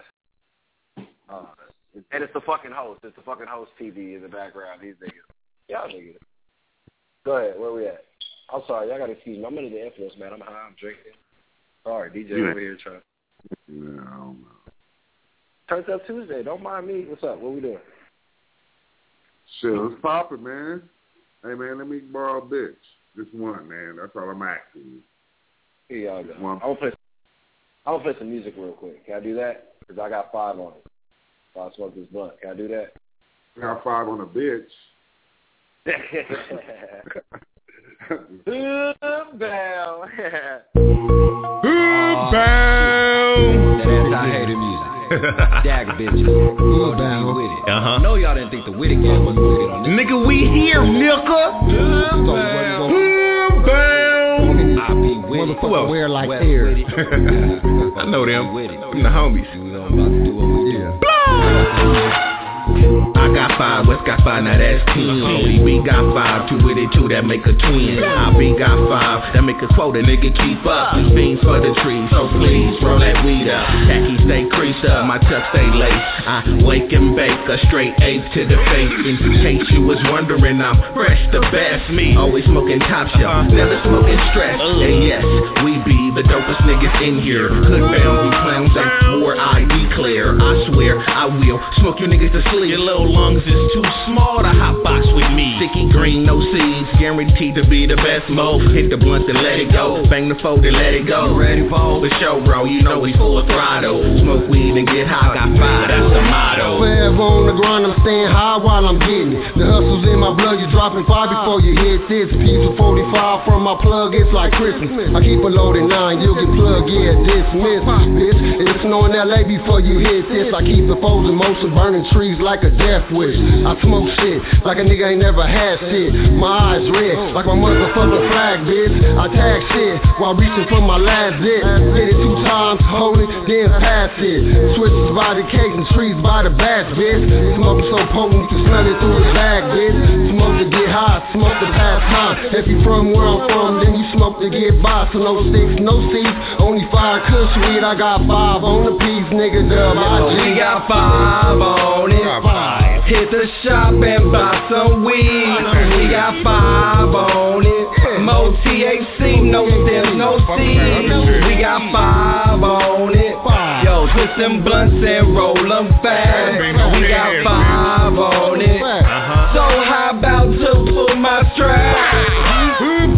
S9: And it's the fucking host. It's the fucking host TV in the background. These niggas. Y'all niggas. Go ahead. Where we at? I'm sorry. Y'all got to excuse me. I'm under the influence, man. I'm high. I'm drinking. Sorry, DJ over here trying.
S11: Yeah, I don't know.
S9: Turns up Tuesday. Don't mind me. What's up? What we doing?
S11: Shit, let's pop it, man. Hey, man, let me borrow a bitch. Just one, man. That's all I'm asking.
S9: Here y'all go. I'm gonna play some music real quick. Can I do that? Because I got 5 on it. So I smoke this blunt. Can I do that?
S11: I got 5 on a bitch.
S9: Hood bound.
S2: Hood bound. That's anti-hater music. Dagger bitches. Hood bound. With it. Uh-huh. No, y'all didn't think the Witty Gang was with it on this. Nigga, we here, nigga. Hood bound. Hood bound. I be with it. Motherfucker wear like hair. I know them. Them the homies. We don't about to do what we do. I got 5, West got 5, now that's 10. ODB got 5, 2 with it, 2 that make a twin. IB got 5, that make a quota, nigga keep up. These beans for the trees, so please roll that weed up. Khaki stay creased up, my tuck stay laced. I wake and bake a straight A to the face. In case you was wondering, I'm fresh the best. Me, always smoking top shelf, never smoking stress. And yes, we be the dopest niggas in here. Hood bound, we clowns ain't war, I declare. I swear, I will smoke you niggas to sleep. Your little lungs is too small to hotbox with me. Sticky green, no seeds, guaranteed to be the best mo. Hit the blunt and let it go, bang the fold and let it go. Ready for the show, bro, you know we full throttle. Smoke weed and get high, got 5, that's the motto.
S15: Forever on the grind, I'm staying high while I'm getting it. The hustle's in my blood, you're dropping 5 before you hit this. Piece of 45 from my plug, it's like Christmas. I keep a loaded 9, you'll get plugged, yeah, dismissed. Bitch, it's snowing LA before you hit this. I keep the foes in motion, burning trees like a death wish. I smoke shit like a nigga ain't never had shit. My eyes red like my motherfucking flag, bitch. I tag shit while reaching for my last zip. Hit it 2 times, hold it, then pass it. Switches by the cake and trees by the batch, bitch. Smoking so potent you can smell it through his bag, bitch. Smoke to get high, smoke to pass time. If you from where I'm from, then you smoke to get by. So no sticks, no seeds, only 5 kush weed. I got 5 on the piece, nigga, dub.
S2: We got 5 on it. Hit the shop and buy some weed. We got 5 on it. Mo THC, no stems, no seeds. We got 5 on it. Yo, twist them blunts and roll them fast. We got 5 on it. So how about to pull my strap?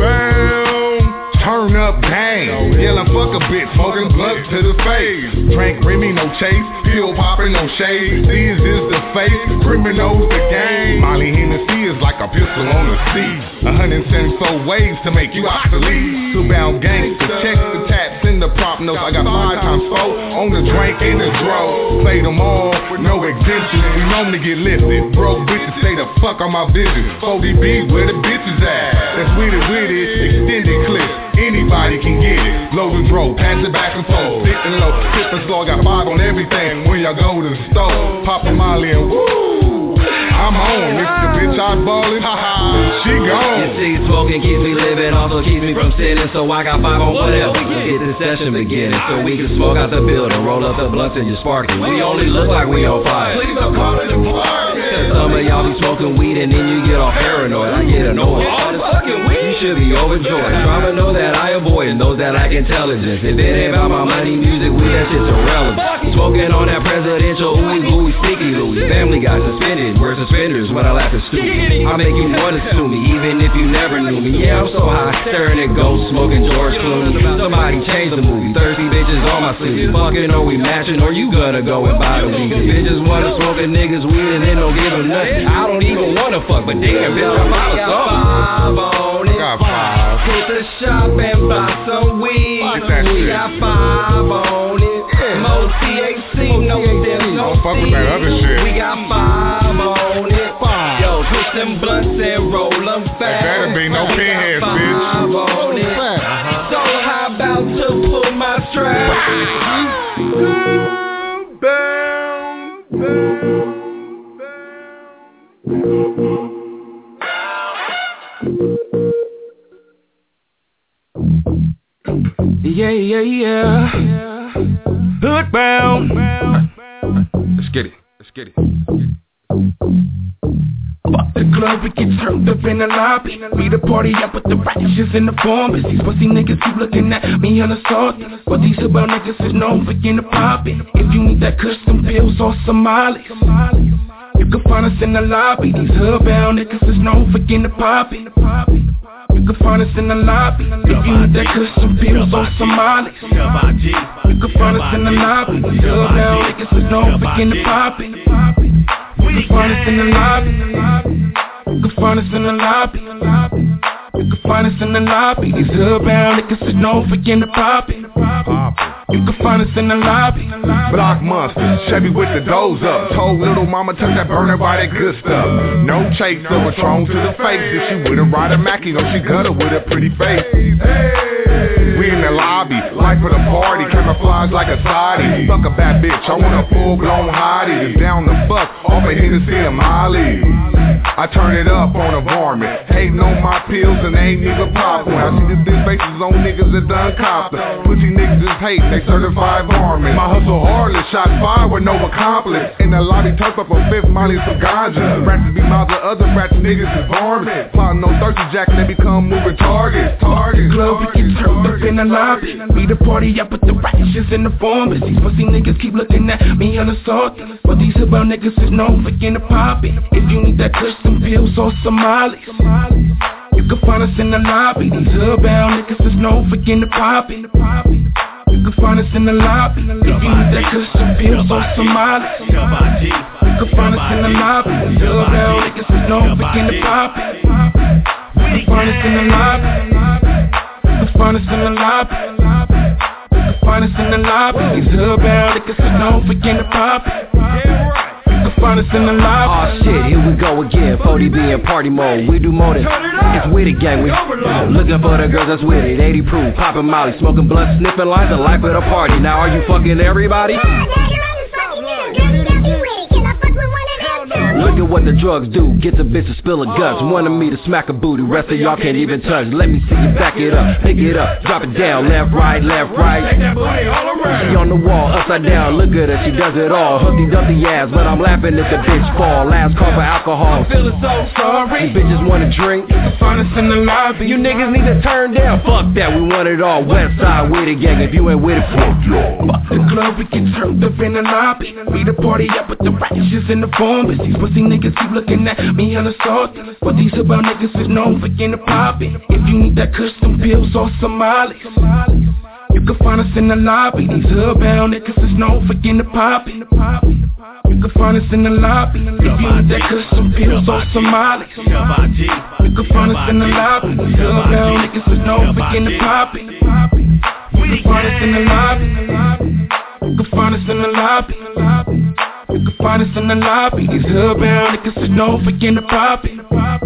S3: Turn up gang, yelling fuck a bitch, smoking blunts to the face. Drank Remy, no chase, pill popping, no shade. These is the face, criminals the game. Molly Hennessy is like a pistol on the seat. 174 ways to make you obsolete. 2-bound gangster, checks the tats in the prop notes. I got 5 times 4 on the drink and the draw. Play them all with no exemptions. We normally get lifted. Broke bitches say the fuck on my vision. 4DB where the bitches at? That's with it, extended clip. Anybody can get it. Load and throw, pass it back and forth. Thick and low, tip and slow. Got 5 on everything when y'all go to the store. Pop a Molly and woo, I'm on. If the bitch out ballin', haha, she gone.
S2: You see, smoking keeps me living, also keeps me from sinning. So I got 5 on whatever. Let's get this session beginning, so we can smoke out the building, roll up the blunts and just spark it. We only look like we on fire. Please don't call it a party. Some of y'all be smoking weed and then you get all paranoid. I get annoyed. All the fucking weed. You should be overjoyed. Trying to know that I avoid those that lack intelligence. If it ain't about my money, music, weed, that shit's irrelevant. Smoking on that presidential ooey sneaky Louie. Family got suspended. We're suspenders when I laugh at stupid. I make you wanna sue me, even if you never knew me. Yeah, I'm so high, staring at ghosts, smoking George Clooney. Somebody change the movie. Thirsty bitches on my sleeve. Fucking, are we matching, or you gonna go and buy the weed? Bitches wanna smoke a niggas weed and then don't give them nothing. I don't even wanna fuck, but damn, bitch, I'm out of something. 5 on it.
S3: Got 5.
S2: Hit the shop and buy some weed. We got 5 on it. Mo THC, no stems, no
S3: fuck with that other shit.
S2: We got 5 on it. Yo, twist them blunts and roll them fast.
S3: There better be no pinheads, bitch.
S2: 5 on it. So how about to pull my strap? Yeah. Hood bound.
S3: Let's get it.
S2: Fuck the club, we get turned up in the lobby. Beat the party up with the righteous in the form. But these pussy niggas keep looking at me on the salty. But these about niggas is known for getting poppin'. If you need that custom pills or Somalis, you can find us in the lobby. These hood-bound niggas is known for getting poppin'. You can find us in the lobby. If you need that custom pills or Somalis, you can find us in the lobby. These hood-bound niggas is known for getting poppin'. You can find us in the lobby. You can find us in the lobby. You can find us in the lobby. These hood-bound niggas is known for getting poppin'. You can find us in the lobby.
S3: Block monster, Chevy with the doors up. Told little mama touch that burner by that good stuff. No chaser, Patron to the face. If she with a rider Mackie, oh she gutter with a pretty face. We in the lobby, life for the party. camouflage like a side. Fuck a bad bitch, I want a full-blown hottie. It's down the fuck, off a Hennessy and Molly. I turn it up on a varmint. Hating on my pills and they ain't even poppin'. I see this bitch faces on niggas that done copped her. Pussy niggas is hating, they certified varmint. My hustle hardly shot fire with no accomplice. In the lobby, turf up a fifth, Molly some ganja. Rats be mouths of other rats, niggas is varmint. Plotting no thirsty jack, they become moving targets.
S4: Club, we get turned up in the lobby. We the party up with the righteous and the formers. These pussy niggas keep looking at me on the salty. But these about niggas is known for getting poppin'. If you need that kush, some pills or Somalis. You can find us in the lobby. These hood-bound niggas is known for getting poppin'. You can find us in the lobby. If you need that kush, some pills or Somalis. You can find us in the lobby. These hood-bound niggas is known for getting poppin'. You can find us in the lobby. You can find us in the lobby. You can find us in the lobby. These hood-bound niggas is known for getting poppin'. Find us in the lobby.
S6: Oh shit, here we go again. 40B in party mode. We do more than it's with it, gang. We looking for the girls that's with it. 80 proof, popping Molly, smoking blunt, sniffing lines, and life at a party. Now are you fucking everybody? Look at what the drugs do, get the bitch to spill her guts. Wanted me to smack a booty, rest of y'all can't even touch. Let me see you back it up, pick it up, drop it down, left, right, left, right. She on the wall, upside down, look at her, she does it all. Humpty Dumpty ass, but I'm laughing at the bitch fall. Last call for alcohol, I'm feeling so sorry. These bitches wanna drink, you can find us in the lobby. You niggas need to turn down, fuck that, we want it all. West side with it, gang, if you ain't with it, fuck y'all.
S4: Fuck the club, we get turned up in the lobby. We the party up with the righteous and the formers. These pussy niggas keep looking at me on the salty. But these about niggas is known for getting poppin'. If you need that kush, some pills or Somalis. You can find us in the lobby. These hood-bound niggas is known for getting poppin'. You can find us in the lobby. If you need that kush, some pills or Somalis. You can find us in the lobby. These hood-bound niggas is known for getting poppin'. You can find us in the lobby. You can find us in the lobby. You can find us in the lobby. These hood-bound niggas is known for getting poppin'.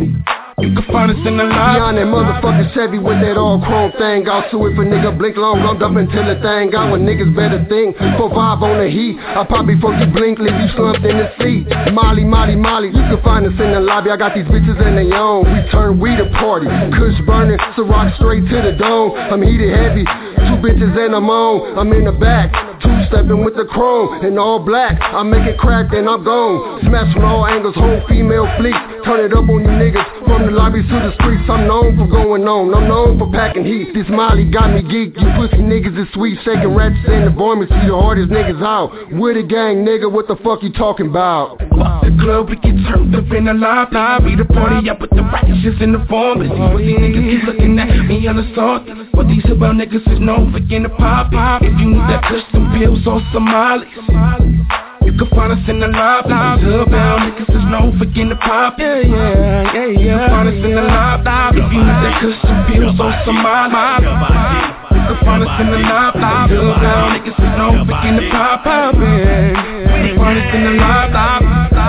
S4: You can find us in the lobby.
S15: Beyond that motherfucking Chevy with that all chrome thing. Out to if a nigga blink long, I'm up until the thing out. When niggas better think, 4-5 on the heat. I pop before you blink, leave you slumped in the seat. Molly, Molly, Molly, you can find us in the lobby. I got these bitches in they own. We turn weed a party. Kush burning, so rock straight to the dome. I'm heated heavy, 2 bitches and I'm on. I'm in the back, 2-stepping with the chrome. In all black, I make it crack and I'm gone. Smash from all angles, whole female fleet. Turn it up on you niggas. From the lobbies to the streets, I'm known for going on. I'm known for packing heat. This Molly got me geeked. You pussy niggas is sweet, shaking rats in the varmints. See the hardest niggas out. With a gang, nigga, what the fuck you talking about?
S4: Fuck the club, we get turned up in the lobby. We the party up with the righteous and the formers. These pussy niggas keep looking at me on the salty. But these about niggas is known for getting poppin'. If you need that kush, some pills or Somalis. You can find us in the lobby. These hood-bound niggas is known for getting poppin'. You can find us in the lobby. If you need that kush, some pills or Somalis. You can find us in the lobby. These hood-bound niggas is known for getting poppin'. You can find us in the lobby.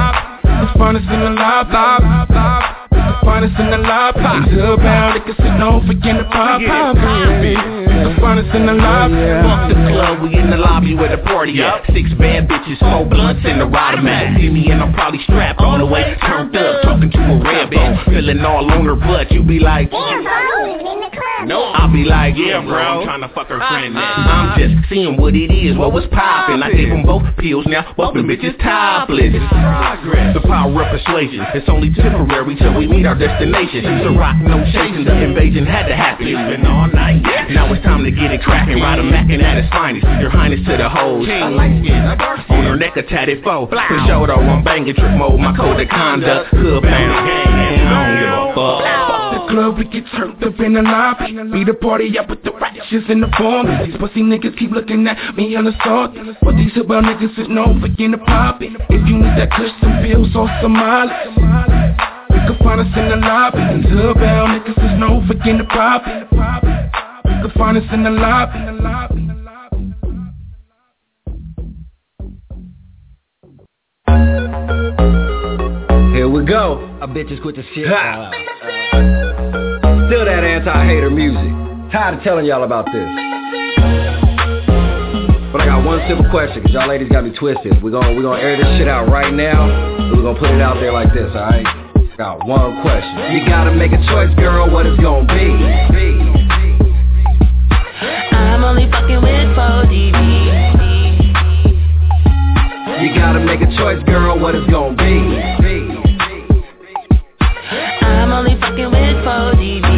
S4: You can find us in the lobby. You can find us in the lobby. These hood-bound niggas is known for getting poppin'. You can find us in the lobby.
S5: Fuck the club, we in the lobby where the party at. 6 bad bitches, 4 blunts in the rider mat. See me and I'm probably strapped on the way, turned up, talking to a red bone, feeling all on her butt. You be like, damn bro, in the club. No, I'll be like, yeah bro, I'm trying to fuck her friend now. I'm just seeing what it is, what was poppin'. I gave them both pills, now both them bitches topless. The power of persuasion, it's only temporary till we meet our destination. So rock, no chasing, the invasion had to happen. It's been all night, now it's time to get it crackin'. Ride a mackin' at its finest, your highness to the hoes. On her neck a tatted foe, for sure though I'm banging trick mode. My code of conduct, hood bound, I don't give a fuck.
S4: The club, we get turned up in the lobby. We the party up with the righteous and the formers. These pussy niggas keep looking at me on the salty. But these about niggas is known for getting poppin'. If you need that kush, some pills or Somalis. You can find us in the lobby. These hood-bound niggas is known for getting poppin'. You can find us in the lobby.
S6: Here we go. I bitches quit the shit. Still that anti-hater music. Tired of telling y'all about this.
S8: got one simple question, cause y'all ladies got me twisted. We're gonna air this shit out right now. We're gonna put it out there like this, alright? Got one question. You gotta make a choice, girl, what it's gonna be.
S22: I'm only fucking with 4DB.
S8: You gotta make a choice, girl, what it's gonna be.
S22: I'm only fucking with 4DB.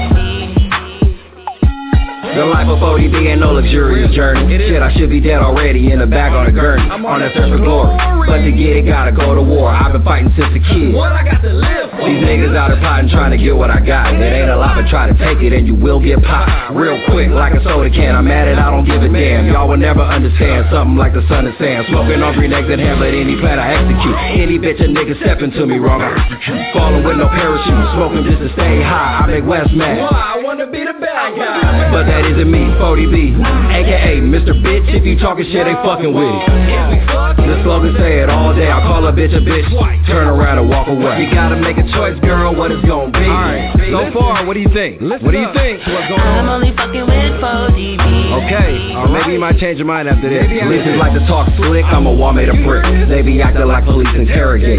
S8: The life of 40B ain't no luxurious journey. Shit, I should be dead already in the back on a gurney. On that search for glory, but to get it, gotta go to war. I've been fighting since a kid. These niggas out here plotting, trying to get what I got. It ain't a lot, but try to take it and you will get popped real quick, like a soda can. I'm at it, I don't give a damn. Y'all will never understand something like the sun and sand. Smoking on green eggs and ham, but any plan I execute. Any bitch a nigga stepping to me wrong, falling with no parachute. Smoking just to stay high, I make West mad.
S22: I wanna be the bad guy,
S8: but that isn't me, 40B, aka Mr. Bitch. If you talking shit, they fucking with it. The slogan say it all day. I call a bitch, turn around and walk away. You gotta make a choice, girl, what it's gonna be. Alright, so far, what do you think? What do you think? What's going on?
S22: I'm only fucking with 4DB.
S8: Okay, so maybe you might change your mind after this. Bitches like to talk slick, I'm a wall made of brick. They be acting like police interrogate.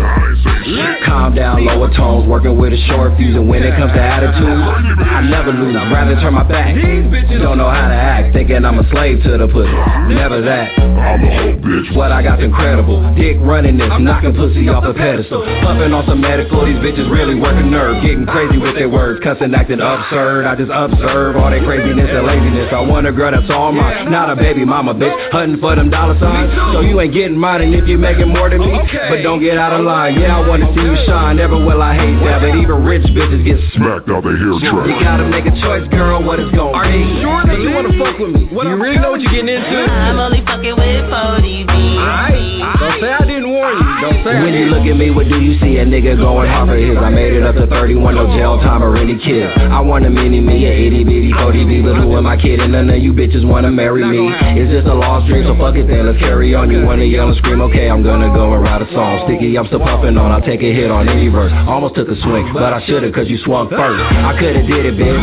S8: Calm down, lower tones, working with a short fuse. And when it comes to attitude, I never lose, I'd rather turn my back. Don't know how to act, thinking I'm a slave to the pussy. Never that, I'm a whole bitch. What I got's incredible, dick running this, knocking pussy off a pedestal. Puffing on some medical, these bitches really work a nerve. Getting crazy with their words, cussing, acting absurd. I just observe all their craziness and laziness. I want a girl that's all mine, not a baby mama bitch, hunting for them dollar signs. So you ain't getting mine, and if you're making more than me, but don't get out of line. Yeah, I wanna see you shine, never will I hate that, but even rich bitches get smacked out their hair trash. You gotta make a choice, girl, what it's gonna be. Sure that you wanna fuck with me? Do you really know what you're getting into?
S22: I'm only fucking with 4DB.
S8: Alright, don't say I didn't warn you. Don't say when you look at me, what do you see? A nigga going hard for his. I made it up to 31, no jail time or any kids. I want a mini me, a itty bitty 40B, but who am I kidding? None of you bitches wanna marry me. It's just a lost dream, so fuck it then, let's carry on. You wanna yell and scream, okay, I'm gonna go and write a song. Sticky, I'm still puffing on, I'll take a hit on any verse. Almost took a swing, but I should've, cause you swung first. I could've did it, bitch.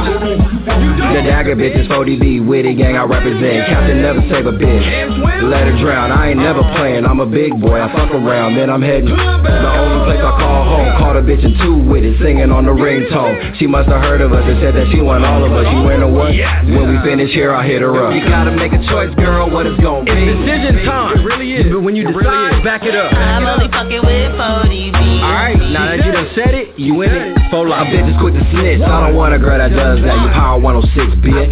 S8: The dagger bitch is 40B, witty gang I represent. Captain never save a bitch, let her drown. I ain't never playing, I'm a big boy, I fuck around, then I'm heading. The only place I call home, called a bitch in 2 with it, singing on the ringtone. She must have heard of us and said that she want all of us. You win or what? When we finish here, I'll hit her up. You gotta make a choice, girl, what it's gonna be. It's decision time. It really is. But when you decide, back it up.
S22: I'm only fucking with 4DB.
S8: Alright, now that you done said it, you in it. Full of bitches quick to snitch. I don't want a girl that does that. You power 106, bitch.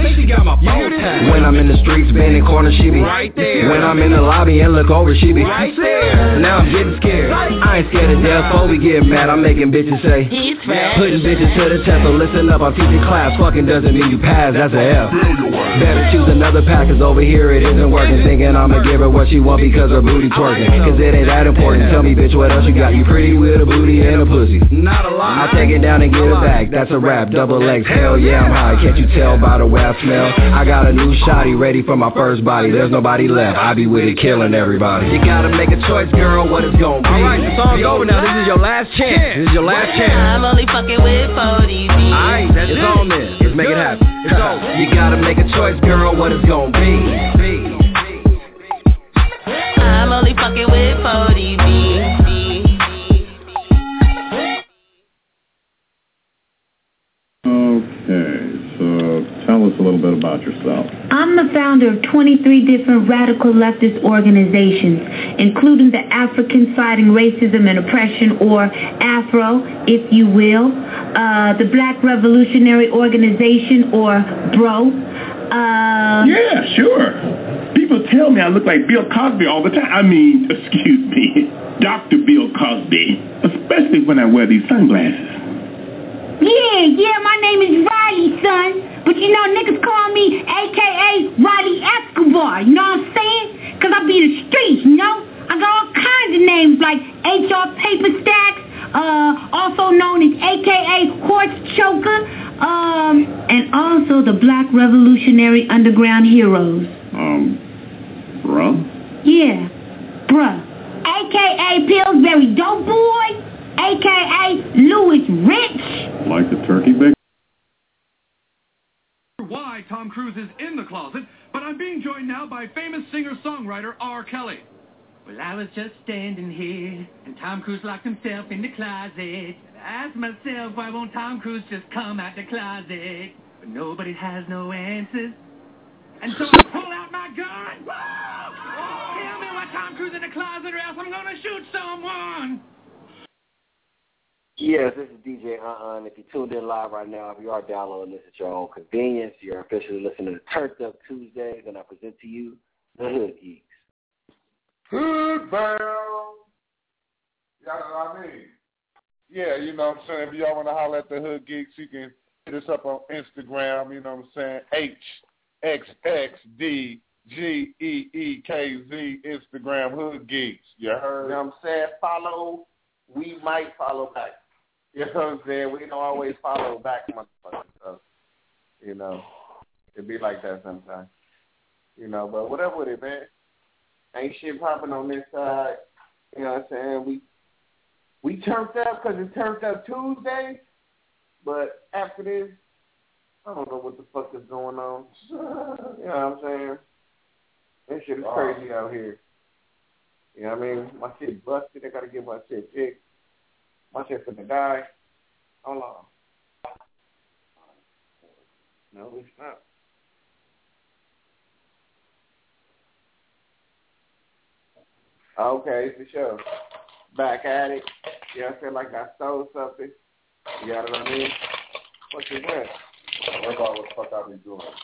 S8: When I'm in the streets, bending corners, she be right there. When I'm in the lobby and look over, she be right there. Now I'm getting scared. I ain't scared of death. Before we get mad, I'm making bitches say, putting bitches to the test. So listen up, I'm teaching class. Fucking doesn't mean you pass, that's a F. Better choose another pack, cause over here it isn't working. Thinking I'ma give her what she want because her booty twerking. Cause it ain't that important. Tell me, bitch, what else you got? You pretty with a booty and a pussy. Not a lot. I'll take it down and get it back. That's a rap. Double legs. Hell yeah, I'm high. Can't you tell by the way I smell? I got a new shotty ready for my first body. There's nobody left. I be with it, killing everybody. You gotta make a choice, girl. What it's gonna be? Alright, the song's over now. This is your last chance. This is your last chance.
S22: I'm only fucking with 4DB.
S8: Alright, it's on there. Let's make it happen. It's over. You gotta make a choice, girl. What it's gonna be?
S22: I'm only fucking with 4DB.
S23: Okay, so tell us a little bit about yourself.
S19: I'm the founder of 23 different radical leftist organizations, including the African Fighting Racism and Oppression, or AFRO, if you will, the Black Revolutionary Organization, or BRO.
S21: Yeah, sure. People tell me I look like Bill Cosby all the time. I mean, excuse me, Dr. Bill Cosby, especially when I wear these sunglasses.
S19: Yeah, my name is Riley, son. But you know, niggas call me a.k.a. Riley Escobar, you know what I'm saying? Because I be in the streets, you know? I got all kinds of names like H.R. Paper Stacks, also known as a.k.a. Horse Choker, and also the Black Revolutionary Underground Heroes.
S23: Bruh?
S19: Yeah, bruh. A.k.a. Pillsbury Dope Boy, a.k.a. Louis Rich.
S23: Like the turkey bake?
S24: Why Tom Cruise is in the closet, but
S10: But I'm being joined now by famous singer-songwriter R. Kelly. Well, I was just standing here, and Tom Cruise locked himself in the closet. I asked myself, why won't Tom Cruise just come out the closet? But nobody has no answers. And so I pull out my gun. Whoa! Tell me why Tom Cruise in the closet, or else I'm gonna shoot someone.
S9: Yes, this is DJ and if you tuned in live right now, if you are downloading this at your own convenience, you're officially listening to Turned Up Tuesdays, and I present to you the Hood Geeks.
S11: Hood bound. Y'all know what I mean? Yeah, you know what I'm saying? If y'all want to holler at the Hood Geeks, you can hit us up on Instagram, you know what I'm saying? HXXDGEEKZ, Instagram, Hood Geeks. You heard?
S13: You know what I'm saying? Follow. We might follow back. You know what I'm saying? We don't always follow back, motherfuckers. So, you know, it be like that sometimes. You know, but whatever with it, man. Ain't shit popping on this side. You know what I'm saying? We turned up because it turned up Tuesday. But after this, I don't know what the fuck is going on. You know what I'm saying? This shit is crazy out here. You know what I mean? My shit busted. I got to get my shit fixed. My shit finna die. Hold on. No, it's not. Okay, for sure. Back at it. Yeah, I feel like I stole something. You got what I mean? What is that?
S11: That's all the fuck I be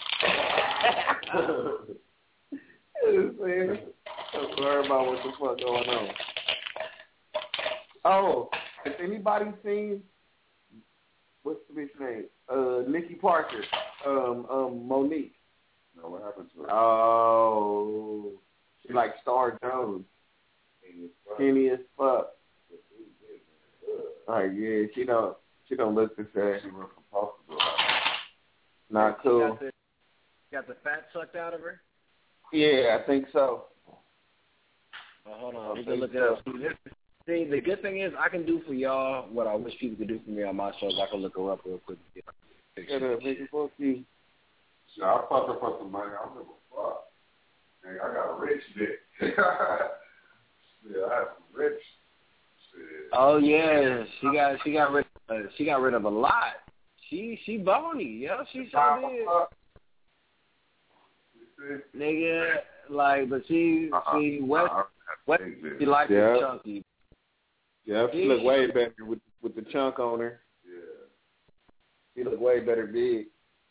S11: doing.
S13: Don't worry about what the fuck going on. Oh, has anybody seen what's the bitch name? Nikki Parker. Monique.
S11: No, what happened to her?
S13: Oh, she like Star Jones. Skinny as fuck. Like yeah, she don't look the same.
S11: She went from possible.
S13: Not cool.
S9: Got the fat sucked out of her?
S13: Yeah, I think so.
S9: Hold on, we can look it up. See, the good thing is I can do for y'all what I wish people could do for me on my shows. I can look her up real quick.
S13: Shut up, nigga. Fuck you.
S11: So I fucked her for some money. I don't give a fuck. Hey, I got a rich dick. Yeah, I have some rich shit.
S9: Oh yeah, she got rid of a lot. She bony, yo. She so did. Nigga, like, but she likes it chunky.
S13: Yeah, she look way better with the chunk on her.
S11: Yeah.
S13: She look way better big.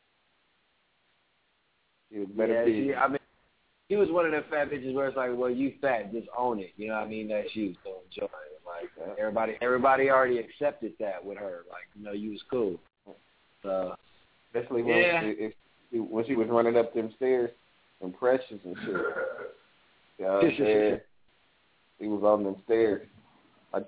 S13: She look better big.
S9: She was one of them fat bitches where it's like, well, you fat, just own it. You know what I mean? That she was so enjoying it. Like, everybody already accepted that with her. Like, you know, you was cool. So,
S13: especially when she was running up them stairs, them Precious and shit. Yeah, he was on them stairs. Like,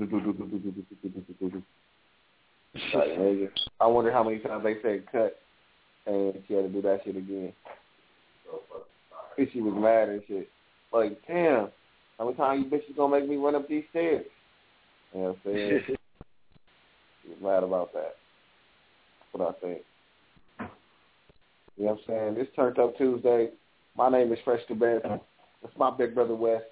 S13: I wonder how many times they said cut, and she had to do that shit again. She was mad and shit. Like, damn, how many times you bitches gonna make me run up these stairs? You know what I'm saying? She was mad about that. That's what I think. You know what I'm saying? This Turned Up Tuesday. My name is Fresh to Bed. That's my big brother Wes.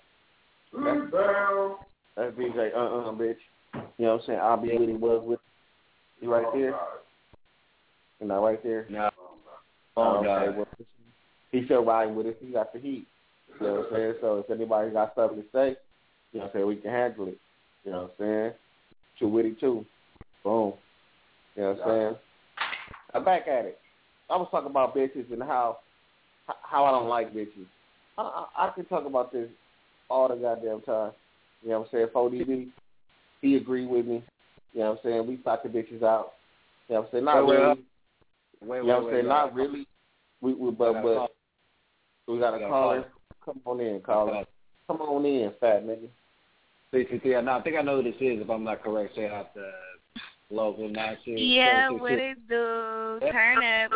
S13: That's DJ bitch. You know what I'm saying? I'll be with him, was with you right there. You're not right there?
S9: No.
S13: Okay, well, he still riding with us. He got the heat. You know what I'm saying? So if anybody got something to say, you know what I'm saying, we can handle it. You know what I'm saying? Too witty too. Boom. You know what I'm saying? I'm back at it. I was talking about bitches and how I don't like bitches. I can talk about this all the goddamn time. You know what I'm saying? 4DB, he agreed with me. You know what I'm saying? We thought the bitches out. You know what I'm saying? Not really. You know what I'm saying? Not really. But we got a caller. Come on in, caller. Come on in, fat nigga.
S9: See, I think I know who this is, if I'm not correct. Say out the local national.
S12: Yeah, what it do? Turn up.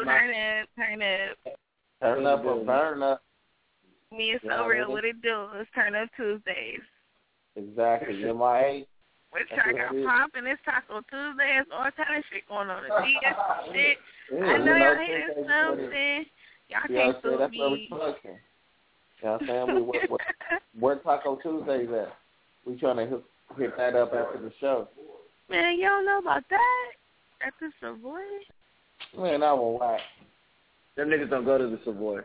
S13: Turn up or burn up.
S12: Me and So Real, what it do? It's Turn Up Tuesdays.
S13: Exactly. MIA.
S12: Which I got popping. It's Taco Tuesday. It's all kind of shit going on. The DS shit. I know y'all hearing something. Y'all
S13: Yeah,
S12: can't
S13: I said
S12: sue
S13: that's where we
S12: me.
S13: fucking. You know what I'm saying? Where Taco Tuesdays at? We trying to hit that up after the show.
S12: Man, you don't know about that? At the Savoy?
S13: Man, I won't lie.
S9: Them niggas don't go to the Savoy.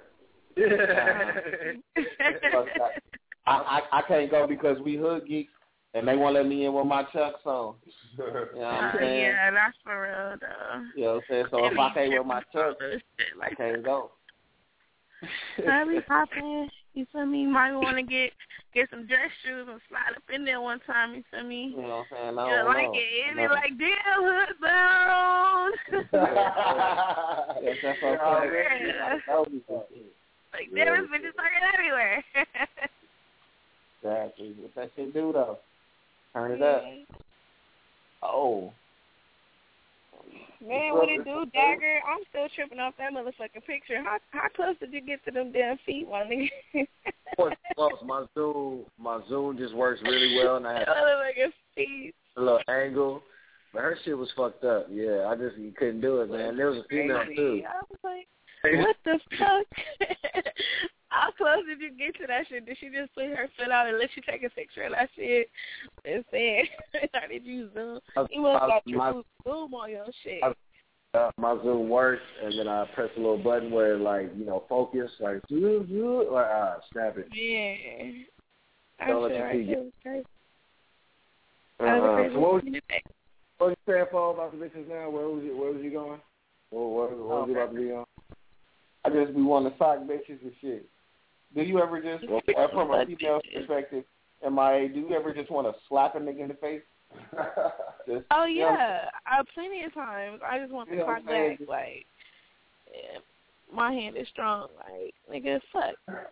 S13: I can't go because we hood geeks and they won't let me in with my Chucks on. You know what I'm saying?
S12: Yeah, that's for real though.
S13: You know what I'm saying? So if I can't wear my Chucks, I can't go.
S12: I be popping. You feel me? You might want to get some dress shoes and slide up in there one time. You feel me?
S13: You know what I'm saying? I
S12: You
S13: don't
S12: like
S13: know.
S12: it? And it like, damn, hood bound.
S13: Yes, that's what I'm saying.
S12: Like, damn, this bitch is talking everywhere.
S13: Exactly. What that shit do, though? Turn it up. Oh.
S12: Man, what it do, Dagger? I'm still tripping off that motherfucking picture. How close did you get to them damn feet, my nigga?
S9: Close. My zoom just works really well, and I had a little angle. But her shit was fucked up. Yeah, you couldn't do it, man. There was a female too.
S12: I was like, what the fuck? How close did you get to that shit? Did she just put her foot out and let you take a picture of that shit? And said, how did you zoom? You must got your zoom on your shit.
S9: My zoom works, and then I press a little button where focus, like, snap it.
S12: Yeah.
S9: Don't let you see it.
S12: Okay.
S9: So what was you saying, Paul, about the bitches now? Where was you going? What was you about to be on?
S13: I just be wanting to sock bitches and shit. Do you ever just, from a female perspective, MIA, do you ever just want to slap a nigga in the face?
S12: Plenty of times. I just want to clock back, like, my hand is strong, like, nigga, fuck.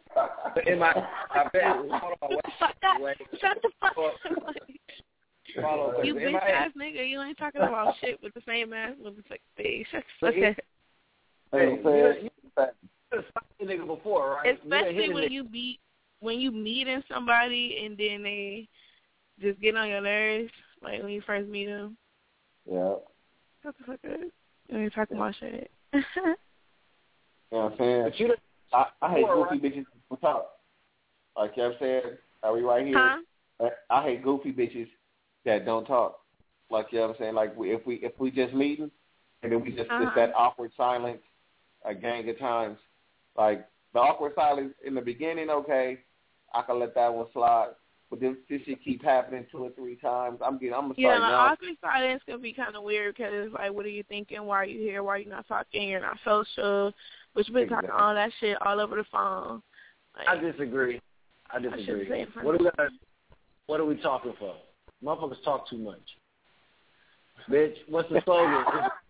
S9: I bet.
S12: Shut the fuck up. You bitch ass nigga, you ain't talking about shit with the same ass motherfucking face. Shut the fuck up.
S9: You a nigga before, right?
S12: Especially when you meeting somebody and then they just get on your nerves, like when you first meet them.
S13: Yeah.
S12: Shut the fuck up. You ain't talking about shit.
S13: You know what I'm saying? But I hate goofy bitches who talk. Like, you know what I'm saying? Are we right here?
S12: Huh?
S13: I hate goofy bitches that don't talk. Like, you know what I'm saying? Like, if we just meeting and then we just it's that awkward silence a gang of times. Like, the awkward silence in the beginning, okay, I can let that one slide. But this shit keep happening 2 or 3 times. I'm gonna start
S12: the awkward silence can be kind of weird because it's like, what are you thinking? Why are you here? Why are you not talking? You're not social. But you've been talking all that shit all over the phone. Like,
S9: I disagree. What are we talking for? Motherfuckers talk too much. Bitch, what's the slogan?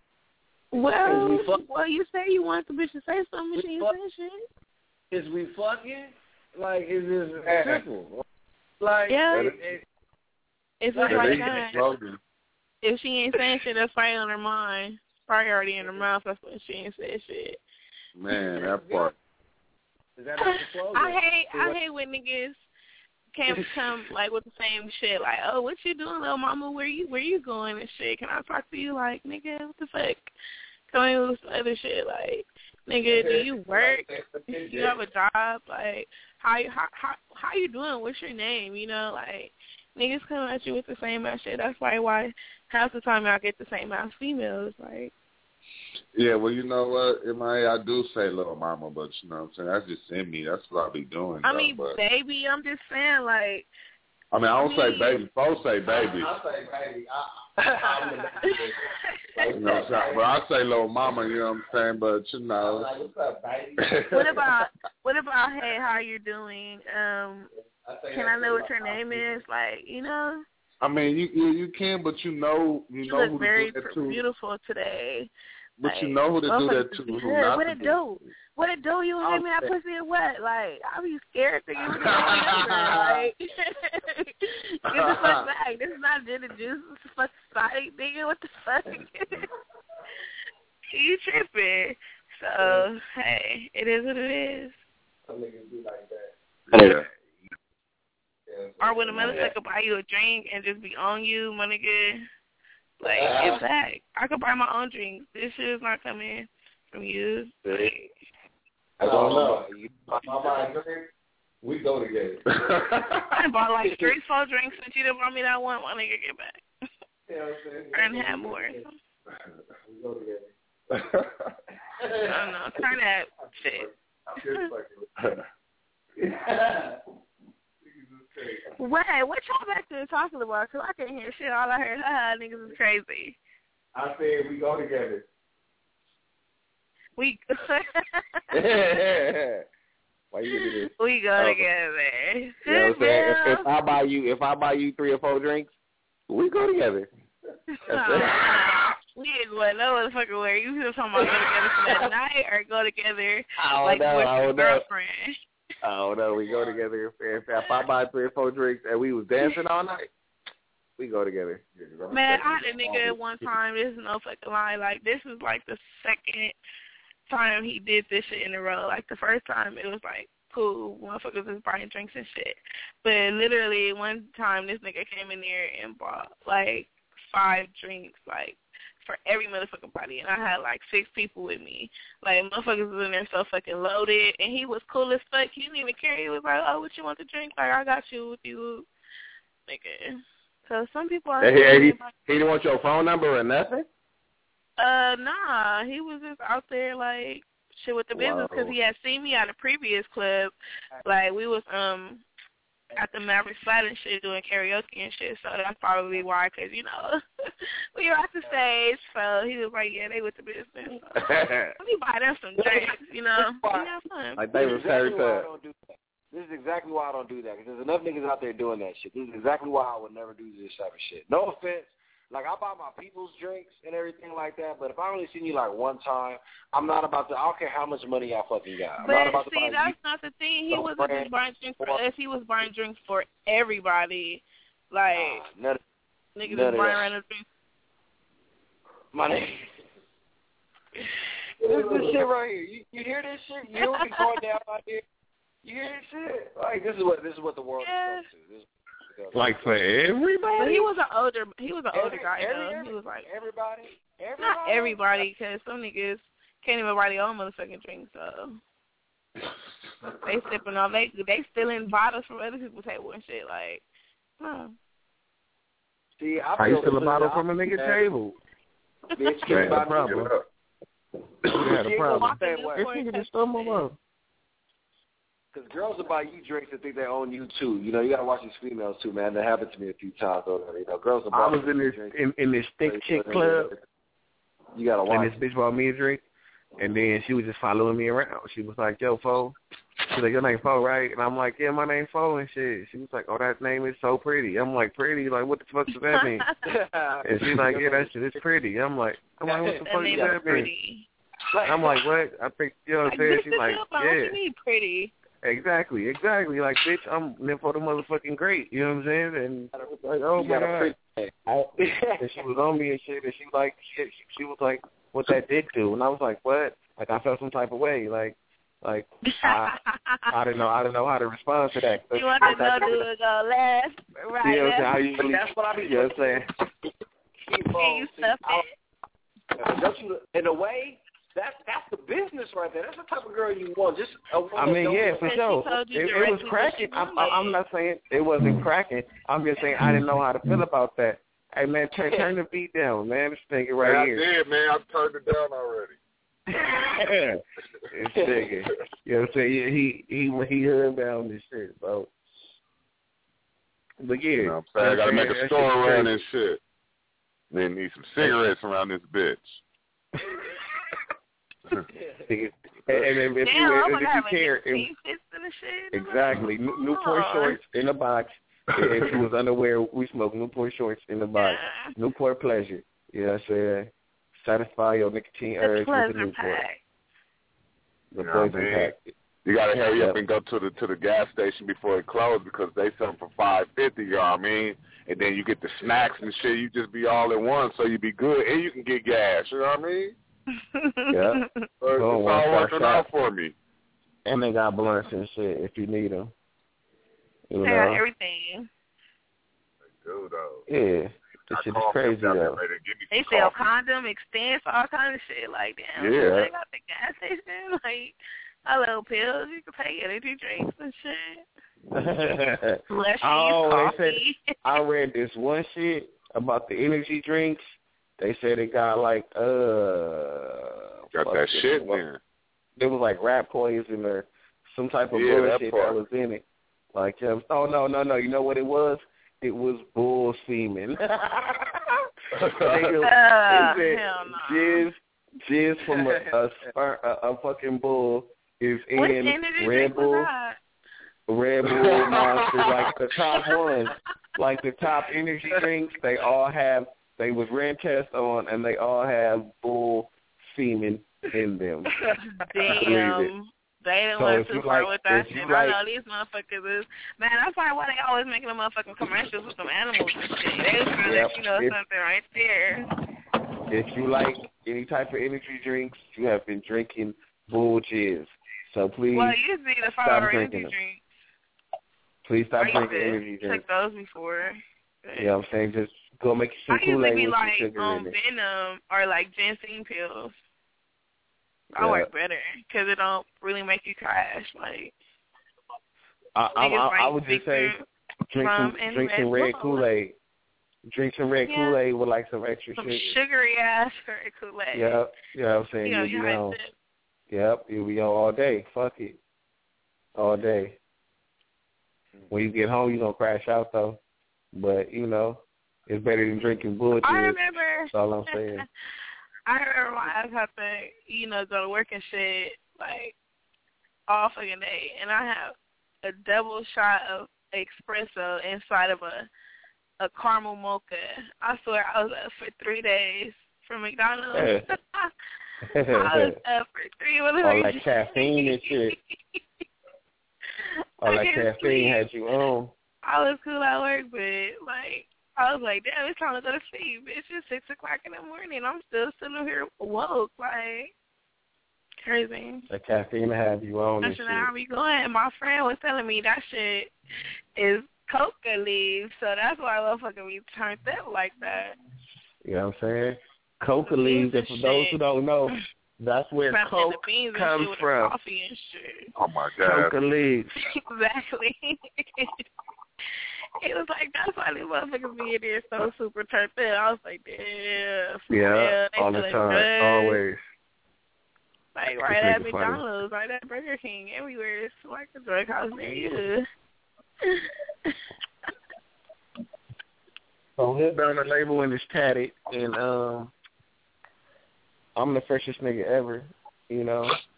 S12: Well, you say you want the bitch to say something, but she ain't saying shit.
S9: Is we fucking? Like, is this simple? Like,
S12: it's just like that. If she ain't saying shit, that's probably on her mind. Probably already in her mouth. That's when she ain't said shit.
S11: Man, that part.
S9: Is that not the slogan?
S12: I hate when niggas can't come like with the same shit. Like, oh, what you doing, little mama? Where you going and shit? Can I talk to you? Like, nigga, what the fuck? Come in with some other shit. Like, nigga, do you work? Do you have a job? Like, how you doing? What's your name? You know, like, niggas come at you with the same ass shit. That's why half the time y'all get the same ass females. Like.
S11: Yeah, well, you know what? I do say little mama, but you know what I'm saying? That's just in me. That's what I be doing.
S12: Baby, I'm just saying, like.
S11: I don't say baby. Folks say baby.
S9: I say baby.
S11: You know what I'm saying? But I say little mama, you know what I'm saying? But, you know.
S9: Like, what's up, baby?
S12: What about, hey, how you doing? Can I know what your name is? Like, you know?
S11: I mean, you can, but you know
S12: you
S11: look
S12: who
S11: very
S12: to do that beautiful today.
S11: But like, you know who to do that to.
S12: What it do? What it do? You gave me that pussy or what? Like, I be scared to give you that number. Like, get the fuck back. This is not gin and juice. This is fucking psych, nigga. What the fuck? You tripping. So, hey, it is what it is.
S9: Some niggas be like that.
S11: Yeah.
S12: Or when a motherfucker buy you a drink and just be on you, my nigga. Like, get back. I could buy my own drinks. This shit is not coming from you. Like,
S13: I don't know. If I buy a drink, we go together.
S12: I bought like 4 drinks since you done brought me that one. Why don't you get back?
S13: You know what I'm saying?
S12: I didn't have more.
S13: We go together.
S12: I don't know. Turn that shit. Wait, what y'all back there talking about? Because I can't hear shit. All I heard, niggas is crazy.
S13: I said we go together.
S12: We
S13: Why you do this?
S12: We go together.
S13: You know what I'm saying? If I buy you 3 or 4 drinks, we go together.
S12: We ain't going no motherfucking way. You just talking about go together for that night or go together like with your girlfriend?
S13: Oh no, we go together. If I buy 3 or 4 drinks and we was dancing all night, we go together.
S12: Man, I had a nigga one time. This is no fucking lie. Like this is like the second time he did this shit in a row. Like the first time it was like cool, motherfuckers was buying drinks and shit. But literally one time this nigga came in there and bought like 5 drinks, like for every motherfucking body, and I had like 6 people with me. Like motherfuckers was in there so fucking loaded, and he was cool as fuck. He didn't even care. He was like, "Oh, what you want to drink? Like I got you with you, nigga." So some people are.
S13: He didn't want your phone number or nothing.
S12: Nah, he was just out there like shit with the business because he had seen me at a previous club. Like we was at the Maverick Flat and shit doing karaoke and shit. So that's probably why, because you know we were at the stage. So he was like, yeah, they with the business. So, let me buy them some drinks, you know. We have fun.
S13: Like they was
S9: This is exactly why I don't do that, because there's enough niggas out there doing that shit. This is exactly why I would never do this type of shit. No offense. Like, I buy my people's drinks and everything like that, but if I only seen you, like, one time, I'm not about to, I don't care how much money y'all fucking got. I'm not about to buy
S12: that's not the thing. He wasn't just buying drinks for us. He was buying drinks for everybody. Like, niggas was buying random drinks.
S9: My nigga. This is this shit right here. You hear this shit? You hear what we going down out here? You hear this shit? Like, this is what the world is going to.
S11: Like for everybody?
S12: But he was an older guy, though. He was like
S9: everybody.
S12: Not everybody, because some niggas can't even buy their own motherfucking drinks. So they sipping on they stealing bottles from other people's table and shit. Like,
S9: See,
S11: I used to steal a bottle from a nigga table.
S9: Bitch,
S11: you had a problem. You had a problem.
S9: This
S11: nigga just stole my bottle.
S9: Because girls will buy you drinks and think they own you too. You know, you gotta watch these females too, man. That happened to me a few times already. You know, girls will buy
S11: I was in this thick chick club.
S9: You gotta watch.
S11: And this bitch bought me a drink, and then she was just following me around. She was like, "Yo, Fo." She's like, "Your name Fo, right?" And I'm like, "Yeah, my name Fo and shit." She was like, "Oh, that name is so pretty." I'm like, "Pretty? Like, what the fuck does that mean?" And she's like, "Yeah, that shit is pretty." I'm like, "What the fuck does that mean?" I'm like, "What?" I think, you know what I'm saying? She's like, "Yeah."
S12: What you mean pretty?
S11: Exactly. Like, bitch, I'm for the motherfucking great. You know what I'm saying? And I was like, oh my god. And she was on me and shit. And she like, shit. She was like, what that dick do? And I was like, what? Like, I felt some type of way. Like I didn't know how to respond to that.
S12: You want to know, do it go left, right?
S11: You know what I'm saying? How usually,
S9: that's what I be.
S11: You know what I'm saying?
S12: Can you stuff it?
S9: Don't you? In a way. That's the business right there. That's the type of girl you want. Just
S11: I mean, yeah, for sure. It was cracking. I'm not saying it wasn't cracking. I'm just saying I didn't know how to feel about that. Hey, man, turn the beat down, man. This nigga right here. I did,
S21: man. I turned it down already.
S11: This nigga. You know what I'm saying? Yeah, he heard down this shit, so. But yeah.
S21: You know what I'm saying? I got to make a store around this shit. Then need some cigarettes around this bitch.
S11: And if you care, exactly. Newport shorts in a box. If she was underwear, we smoke Newport shorts in the box. Newport pleasure. You know what I'm saying? Satisfy your nicotine urge with the Newport. The poison pack.
S21: You gotta hurry up and go to the gas station before it closes because they sell them for $5.50. You know what I mean? And then you get the snacks and shit. You just be all in one, so you be good, and you can get gas. You know what I mean?
S11: Yeah.
S21: It's all working out for me.
S11: And they got blunts and shit if you need them.
S12: They got everything.
S21: They do, though.
S11: Yeah. This shit is crazy, though.
S12: They sell condom, extends, all kind of shit. Like, damn,
S11: yeah.
S12: They got the gas station. Like, a little pills. You can take energy drinks and shit.
S1: They said, I read this one shit about the energy drinks. They said it got like
S11: got that shit in.
S1: There was like rat poison or some type of bullshit that was in it. Like, no. You know what it was? It was bull semen. Jizz from a fucking bull is in Red Bull. Red Bull, Monster, like the top ones, like the top energy drinks, they was ran tests on, and they all have bull semen in them.
S12: Damn. They didn't want to far with that shit. I know these motherfuckers is, man, that's probably why they always making them motherfucking commercials with some animals and shit. They was trying to let you know something right there.
S1: If you like any type of energy drinks, you have been drinking bull jizz. So please stop drinking them. Please stop drinking energy drinks.
S12: Took those before.
S1: You know what I'm saying? Just go make some Kool-Aid with some sugar in it.
S12: Venom or like ginseng pills. I work better because it don't really make you crash. Like
S1: I would just say drink some red Kool-Aid. Drink some red Kool-Aid with like some extra sugar.
S12: Some sugary ass red Kool-Aid.
S1: Yep. You know what I'm saying? You'll be on. Yep. You'll be on all day. Fuck it. All day. When you get home, you're going to crash out, though. But, you know, it's better than drinking bullshit.
S12: I remember.
S1: That's all I'm saying.
S12: I remember my ass had to, go to work and shit, like, all fucking day. And I have a double shot of espresso inside of a caramel mocha. I swear I was up for 3 days from McDonald's. I was up for 3 days.
S1: All that caffeine and shit. All that caffeine had you on.
S12: I was cool at work, but, like, I was like, damn, it's time to go to sleep. It's just 6 o'clock in the morning. I'm still sitting here woke, like, crazy.
S1: The caffeine have you on and shit.
S12: That's how we going. My friend was telling me that shit is coca leaves, so that's why motherfucker we turned up like that.
S1: You know what I'm saying? Coca leaves, and for those who don't know, that's where coke comes from.
S12: Coffee and shit.
S11: Oh, my God.
S1: Coca leaves.
S12: Exactly. It was like, that's why these motherfuckers be in there so super turned up. I was like, damn.
S1: Yeah, all the time,
S12: good.
S1: always.
S12: Like, right at McDonald's, right at Burger King, everywhere. It's like a drug house near you.
S1: So Hoodbound, the label, and it's tatted, and I'm the freshest nigga ever, and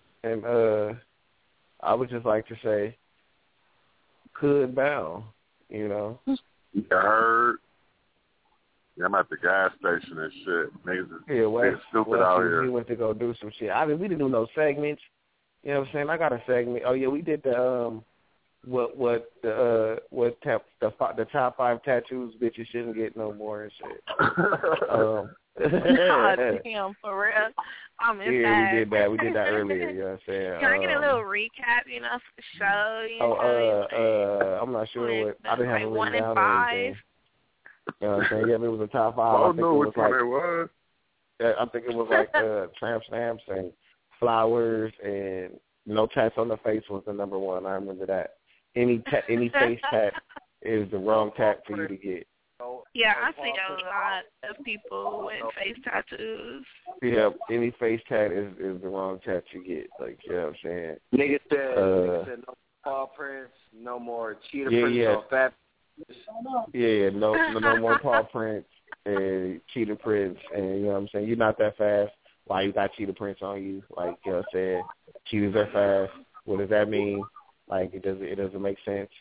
S1: I would just like to say, Hoodbound,
S11: You heard? Yeah, I'm at the gas station and shit. Niggas is stupid out here.
S1: We went to go do some shit. I mean, we didn't do no segments. You know what I'm saying? I got a segment. Oh yeah, we did the the top 5 tattoos bitches shouldn't get no more and shit.
S12: Damn, for real. I'm in
S1: yeah, we did that earlier, you know what I'm saying?
S12: Can I get a little recap, for the show?
S1: I'm not sure what I didn't have
S12: like
S1: it
S12: 1
S1: written
S12: and
S1: down
S12: 5.
S1: or anything. You know what I'm saying? Yeah, it was a top 5.
S11: I don't know which one it was.
S1: I think it was like tramp stamps and flowers and no tats on the face was the number 1. I remember that. Any face tat is the wrong tat for you to get.
S12: Yeah, I see a lot of people with face tattoos.
S1: Yeah, any face tat is the wrong tat you get. Like, you know what I'm saying?
S9: Niggas said no paw prints, no more cheetah prints, no fat.
S1: Yeah, no more paw prints and cheetah prints, and you know what I'm saying? You're not that fast. Why you got cheetah prints on you? Like, you know what I'm saying? Cheetahs are fast. What does that mean? Like, it doesn't make sense.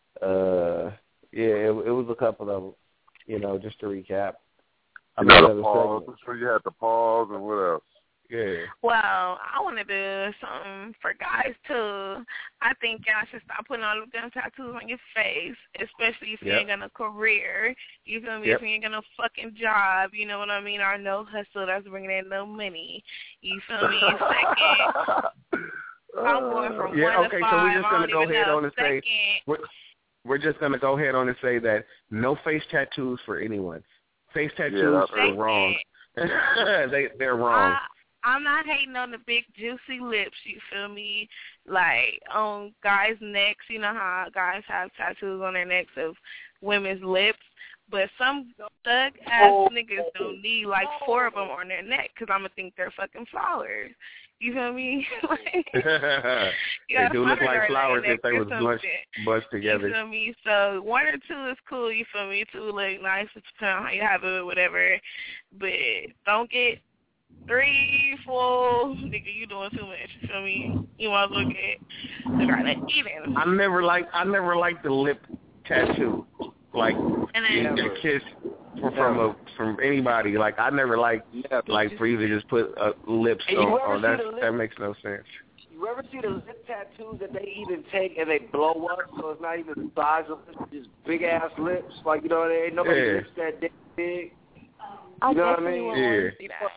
S1: It was a couple of them. Just to recap.
S11: You had the pause. I'm sure you had the pause, and what else?
S1: Yeah.
S12: Well, I want to do something for guys, too. I think y'all should stop putting all of them tattoos on your face, especially if you ain't got a career. You feel me? If you ain't got no fucking job, you know what I mean? Or no hustle that's bringing in no money. You feel me? Second, I'm going from 1 to 5.
S1: So we're just going to go ahead on and say... We're just going to go ahead on and say that no face tattoos for anyone. Face tattoos are wrong. They're wrong.
S12: I'm not hating on the big juicy lips, you feel me? Like on guys' necks, you know how guys have tattoos on their necks of women's lips. But some thug-ass niggas don't need like 4 of them on their neck because I'm going to think they're fucking flowers. You feel me? Like,
S1: they do look like flowers if they was bunched together.
S12: You feel me? So 1 or 2 is cool, you feel me? 2 look nice, it depends on how you have it, whatever. But don't get 3, 4, nigga, you doing too much, you feel me? You want to look at the guy that eating.
S1: I never liked the lip tattoo. Like a kiss from anybody. Like I never liked for you to just put lips on that. That makes no sense.
S9: You ever see the lip tattoos that they even take and they blow up so it's not even the size of just big ass lips? Like ain't nobody lips that big. You know what I mean?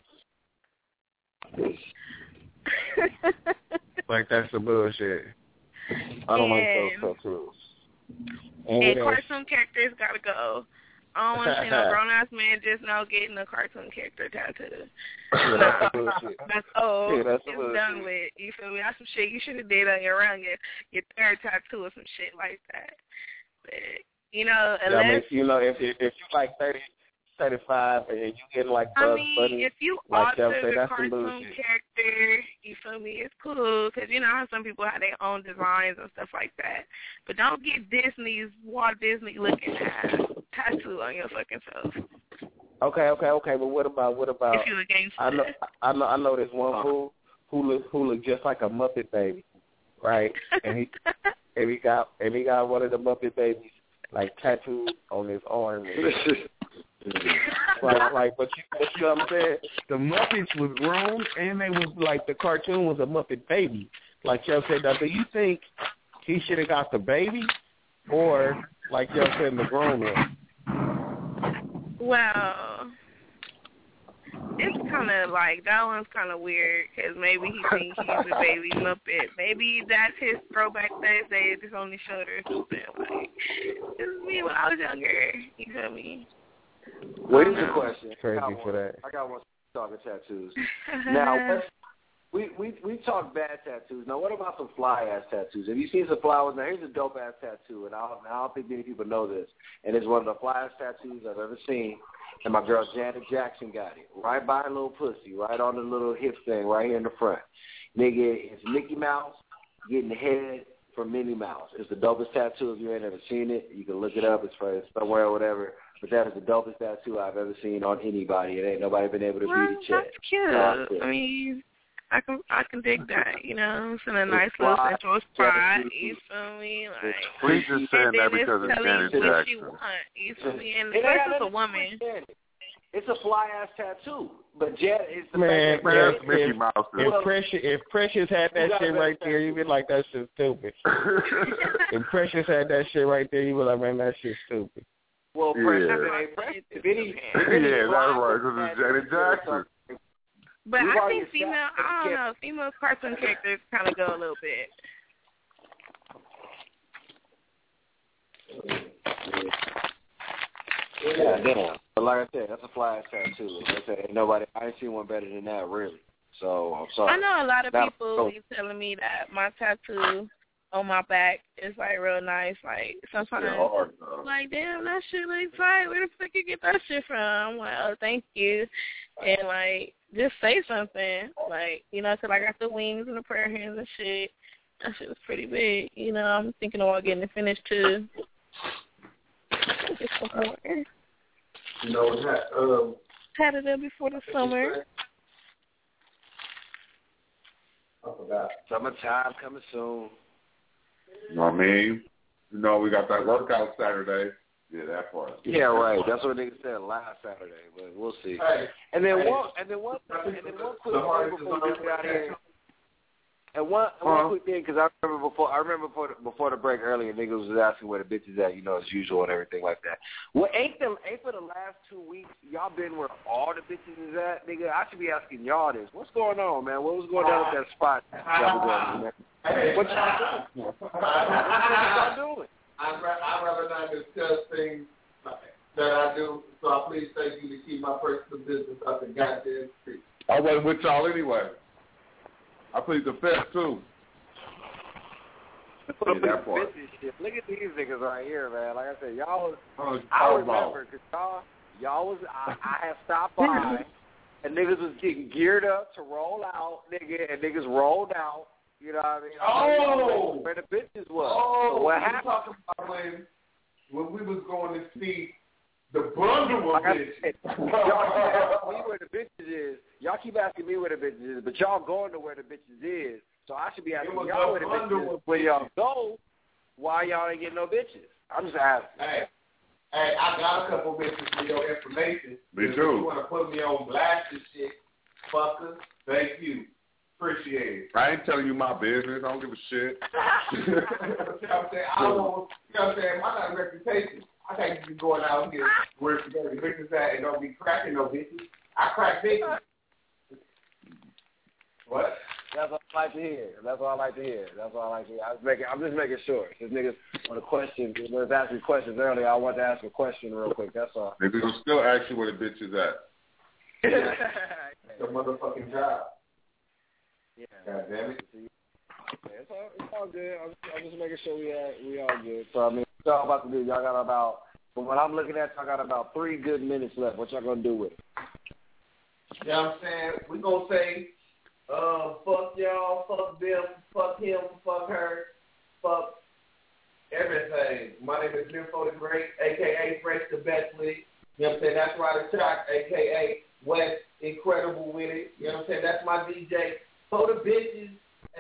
S1: Yeah. Like that's some bullshit. I don't like those tattoos.
S12: And cartoon characters gotta go. I don't want to see no grown-ass man just now getting a cartoon character tattoo. That's old.
S1: Yeah,
S12: it's done with. You feel me? That's some shit you should have did on your third tattoo or some shit like that. But, unless...
S1: if you're like 30, 35 and you get like Bugs Bunny,
S12: if you
S1: like
S12: alter the
S1: that's
S12: cartoon character, you feel me, it's cool, because you know how some people have their own designs and stuff like that. But don't get Walt Disney looking ass tattoo on your fucking self.
S1: Okay, but what about
S12: if you against
S1: I know this one fool who look just like a Muppet baby, right? and he got one of the Muppet babies like tattooed on his arm. but you know what I'm saying? The Muppets was grown, and they was like the cartoon was a Muppet baby. Like y'all said, now, do you think he should have got the baby, or like y'all said, the grown one?
S12: Well, it's kind of like that one's kind of weird because maybe he thinks he's a baby Muppet. Maybe that's his throwback Thursday. It's on his shoulder or something. Like this is me when I was younger. You feel me?
S9: What is the question?
S1: Crazy for that.
S9: I got one talking tattoos. Now, we talk bad tattoos. Now, what about some fly-ass tattoos? Have you seen some fly ones? Now, here's a dope-ass tattoo, and I don't think many people know this. And it's one of the fly-ass tattoos I've ever seen. And my girl Janet Jackson got it. Right by her little pussy, right on the little hip thing, right here in the front. Nigga, it's Mickey Mouse getting the head from Minnie Mouse. It's the dopest tattoo. If you ain't ever seen it, you can look it up. It's somewhere or whatever. But that is the dopest tattoo I've ever seen on anybody. It ain't nobody been able to beat it yet.
S12: That's cute. I mean, I can dig that. It's in a nice little central spot. You feel me? Like,
S11: please just saying that because it's Janet Jackson.
S12: You feel me? And the person is a woman.
S9: It's a fly ass tattoo, but Janet is the
S1: man.
S11: Mickey Mouse.
S1: If Precious had that shit right there, you'd be like, that shit's stupid. If Precious had that shit right there, you'd be like, man, that shit's stupid.
S9: Well, Precious, if any
S11: that's right, because it's Janet Jackson.
S12: But I think female cartoon characters kind of go a little bit.
S9: Yeah, damn. But like I said, that's a fly-ass tattoo. Like I said, I ain't seen one better than that, really. So, I'm sorry.
S12: I know a lot of people be telling me that my tattoo on my back is, like, real nice. Like, sometimes, like, damn, that shit looks tight. Where the fuck you get that shit from? I'm like, oh, thank you. And, like, just say something. Like, because I got the wings and the prayer hands and shit. That shit was pretty big. I'm thinking about getting it finished, too. Get some more. Had it up before the summer.
S9: I forgot. Summertime coming soon.
S11: You know what I mean? We got that workout Saturday. Yeah, that part.
S9: Yeah, right. That's what niggas said last Saturday, but we'll see. Hey, and then one quick thing before we get out here. And one quick thing, because I remember before the break earlier, niggas was asking where the bitches at, as usual and everything like that. Well, ain't for the last 2 weeks y'all been where all the bitches is at, nigga? I should be asking y'all this. What's going on, man? What was going on with that spot y'all was going, man? What y'all doing? What y'all doing?
S16: I'd rather not discuss things that I do, so I please thank you to keep my personal business up the goddamn street.
S11: I wasn't with y'all anyway. I plead the fifth too.
S9: Look at these niggas right here, man. Like I said, y'all was, I remember, because y'all was, I had stopped by, and niggas was getting geared up to roll out, nigga, and niggas rolled out. You know what I mean?
S11: Oh!
S9: Where the bitches was.
S11: Oh!
S9: So what happened?
S11: Talking about when we was going to see the bundle of bitches.
S9: Y'all keep asking me where the bitches is. Y'all keep asking me where the bitches is, but y'all going to where the bitches is. So I should be asking y'all where the bitches is. When y'all go, why y'all ain't getting no bitches? I'm just asking.
S13: Hey, I got a couple bitches for your information.
S11: Me too.
S13: If you want to put me on blast and shit, fucker, thank you. Appreciate it.
S11: I ain't telling you my business. I don't give a shit.
S13: You know what I'm saying? I don't, you know what I'm saying? I got a reputation. I can't just be going out here where the bitches at and don't be cracking no bitches. I crack bitches. What?
S9: That's all I like to hear. I'm just making sure. Because niggas on the question, was asking questions earlier. I want to ask a question real quick. That's all.
S11: Niggas will still ask you where the bitch is at.
S13: The motherfucking job.
S9: Yeah.
S13: God damn it.
S9: Yeah, it's all good. I'm just making sure we all good. So I mean, what y'all about to do? Y'all got about, from what I'm looking at, y'all got about 3 good minutes left. What y'all gonna do with it?
S13: You know what I'm saying? We gonna say, fuck y'all, fuck them, fuck him, fuck her, fuck everything. My name is Nympho the Great, a.k.a. Fresh the Best with it. You know what I'm saying? That's Ryder Chalk, a.k.a. West Incredible with it. You know what I'm saying? That's my DJ. For the bitches,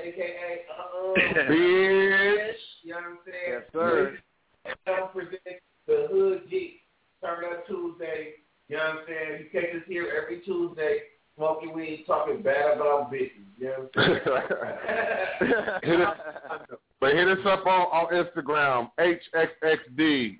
S13: a.k.a.
S11: Bitch.
S13: You know what I'm saying?
S9: Yes, sir.
S13: I'm presenting the Hood Geek Turn Up Tuesday. You know what I'm saying? You catch us here every Tuesday, smoking weed, talking bad about bitches. You know what I'm saying?
S11: Hit us up on Instagram, HXXD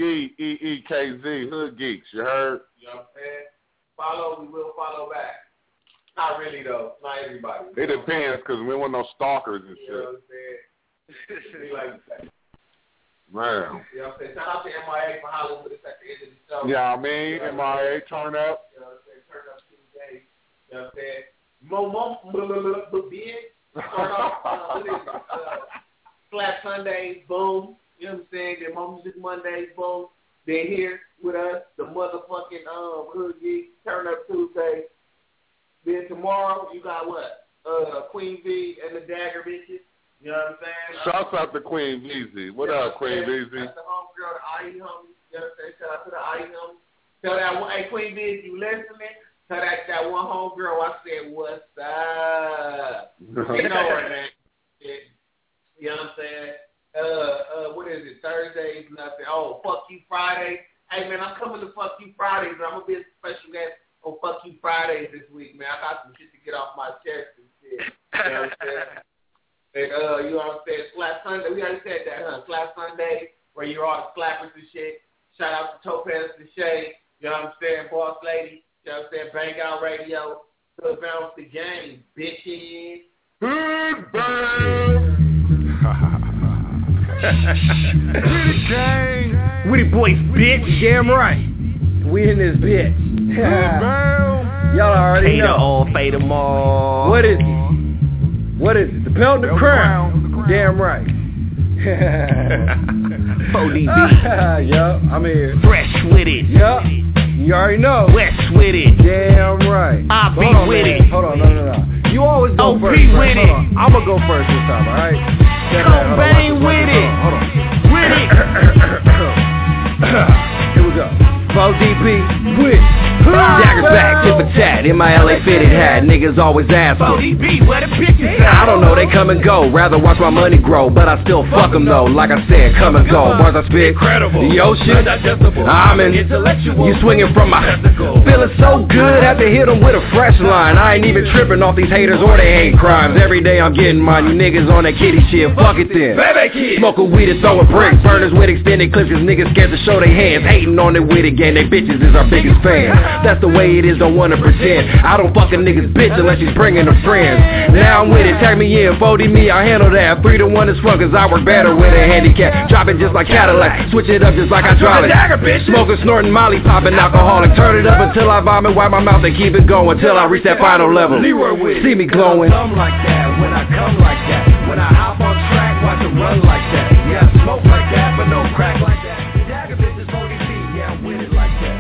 S11: GEEKZ Hood Geeks. You heard?
S13: You know what I'm saying? Follow, we will follow back. Not really, though. Not everybody.
S11: It depends, because we want no stalkers and shit.
S13: You know what I'm saying? We like that.
S11: Man.
S13: You know what I'm saying? Shout out to MIA for Hollywood. It's at the end of the show.
S11: Yeah, I mean, MIA, turn up.
S13: You know what I'm saying? Turn up Tuesday. You know what I'm saying? Big. Turn up. What is it? Slap Sundays, boom. You know what I'm saying? Then Mo Music Mondays, boom. They're here with us. The motherfucking Hood Geek Turn Up Tuesday. Then tomorrow, you got what? Queen V and the Dagger bitches. You know what I'm saying?
S11: Shouts out to Queen VZ. What up, Queen VZ?
S13: That's the homegirl, the IE homie. You know what I'm saying? Shout out to the IE homie. Tell that one, hey, Queen V, if you listening, tell that one homegirl I said, what's up? You know her, man. You know what I'm saying? What is it? Thursdays, nothing. Oh, Fuck You Friday. Hey, man, I'm coming to Fuck You Fridays. I'm going to be a special guest on Fuck You Fridays this week, man. I got some shit to get off my chest and shit. You know what I'm saying? And, you know what I'm saying? Slap Sunday. We already said that, huh? Slap Sunday, where you're all the slappers and shit. Shout out to Topaz the Shade. You know what I'm saying? Boss Lady. You know what I'm saying? Bang Out Radio. Good bounce the game, bitches.
S11: Good bounce.
S5: With gang. With it, boys, bitch. Damn right.
S6: We in this bitch. Y'all already know.
S5: All, fade them all.
S6: What is it? What is it? The Pelt the Crown. Damn right.
S5: 4DB.
S6: Yup, I'm here.
S5: Fresh with it.
S6: Yup. You already know.
S5: West with it.
S6: Damn right.
S5: I be with it.
S6: Hold on, no. You always go first.
S5: With it.
S6: I'm gonna go first this time, alright?
S5: Bang with it.
S6: Hold on.
S5: With it.
S6: Here we go. 4DB with
S8: Dagger back, tip for tat, in my LA fitted hat. Niggas always ask me,
S5: 4DB, where the bitches at?
S8: I don't know, they come and go. Rather watch my money grow, but I still fuck them though. Like I said, come and go. Bars I spit,
S5: incredible.
S8: The ocean, I'm in.
S5: Intellectual.
S8: You swinging from my feeling so good, had to hit them with a fresh line. I ain't even tripping off these haters or they hate crimes. Every day I'm getting mine. You niggas on that kitty shit, fuck it then. Smoking weed and throwing bricks, burners with extended clips, cause niggas scared to show their hands. Hating on their witty game, they bitches is our biggest fan. That's the way it is, don't wanna pretend. in. I don't fuck a nigga's bitch unless she's bringing her friends. Now I'm with it, tag me in, 40 me, I handle that. 3-1 is fun, cause I work better with a handicap. Drop it just like Cadillac, switch it up just like hydraulic. Smoking, snorting, molly, popping, alcoholic. Turn it up until I vomit, wipe my mouth and keep it going till I reach that final level. See me glowing.
S17: Come like that, when I come like that, when I hop on track, watch it run like that. Yeah, I smoke like that, but no crack like that. Dagger bitches 40 feet, yeah, I'm with it like that.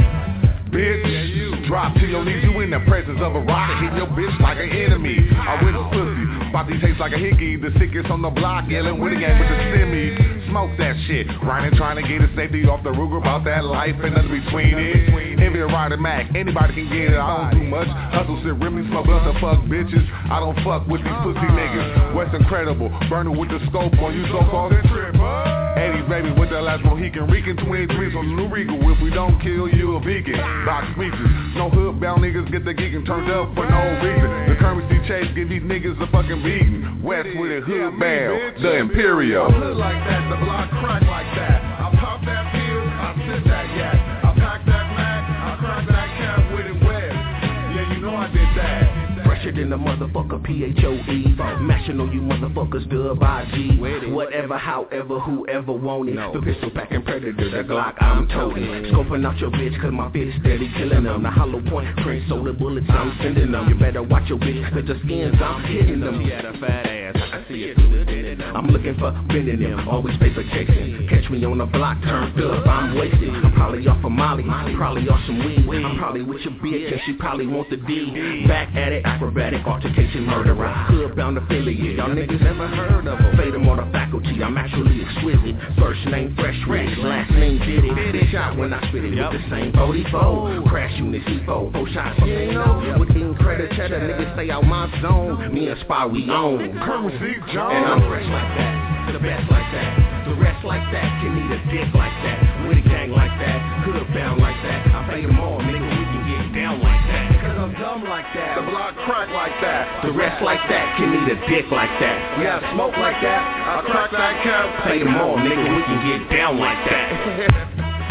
S18: Bitch, drop to your knees, you in the presence of a rock, hit your bitch like an enemy. I with a pussy, body tastes like a hickey, the sickest on the block, yelling with the gang with the semi. Smoke that shit, riding trying to get a safety off the Ruger, about that life and nothing between it. Envy a rider Mac, anybody can get it, I don't do much. Hustle shit, Remy smoke up the fuck bitches. I don't fuck with these pussy niggas. What's incredible, burning with the scope on you so-called Eddie baby with the last Mohican, reeking 23s on the new Regal. If we don't kill you, a vegan. Box speeches, no hood bound niggas get the geeking turned up for no reason. The currency chase give these niggas a fucking beating. West with a hood bound, the Imperial. I look like that, the block crack like that. I pop that pill, I sit that yak. I pack that Mac, I crack that cap with it wet. Yeah, you know I did that.
S17: Fresher than a motherfucker, PHOE. Mashing on you motherfuckers, dub IG. Whatever, however, whoever want it. The pistol packing predator, the Glock I'm toting. Scoping out your bitch, cause my bitch steady killing them. The hollow point print, so the bullets I'm sending them. You better watch your bitch, cause the skins I'm hitting them. She had a fat ass, I can see it through the dead. I'm looking for bending them, always paper chasing. Catch me on the block, turned up, I'm wasted. I'm probably off of Molly, probably off some weed. I'm probably with your bitch, and she probably want the D. Back at it, acrobatic, altercation, murderer. Hood bound affiliate, y'all niggas never heard of her. Fade on the faculty, I'm actually exquisite. First name Fresh Rich, last name Diddy. This shot when I spit it with the same 44. Crash unit C4, 4 shots, you ain't know. With the credit cheddar, niggas stay out my zone. Me and Spy, we own.
S18: Currency Jones.
S17: And I'm fresh like that, the best like that. The rest like that, can need a dick like that. With a gang like that, hood bound like that. I pay them all, nigga, we can get down like that. Cause I'm dumb like that,
S18: the block crack like that.
S17: The rest like that, can need a dick like that.
S18: Yeah, I smoke like that, I crack that cap.
S17: Pay them all, nigga, we can get down like that.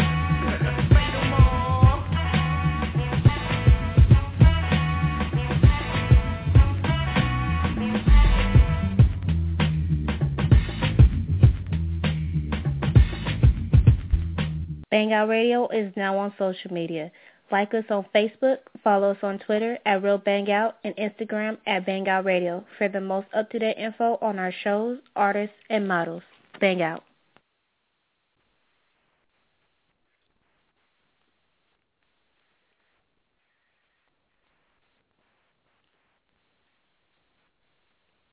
S20: Bang Out Radio is now on social media. Like us on Facebook, follow us on Twitter at Real Bang Out, and Instagram at Bang Out Radio for the most up-to-date info on our shows, artists, and models. Bang Out.